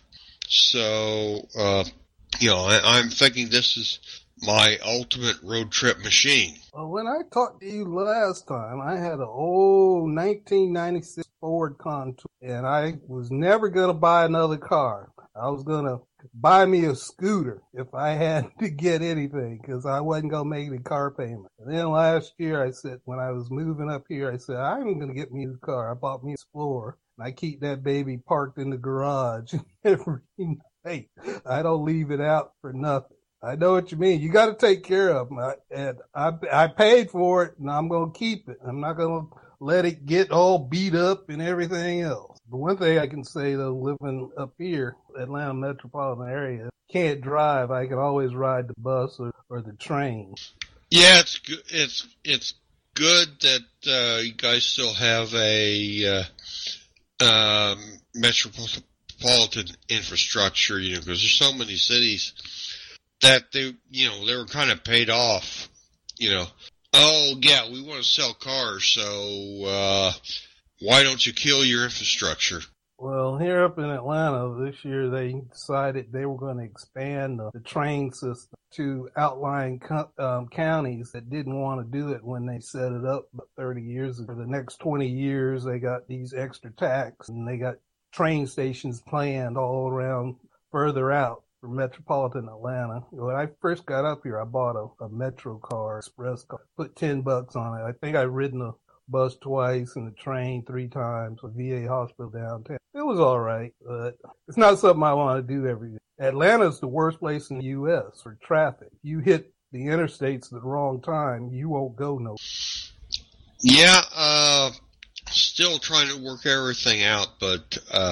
So uh, you know, I, I'm thinking this is my ultimate road trip machine. Well, when I talked to you last time, I had an old nineteen ninety-six Ford Contour, and I was never going to buy another car. I was going to buy me a scooter if I had to get anything, because I wasn't going to make the car payment. And then last year, I said, when I was moving up here, I said, I'm going to get me a car. I bought me a Explorer, and I keep that baby parked in the garage every night. I don't leave it out for nothing. I know what you mean. You got to take care of them. I, and I, I paid for it, and I'm going to keep it. I'm not going to let it get all beat up and everything else. The one thing I can say, though, living up here, Atlanta metropolitan area, can't drive. I can always ride the bus or, or the train. Yeah, it's good. It's it's good that uh, you guys still have a uh, um, metropolitan infrastructure. You know, because there's so many cities that they, you know, they were kind of paid off, you know. Oh, yeah, we want to sell cars, so uh, why don't you kill your infrastructure? Well, here up in Atlanta this year, they decided they were going to expand the, the train system to outlying co- um, counties that didn't want to do it when they set it up about thirty years ago. For the next twenty years, they got these extra tax, and they got train stations planned all around further out for metropolitan Atlanta. When I first got up here, I bought a, a Metro car, express car, put ten bucks on it. I think I've ridden the bus twice and the train three times, a V A hospital downtown. It was all right, but it's not something I want to do every day. Atlanta's the worst place in the U S for traffic. You hit the interstates at the wrong time, you won't go nowhere. Yeah, uh, still trying to work everything out, but uh,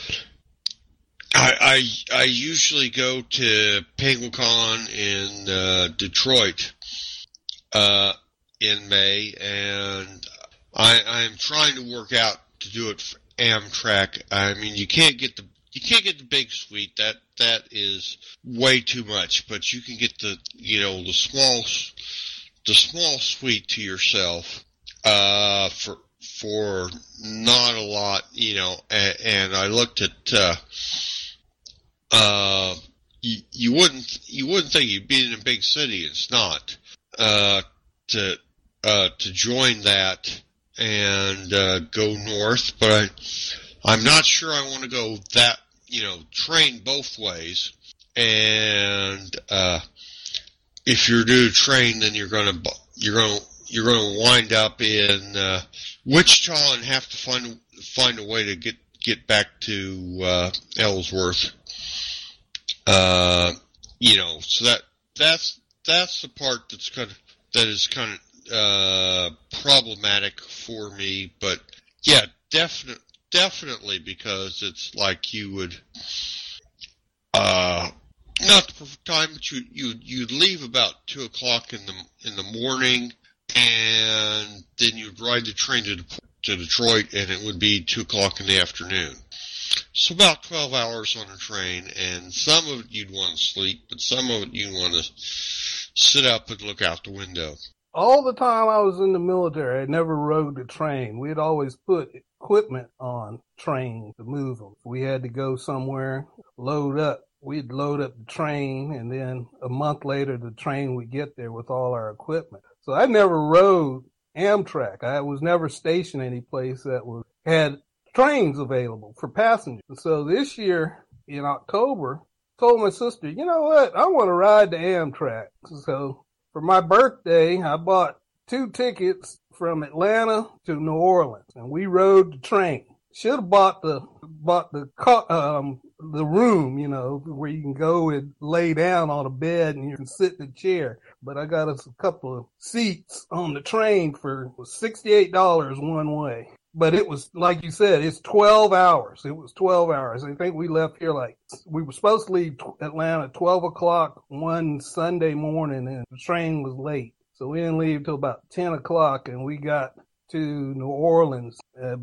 I, I I usually go to PenguinCon in uh, Detroit uh, in May, and I, I'm trying to work out to do it for Amtrak. I mean, you can't get the you can't get the big suite. That that is way too much. But you can get the you know the small the small suite to yourself uh, for for not a lot. You know, and, and I looked at. Uh, Uh, you, you wouldn't, you wouldn't think you'd be in a big city. It's not, uh, to, uh, to join that and, uh, go north, but I, I'm not sure I want to go that, you know, train both ways. And, uh, if you're due to train, then you're gonna, you're gonna, you're gonna wind up in, uh, Wichita and have to find, find a way to get, get back to, uh, Ellsworth. Uh, you know, so that, that's, that's the part that's kind of, that is kind of, uh, problematic for me, but yeah, definitely, definitely because it's like you would, uh, not the perfect time, but you, you, you'd leave about two o'clock in the, in the morning, and then you'd ride the train to, to Detroit, and it would be two o'clock in the afternoon. So about twelve hours on a train, and some of it you'd want to sleep, but some of it you'd want to sit up and look out the window. All the time I was in the military, I never rode the train. We'd always put equipment on trains to move them. If we had to go somewhere, load up. We'd load up the train, and then a month later, the train would get there with all our equipment. So I never rode Amtrak. I was never stationed any place that was had trains available for passengers. So this year in October, I told my sister, you know what, I want to ride the Amtrak. So for my birthday, I bought two tickets from Atlanta to New Orleans, and we rode the train. Should have bought the bought the um the room, you know, where you can go and lay down on a bed and you can sit in a chair. But I got us a couple of seats on the train for sixty-eight dollars one way. But it was, like you said, it's twelve hours. It was twelve hours. I think we left here like, we were supposed to leave Atlanta at twelve o'clock one Sunday morning, and the train was late. So we didn't leave till about ten o'clock, and we got to New Orleans at about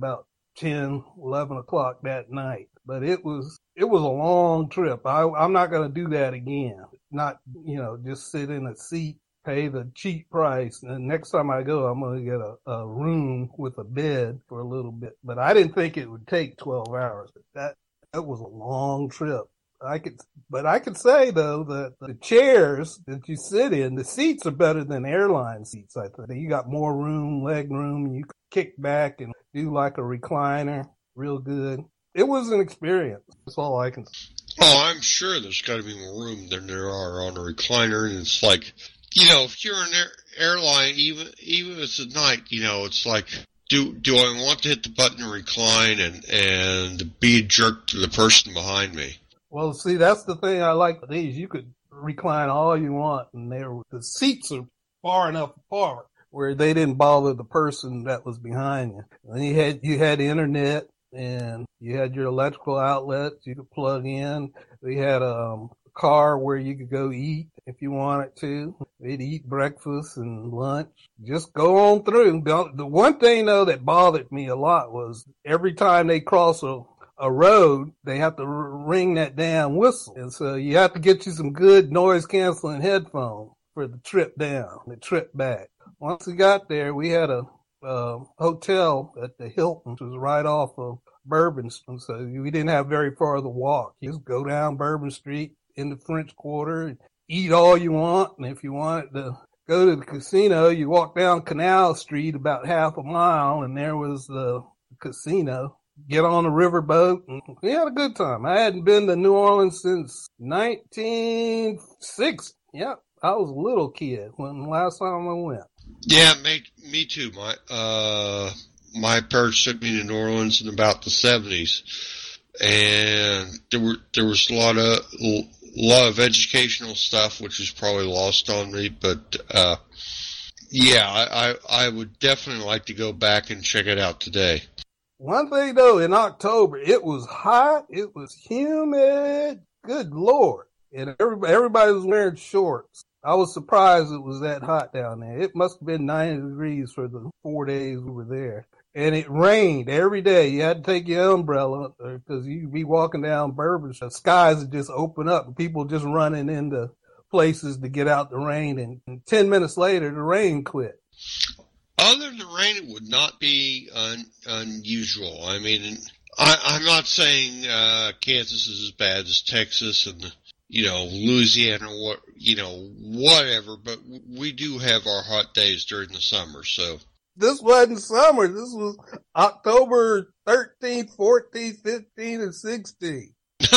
ten, eleven o'clock that night. But it was it was a long trip. I, I'm not going to do that again. Not, you know, just sit in a seat, pay the cheap price. And next time I go, I'm going to get a, a room with a bed for a little bit. But I didn't think it would take twelve hours. That that was a long trip. I could, but I could say though that the chairs that you sit in, the seats are better than airline seats. I think you got more room, leg room, and you can kick back and do like a recliner, real good. It was an experience. That's all I can say. Oh, I'm sure there's got to be more room than there are on a recliner, and it's like, you know, if you're an air, airline, even even if it's at night, you know, it's like, do do I want to hit the button and recline and and be a jerk to the person behind me? Well, see, that's the thing I like with these. You could recline all you want, and they're, the seats are far enough apart where they didn't bother the person that was behind you. And you had you had internet, and you had your electrical outlets you could plug in. We had um, a car where you could go eat if you wanted to. They'd eat breakfast and lunch. Just go on through. The one thing, though, that bothered me a lot was every time they cross a a road, they have to ring that damn whistle. And so you have to get you some good noise canceling headphones for the trip down, the trip back. Once we got there, we had a uh, hotel at the Hilton, which was right off of Bourbon Street. So we didn't have very far to walk. You just go down Bourbon Street in the French Quarter and eat all you want. And if you wanted to go to the casino, you walk down Canal Street about half a mile, and there was the casino. Get on a riverboat, and we had a good time. I hadn't been to New Orleans since nineteen sixty. Yep, I was a little kid when the last time I went. Yeah, me, me too. My uh, my parents took me to New Orleans in about the seventies, and there were there was a lot of a lot of educational stuff, which is probably lost on me. But uh, yeah, I, I I would definitely like to go back and check it out today. One thing though, in October, it was hot, it was humid, good Lord. And everybody, everybody was wearing shorts. I was surprised it was that hot down there. It must have been ninety degrees for the four days we were there. And it rained every day. You had to take your umbrella because you'd be walking down Bourbon. The skies would just open up and people just running into places to get out the rain. And, and ten minutes later, the rain quit. Other than the rain, it would not be un, unusual. I mean, I, I'm not saying uh, Kansas is as bad as Texas and, you know, Louisiana, what you know, whatever. But we do have our hot days during the summer. So this wasn't summer. This was October thirteenth, fourteenth, fifteenth, and sixteenth.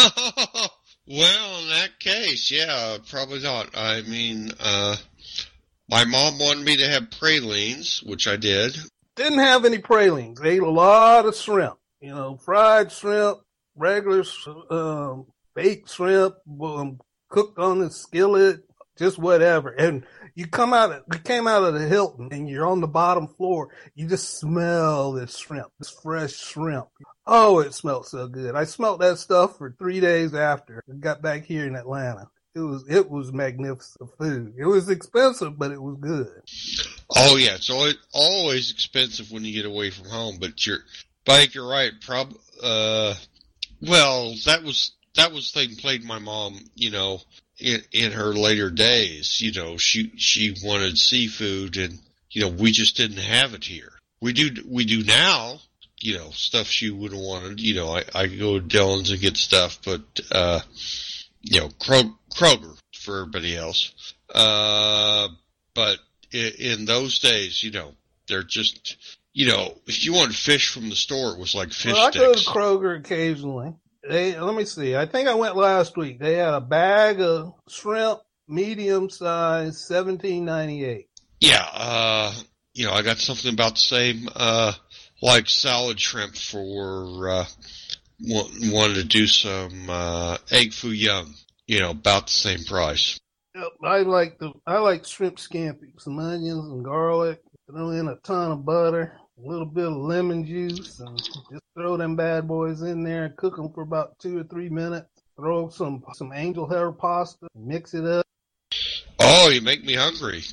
Well, in that case, yeah, probably not. I mean, uh. My mom wanted me to have pralines, which I did. Didn't have any pralines. Ate a lot of shrimp. You know, fried shrimp, regular um, baked shrimp, um, cooked on the skillet, just whatever. And you come out of, we came out of the Hilton, and you're on the bottom floor. You just smell this shrimp, this fresh shrimp. Oh, it smelled so good. I smelled that stuff for three days after I got back here in Atlanta. It was it was magnificent food. It was expensive, but it was good. Oh yeah, it's always always expensive when you get away from home. But you're, but I think you're right. Prob, uh, well, that was that was the thing played my mom. You know, in in her later days, you know, she she wanted seafood, and you know, we just didn't have it here. We do we do now. You know, stuff she would have wanted. You know, I I could go to Dillon's and get stuff, but uh, you know, Kroger. Kroger for everybody else. Uh, but in, in those days, you know, they're just, you know, if you wanted fish from the store, it was like fish well, sticks. I go to Kroger occasionally. They, let me see. I think I went last week. They had a bag of shrimp, medium size, seventeen ninety-eight. Yeah, uh, you know, I got something about the same, uh, like salad shrimp for, uh, wanted to do some, uh, egg foo young. You know, about the same price. Yep, I like the I like shrimp scampi, some onions and garlic. Throw in a ton of butter, a little bit of lemon juice, and just throw them bad boys in there and cook them for about two or three minutes. Throw some some angel hair pasta, mix it up. Oh, you make me hungry.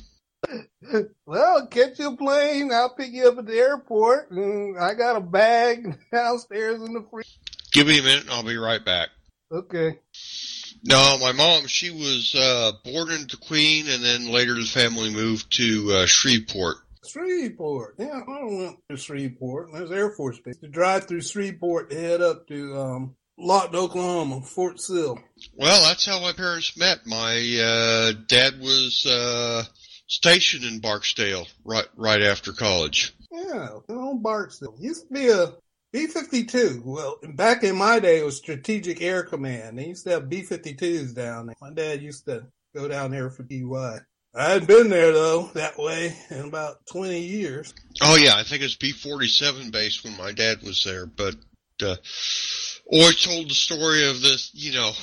Well, catch your plane. I'll pick you up at the airport. And I got a bag downstairs in the fridge. Give me a minute and I'll be right back. Okay. No, my mom, she was uh, born in the Queen, and then later the family moved to uh, Shreveport. Shreveport. Yeah, I went to Shreveport. There's Air Force Base. To drive through Shreveport to head up to um, Lawton, Oklahoma, Fort Sill. Well, that's how my parents met. My uh, dad was uh, stationed in Barksdale right right after college. Yeah, on Barksdale. Used to be a B fifty-two. Well, back in my day, it was Strategic Air Command. They used to have B fifty-twos down there. My dad used to go down there for P Y. I hadn't been there, though, that way in about twenty years. Oh, yeah, I think it was B forty-seven base when my dad was there, but uh, always told the story of this, you know,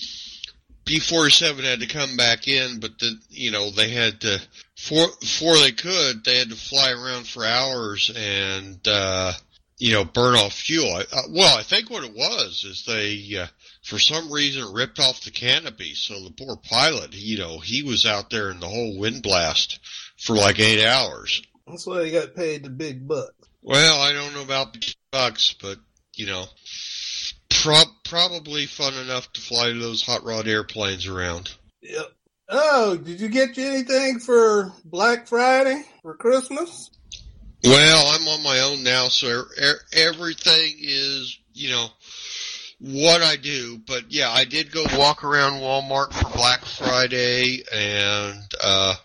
B forty-seven had to come back in, but, the, you know, they had to, before, before they could, they had to fly around for hours and, uh, you know, burn off fuel. I, uh, well, I think what it was is they, uh, for some reason, ripped off the canopy, so the poor pilot, you know, he was out there in the whole wind blast for like eight hours. That's why he got paid the big bucks. Well, I don't know about big bucks, but, you know, prob- probably fun enough to fly those hot rod airplanes around. Yep. Oh, did you get you anything for Black Friday, for Christmas? Well, I'm on my own now, so er- everything is, you know, what I do. But yeah, I did go walk around Walmart for Black Friday, and uh,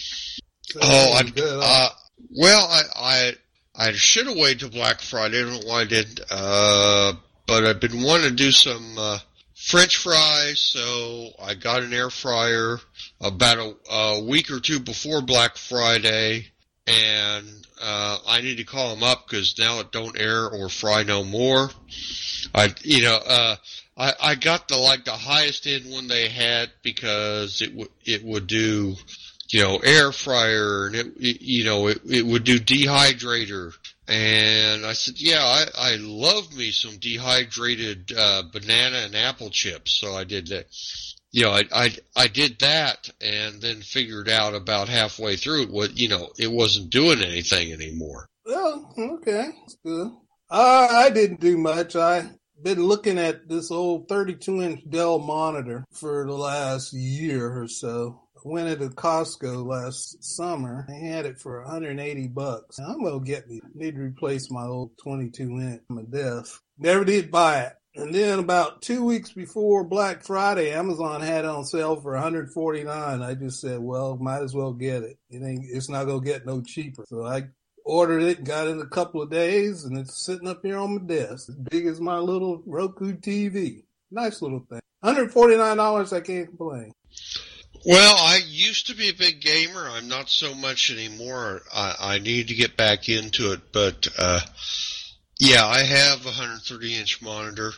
oh, I, uh, well, I I I should have waited till Black Friday. I don't know why I didn't. Uh, but I've been wanting to do some uh, French fries, so I got an air fryer about a, a week or two before Black Friday. And uh, I need to call them up because now it don't air or fry no more. I, you know, uh, I, I got the like the highest end one they had because it would it would do, you know, air fryer and it, it you know it it would do dehydrator. And I said, yeah, I, I love me some dehydrated uh, banana and apple chips, so I did that. You know, I, I, I did that and then figured out about halfway through it, what, you know, it wasn't doing anything anymore. Well, okay. That's good. Uh, I didn't do much. I've been looking at this old thirty-two inch Dell monitor for the last year or so. I went into Costco last summer. I had it for one hundred eighty bucks. I'm going to get me. I need to replace my old twenty-two inch on my desk. Never did buy it. And then about two weeks before Black Friday, Amazon had it on sale for one hundred forty-nine dollars. I just said, well, might as well get it. It ain't, it's not going to get no cheaper. So I ordered it, got it in a couple of days, and it's sitting up here on my desk, as big as my little Roku T V. Nice little thing. one hundred forty-nine dollars, I can't complain. Well, I used to be a big gamer. I'm not so much anymore. I, I need to get back into it, but, uh, yeah, I have a one hundred thirty inch monitor,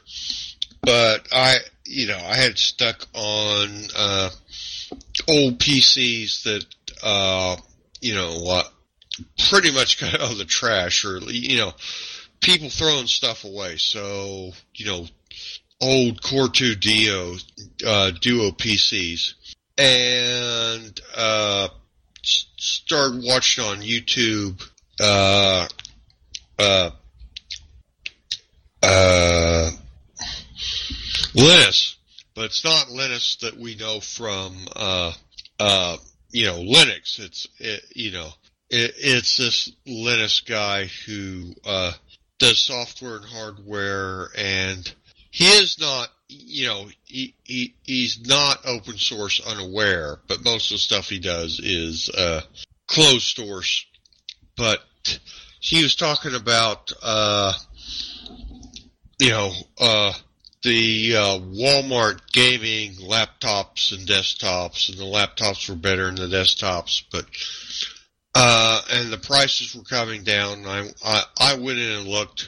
but I, you know, I had stuck on, uh, old P Cs that, uh, you know, uh, pretty much got out of the trash or, you know, people throwing stuff away. So, you know, old Core two Duo, uh, Duo P Cs. And, uh, started watching on YouTube, uh, uh, Uh, Linus, but it's not Linus that we know from, uh, uh, you know, Linux. It's, it, you know, it, it's this Linus guy who, uh, does software and hardware, and he is not, you know, he, he, he's not open source unaware, but most of the stuff he does is, uh, closed source. But he was talking about, uh, you know, uh, the, uh, Walmart gaming laptops and desktops, and the laptops were better than the desktops, but, uh, and the prices were coming down. I, I, I went in and looked,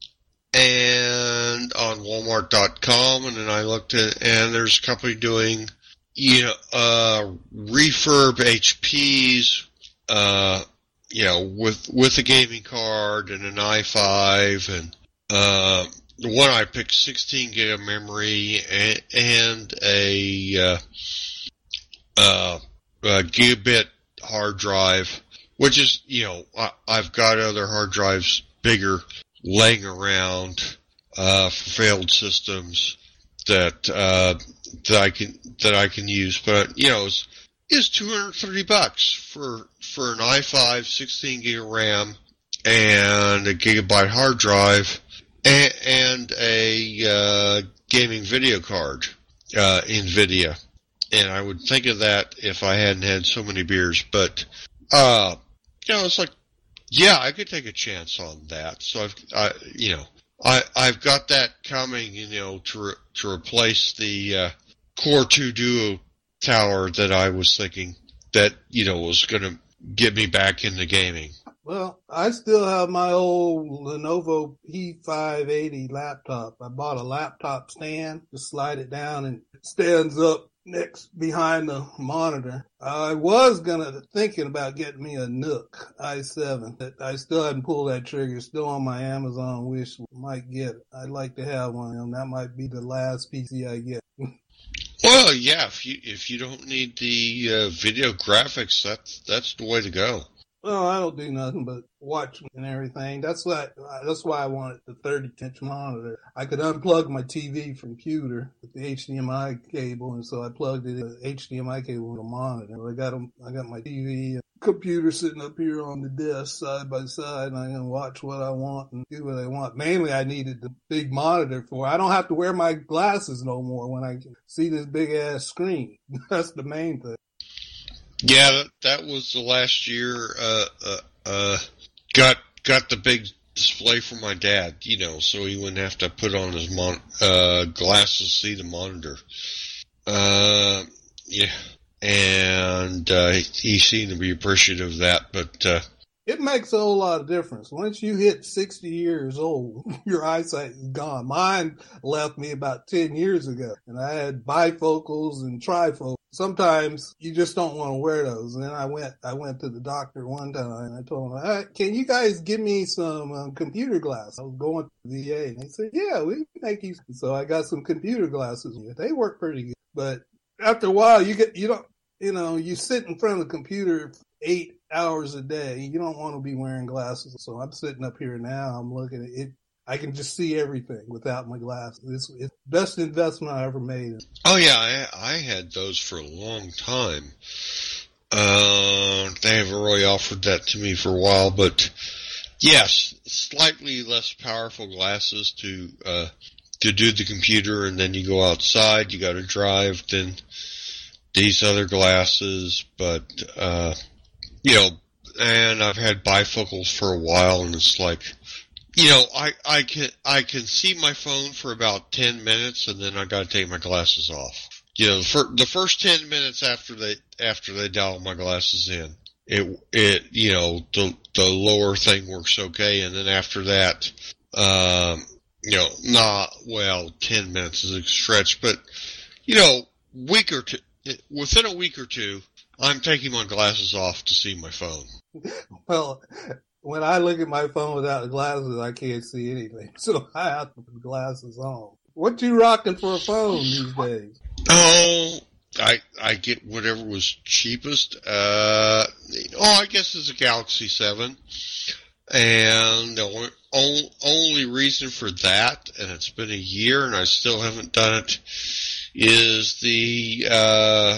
and on Walmart dot com, and then I looked at, and there's a company doing, you know, uh, refurb H Ps, uh, you know, with, with a gaming card and an i five, and, uh, the one I picked, sixteen gig of memory and, and a, uh, uh, a gigabit hard drive, which is, you know, I, I've got other hard drives bigger laying around uh, for failed systems that uh, that I can that I can use, but you know, it's, it's two hundred thirty bucks for for an i five sixteen gig of RAM and a gigabyte hard drive and, and a uh, gaming video card, uh, NVIDIA. And I would think of that if I hadn't had so many beers, but uh, you know, it's like, yeah, I could take a chance on that. So I've, I, you know, I, I've got that coming, you know, to re- to replace the uh, Core two Duo tower that I was thinking that, you know, was going to get me back into gaming. Well, I still have my old Lenovo P five eighty laptop. I bought a laptop stand, just slide it down and it stands up next behind the monitor. I was gonna thinking about getting me a Nook i seven. I still haven't pulled that trigger. Still on my Amazon wish. Might get it. I'd like to have one of them. That might be the last P C I get. Well, yeah. If you if you don't need the uh, video graphics, that's that's the way to go. Well, I don't do nothing but watch and everything. That's why, that's why I wanted the thirty inch monitor. I could unplug my T V from computer with the H D M I cable, and so I plugged it in the H D M I cable with a monitor. I got them, I got my T V and computer sitting up here on the desk side by side, and I can watch what I want and do what I want. Mainly, I needed the big monitor for. I don't have to wear my glasses no more when I can see this big ass screen. That's the main thing. Yeah, that, that was the last year. Uh, uh, uh, got got the big display for my dad, you know, so he wouldn't have to put on his mon- uh, glasses to see the monitor. Uh, yeah, and uh, he, he seemed to be appreciative of that, but uh, it makes a whole lot of difference. Once you hit sixty years old, your eyesight is gone. Mine left me about ten years ago, and I had bifocals and trifocals. Sometimes you just don't want to wear those. And then I went, I went to the doctor one time and I told him, hey, can you guys give me some um, computer glasses? I was going to the V A and they said, yeah, we can make you. So I got some computer glasses. They work pretty good. But after a while, you get, you don't, you know, you sit in front of the computer eight hours a day. You don't want to be wearing glasses. So I'm sitting up here now. I'm looking at it. I can just see everything without my glasses. It's, it's the best investment I ever made. Oh yeah, I, I had those for a long time. Uh, they haven't really offered that to me for a while, but yes, slightly less powerful glasses to uh, to do the computer, and then you go outside, you got to drive, then these other glasses, but uh, you know, and I've had bifocals for a while, and it's like, you know, I, I can, I can see my phone for about ten minutes and then I gotta take my glasses off. You know, the, fir- the first ten minutes after they, after they dial my glasses in, it, it, you know, the, the lower thing works okay. And then after that, um, you know, not, well, ten minutes is a stretch, but, you know, week or two, within a week or two, I'm taking my glasses off to see my phone. Well, when I look at my phone without the glasses, I can't see anything. So I have to put glasses on. What you rocking for a phone these days? Oh, I I get whatever was cheapest. Uh, oh, I guess it's a Galaxy seven. And the only, only reason for that, and it's been a year and I still haven't done it, is the uh,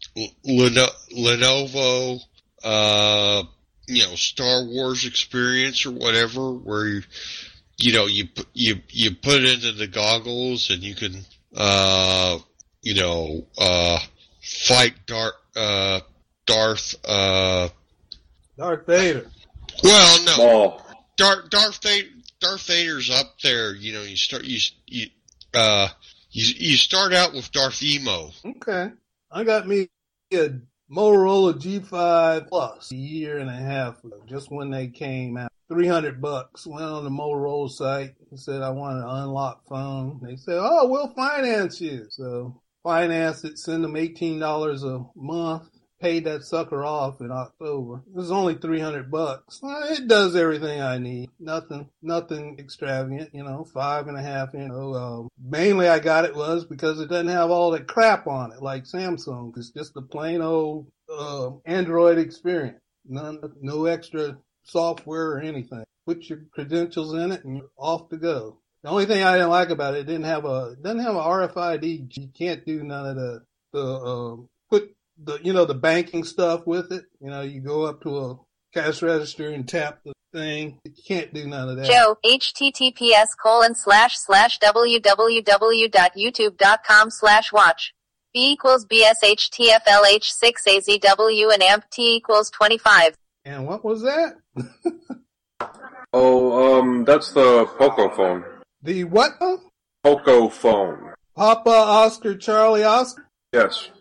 Lenovo uh you know, Star Wars experience or whatever, where you, you know, you you you put it into the goggles and you can, uh, you know, uh, fight Darth, uh, Darth, uh, Darth Vader. Well, no, Oh. Darth Darth Vader, Darth Vader's up there. You know, you start you you uh you you start out with Darth Emo. Okay, I got me a Motorola G five Plus a year and a half ago, just when they came out. three hundred bucks. Went on the Motorola site and said I wanted an unlocked phone. They said, oh, we'll finance you. So financed it, send them eighteen dollars a month. Paid that sucker off in October. It was only three hundred bucks. Well, it does everything I need. Nothing, nothing extravagant, you know, five and a half, you know. Um, mainly I got it was because it doesn't have all that crap on it like Samsung. It's just a plain old uh, Android experience. None, no extra software or anything. Put your credentials in it and you're off to go. The only thing I didn't like about it, it didn't have a, it doesn't have an R F I D. You can't do none of the, the, um, put the, you know, the banking stuff with it. You know, you go up to a cash register and tap the thing. You can't do none of that. Joe, https colon slash slash www.youtube.com slash watch. B equals B S H T F L H six A Z W and amp T equals twenty-five. And what was that? Oh, um, that's the Poco phone. The what? Poco phone. Papa Oscar Charlie Oscar? Yes.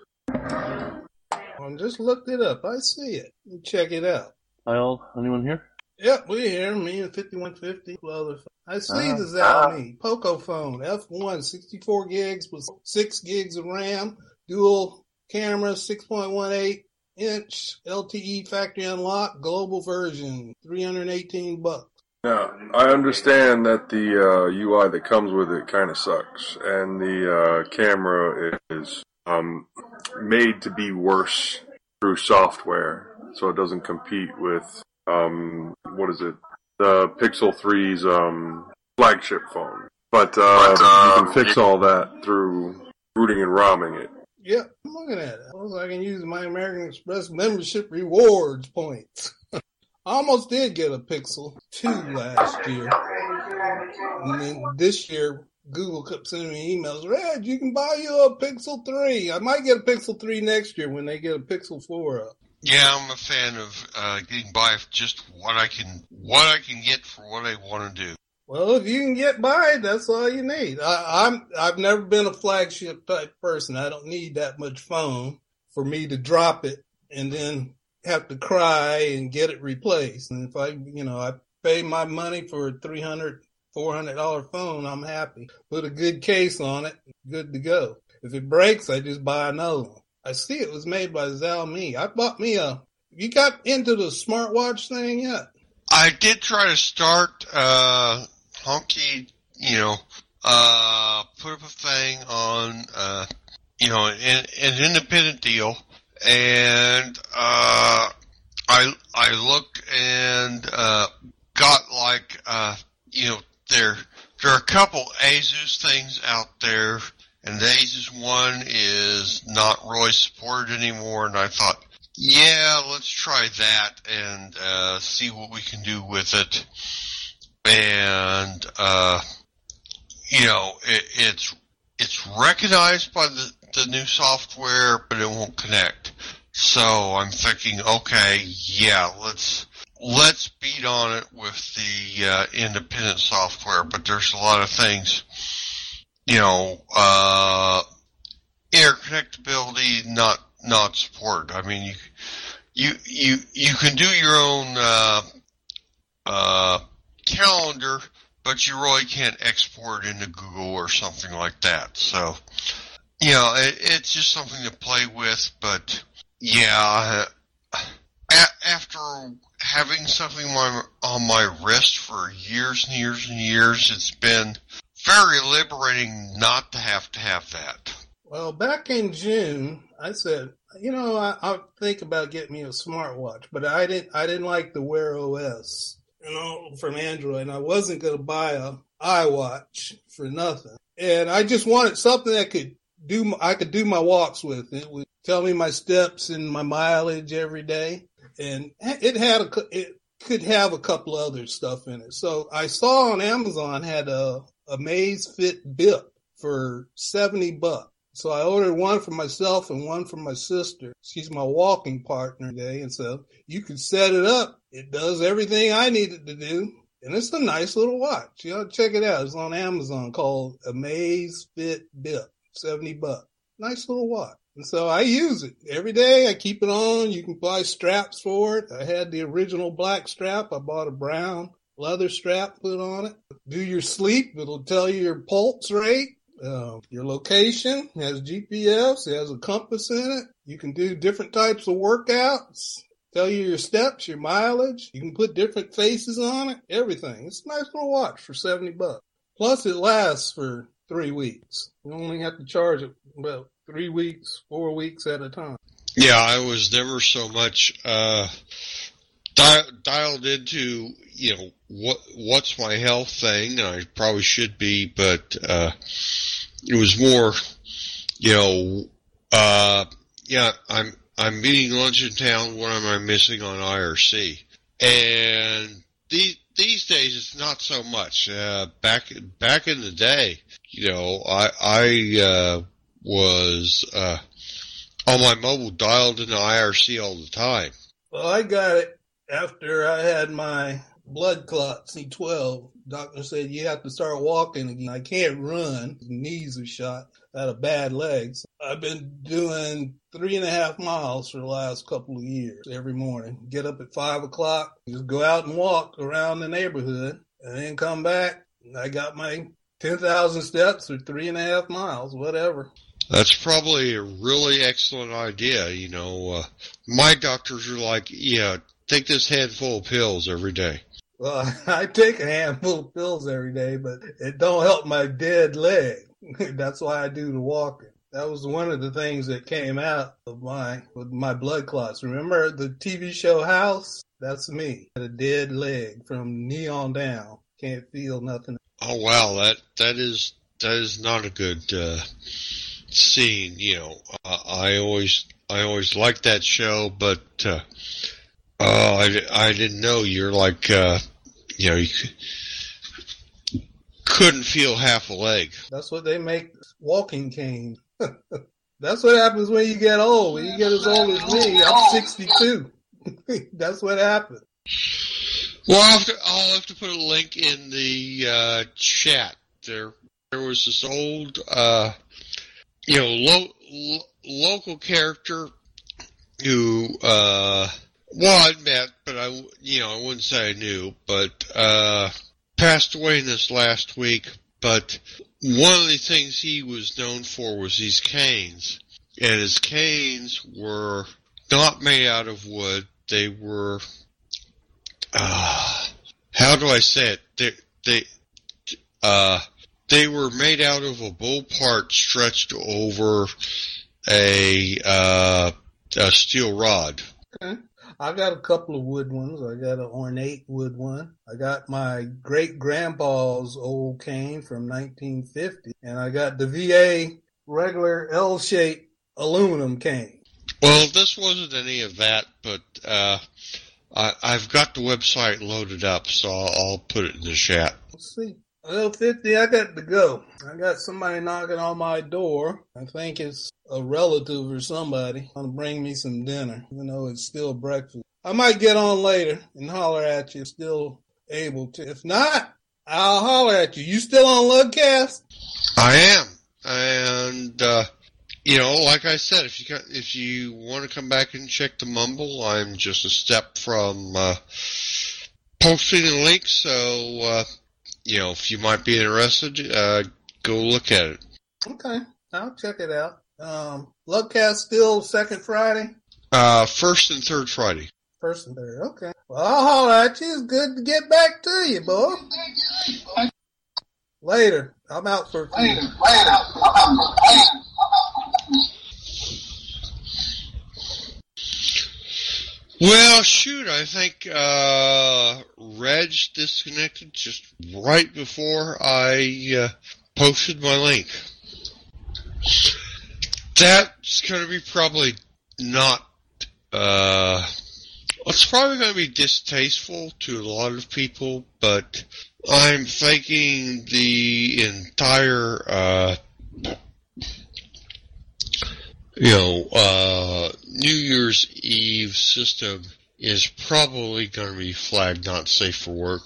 I just looked it up. I see it. Check it out. Hi all. Anyone here? Yep, we're here. Me and fifty-one fifty. Well, I see Uh, the Xiaomi Poco phone. F one, sixty-four gigs with six gigs of RAM. Dual camera, six point one eight inch L T E factory unlock. Global version, three hundred eighteen bucks. Now, I understand that the uh, U I that comes with it kind of sucks, and the uh, camera is um, made to be worse through software, so it doesn't compete with, um, what is it, the Pixel three's um, flagship phone. But, uh, But, uh, you can fix all that through rooting and ROMing it. Yep, I'm looking at it. I can use my American Express membership rewards points. I almost did get a Pixel two last year. And then this year, Google kept sending me emails, Red, you can buy you a Pixel three. I might get a Pixel three next year when they get a Pixel four up. Yeah, I'm a fan of uh, getting by with just what I can what I can get for what I want to do. Well, if you can get by, that's all you need. I, I'm, I've never been a flagship type person. I don't need that much phone for me to drop it and then have to cry and get it replaced. And if I, you know, I pay my money for a three hundred dollars, four hundred dollars phone, I'm happy. Put a good case on it, good to go. If it breaks, I just buy another one. I see it was made by Xiaomi. I bought me a, you got into the smartwatch thing yet? I did try to start uh Honky, you know, uh put up a thing on uh you know, an, an independent deal. And, uh, I, I looked and, uh, got like, uh, you know, there, there are a couple Asus things out there, and the Asus one is not really supported anymore, and I thought, yeah, let's try that and, uh, see what we can do with it. And, uh, you know, it, it's, it's recognized by the, the new software, but it won't connect. So I'm thinking, okay, yeah, let's let's beat on it with the uh, independent software. But there's a lot of things, you know, uh, interconnectability not not supported. I mean, you you you you can do your own uh, uh, calendar, but you really can't export it into Google or something like that. So. You know, it, it's just something to play with, but yeah, uh, a- after having something on, on my wrist for years and years and years, it's been very liberating not to have to have that. Well, back in June, I said, you know, I, I'll think about getting me a smartwatch, but I didn't, I didn't like the Wear O S, you know, from Android, and I wasn't going to buy a iWatch for nothing. And I just wanted something that could do, I could do my walks with. It would tell me my steps and my mileage every day. And it had a, it could have a couple other stuff in it. So I saw on Amazon had a Amazfit Bip for seventy bucks. So I ordered one for myself and one for my sister. She's my walking partner today. And so you can set it up. It does everything I need it to do. And it's a nice little watch. You know, check it out. It's on Amazon called Amazfit Bip. seventy bucks. Nice little watch. And so I use it every day. I keep it on. You can buy straps for it. I had the original black strap. I bought a brown leather strap put on it. Do your sleep. It'll tell you your pulse rate, uh, your location. It has G P S. It has a compass in it. You can do different types of workouts. Tell you your steps, your mileage. You can put different faces on it. Everything. It's a nice little watch for seventy bucks. Plus it lasts for three weeks. You only have to charge it about three weeks, four weeks at a time. Yeah, I was never so much uh, di- dialed into, you know, what what's my health thing, and I probably should be, but uh, it was more, you know, uh, yeah, I'm I'm eating lunch in town. What am I missing on I R C? And these these days, it's not so much. Uh, back back in the day, you know, I I uh, was uh, on my mobile dialed into I R C all the time. Well, I got it after I had my blood clot, C twelve. Doctor said you have to start walking again. I can't run. My knees are shot. I had a bad leg. So I've been doing three and a half miles for the last couple of years every morning. Get up at five o'clock, just go out and walk around the neighborhood, and then come back. I got my ten thousand steps or three and a half miles, whatever. That's probably a really excellent idea. You know, uh, my doctors are like, yeah, take this handful of pills every day. Well, I take a handful of pills every day, but it don't help my dead leg. That's why I do the walking. That was one of the things that came out of my with my blood clots. Remember the T V show House? That's me. I had a dead leg from knee on down. Can't feel nothing. Oh wow, that that is that is not a good uh, scene. You know, uh, I always I always liked that show, but uh, oh, I, I didn't know you're like uh, you know you couldn't feel half a leg. That's what they make walking cane. That's what happens when you get old. When you get as old as me, I'm sixty-two. That's what happens. Well, I'll have, to, I'll have to put a link in the uh, chat. There, there was this old, uh, you know, lo- lo- local character who, uh, well, I'd met, but I, you know, I wouldn't say I knew, but uh, passed away this last week. But one of the things he was known for was these canes, and his canes were not made out of wood. They were. Uh, how do I say it? They, they, uh, they were made out of a bull part stretched over a, uh, a steel rod. Okay. I got a couple of wood ones. I got an ornate wood one. I got my great grandpa's old cane from nineteen fifty, and I got the V A regular L-shaped aluminum cane. Well, this wasn't any of that, but, uh, I, I've got the website loaded up, so I'll, I'll put it in the chat. Let's see. Well, fifty, I got to go. I got somebody knocking on my door. I think it's a relative or somebody want to bring me some dinner, even though it's still breakfast. I might get on later and holler at you, still able to. If not, I'll holler at you. You still on Lugcast? I am. And, uh, you know, like I said, if you got, if you want to come back and check the Mumble, I'm just a step from uh, posting a link. So, uh, you know, if you might be interested, uh, go look at it. Okay, I'll check it out. Um, Lugcast still second Friday? Uh, first and third Friday. First and third, okay. Well, I'll holler at you. It's good to get back to you, boy. Later. I'm out for a few. Later. Later. Well, shoot, I think uh, Reg disconnected just right before I uh, posted my link. That's going to be probably not, uh, it's probably going to be distasteful to a lot of people, but I'm thinking the entire, uh, you know, uh, New Year's Eve system is probably going to be flagged not safe for work.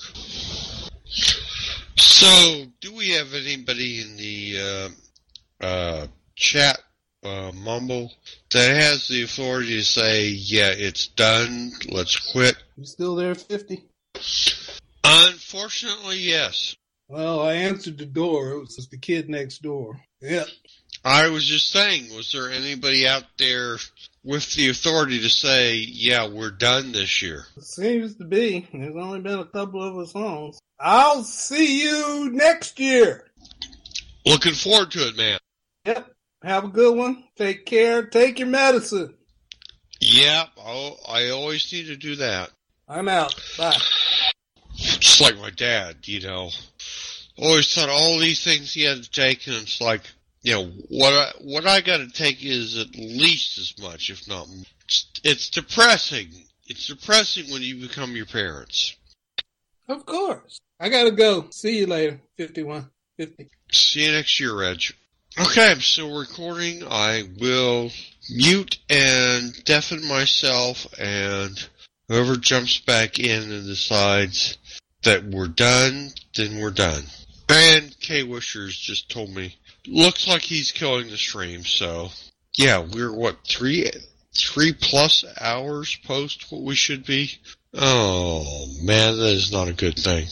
So, do we have anybody in the uh, uh, chat uh, mumble that has the authority to say, yeah, it's done, let's quit? You still there, fifty? Unfortunately, yes. Well, I answered the door. It was just the kid next door. Yeah. I was just saying, was there anybody out there with the authority to say, yeah, we're done this year? Seems to be. There's only been a couple of us home. I'll see you next year. Looking forward to it, man. Yep. Have a good one. Take care. Take your medicine. Yeah, I'll, I always need to do that. I'm out. Bye. Just like my dad, you know. Always thought all these things he had to take, and it's like, you know, what I, what I got to take is at least as much, if not more. It's, it's depressing. It's depressing when you become your parents. Of course. I gotta go. See you later. fifty-one fifty. See you next year, Reg. Okay, I'm still recording. I will mute and deafen myself, and whoever jumps back in and decides that we're done, then we're done. And Kay Wishers just told me, looks like he's killing the stream, so yeah, we're what, three, three plus hours post what we should be? Oh man, that is not a good thing.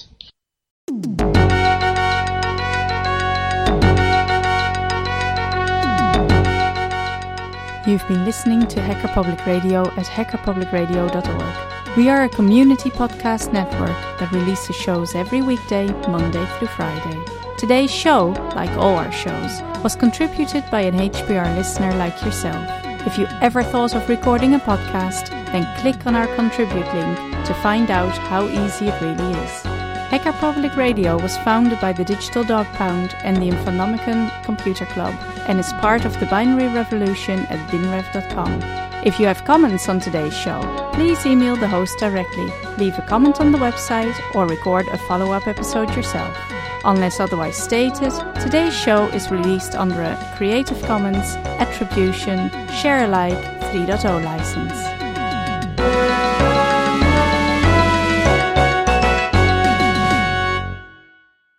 You've been listening to Hacker Public Radio at hacker public radio dot org. We are a community podcast network that releases shows every weekday, Monday through Friday. Today's show, like all our shows, was contributed by an H P R listener like yourself. If you ever thought of recording a podcast, then click on our contribute link to find out how easy it really is. Hacker Public Radio was founded by the Digital Dog Pound and the Infonomicon Computer Club and is part of the Binary Revolution at binrev dot com. If you have comments on today's show, please email the host directly, leave a comment on the website, or record a follow-up episode yourself. Unless otherwise stated, today's show is released under a Creative Commons Attribution Share Alike three point oh license.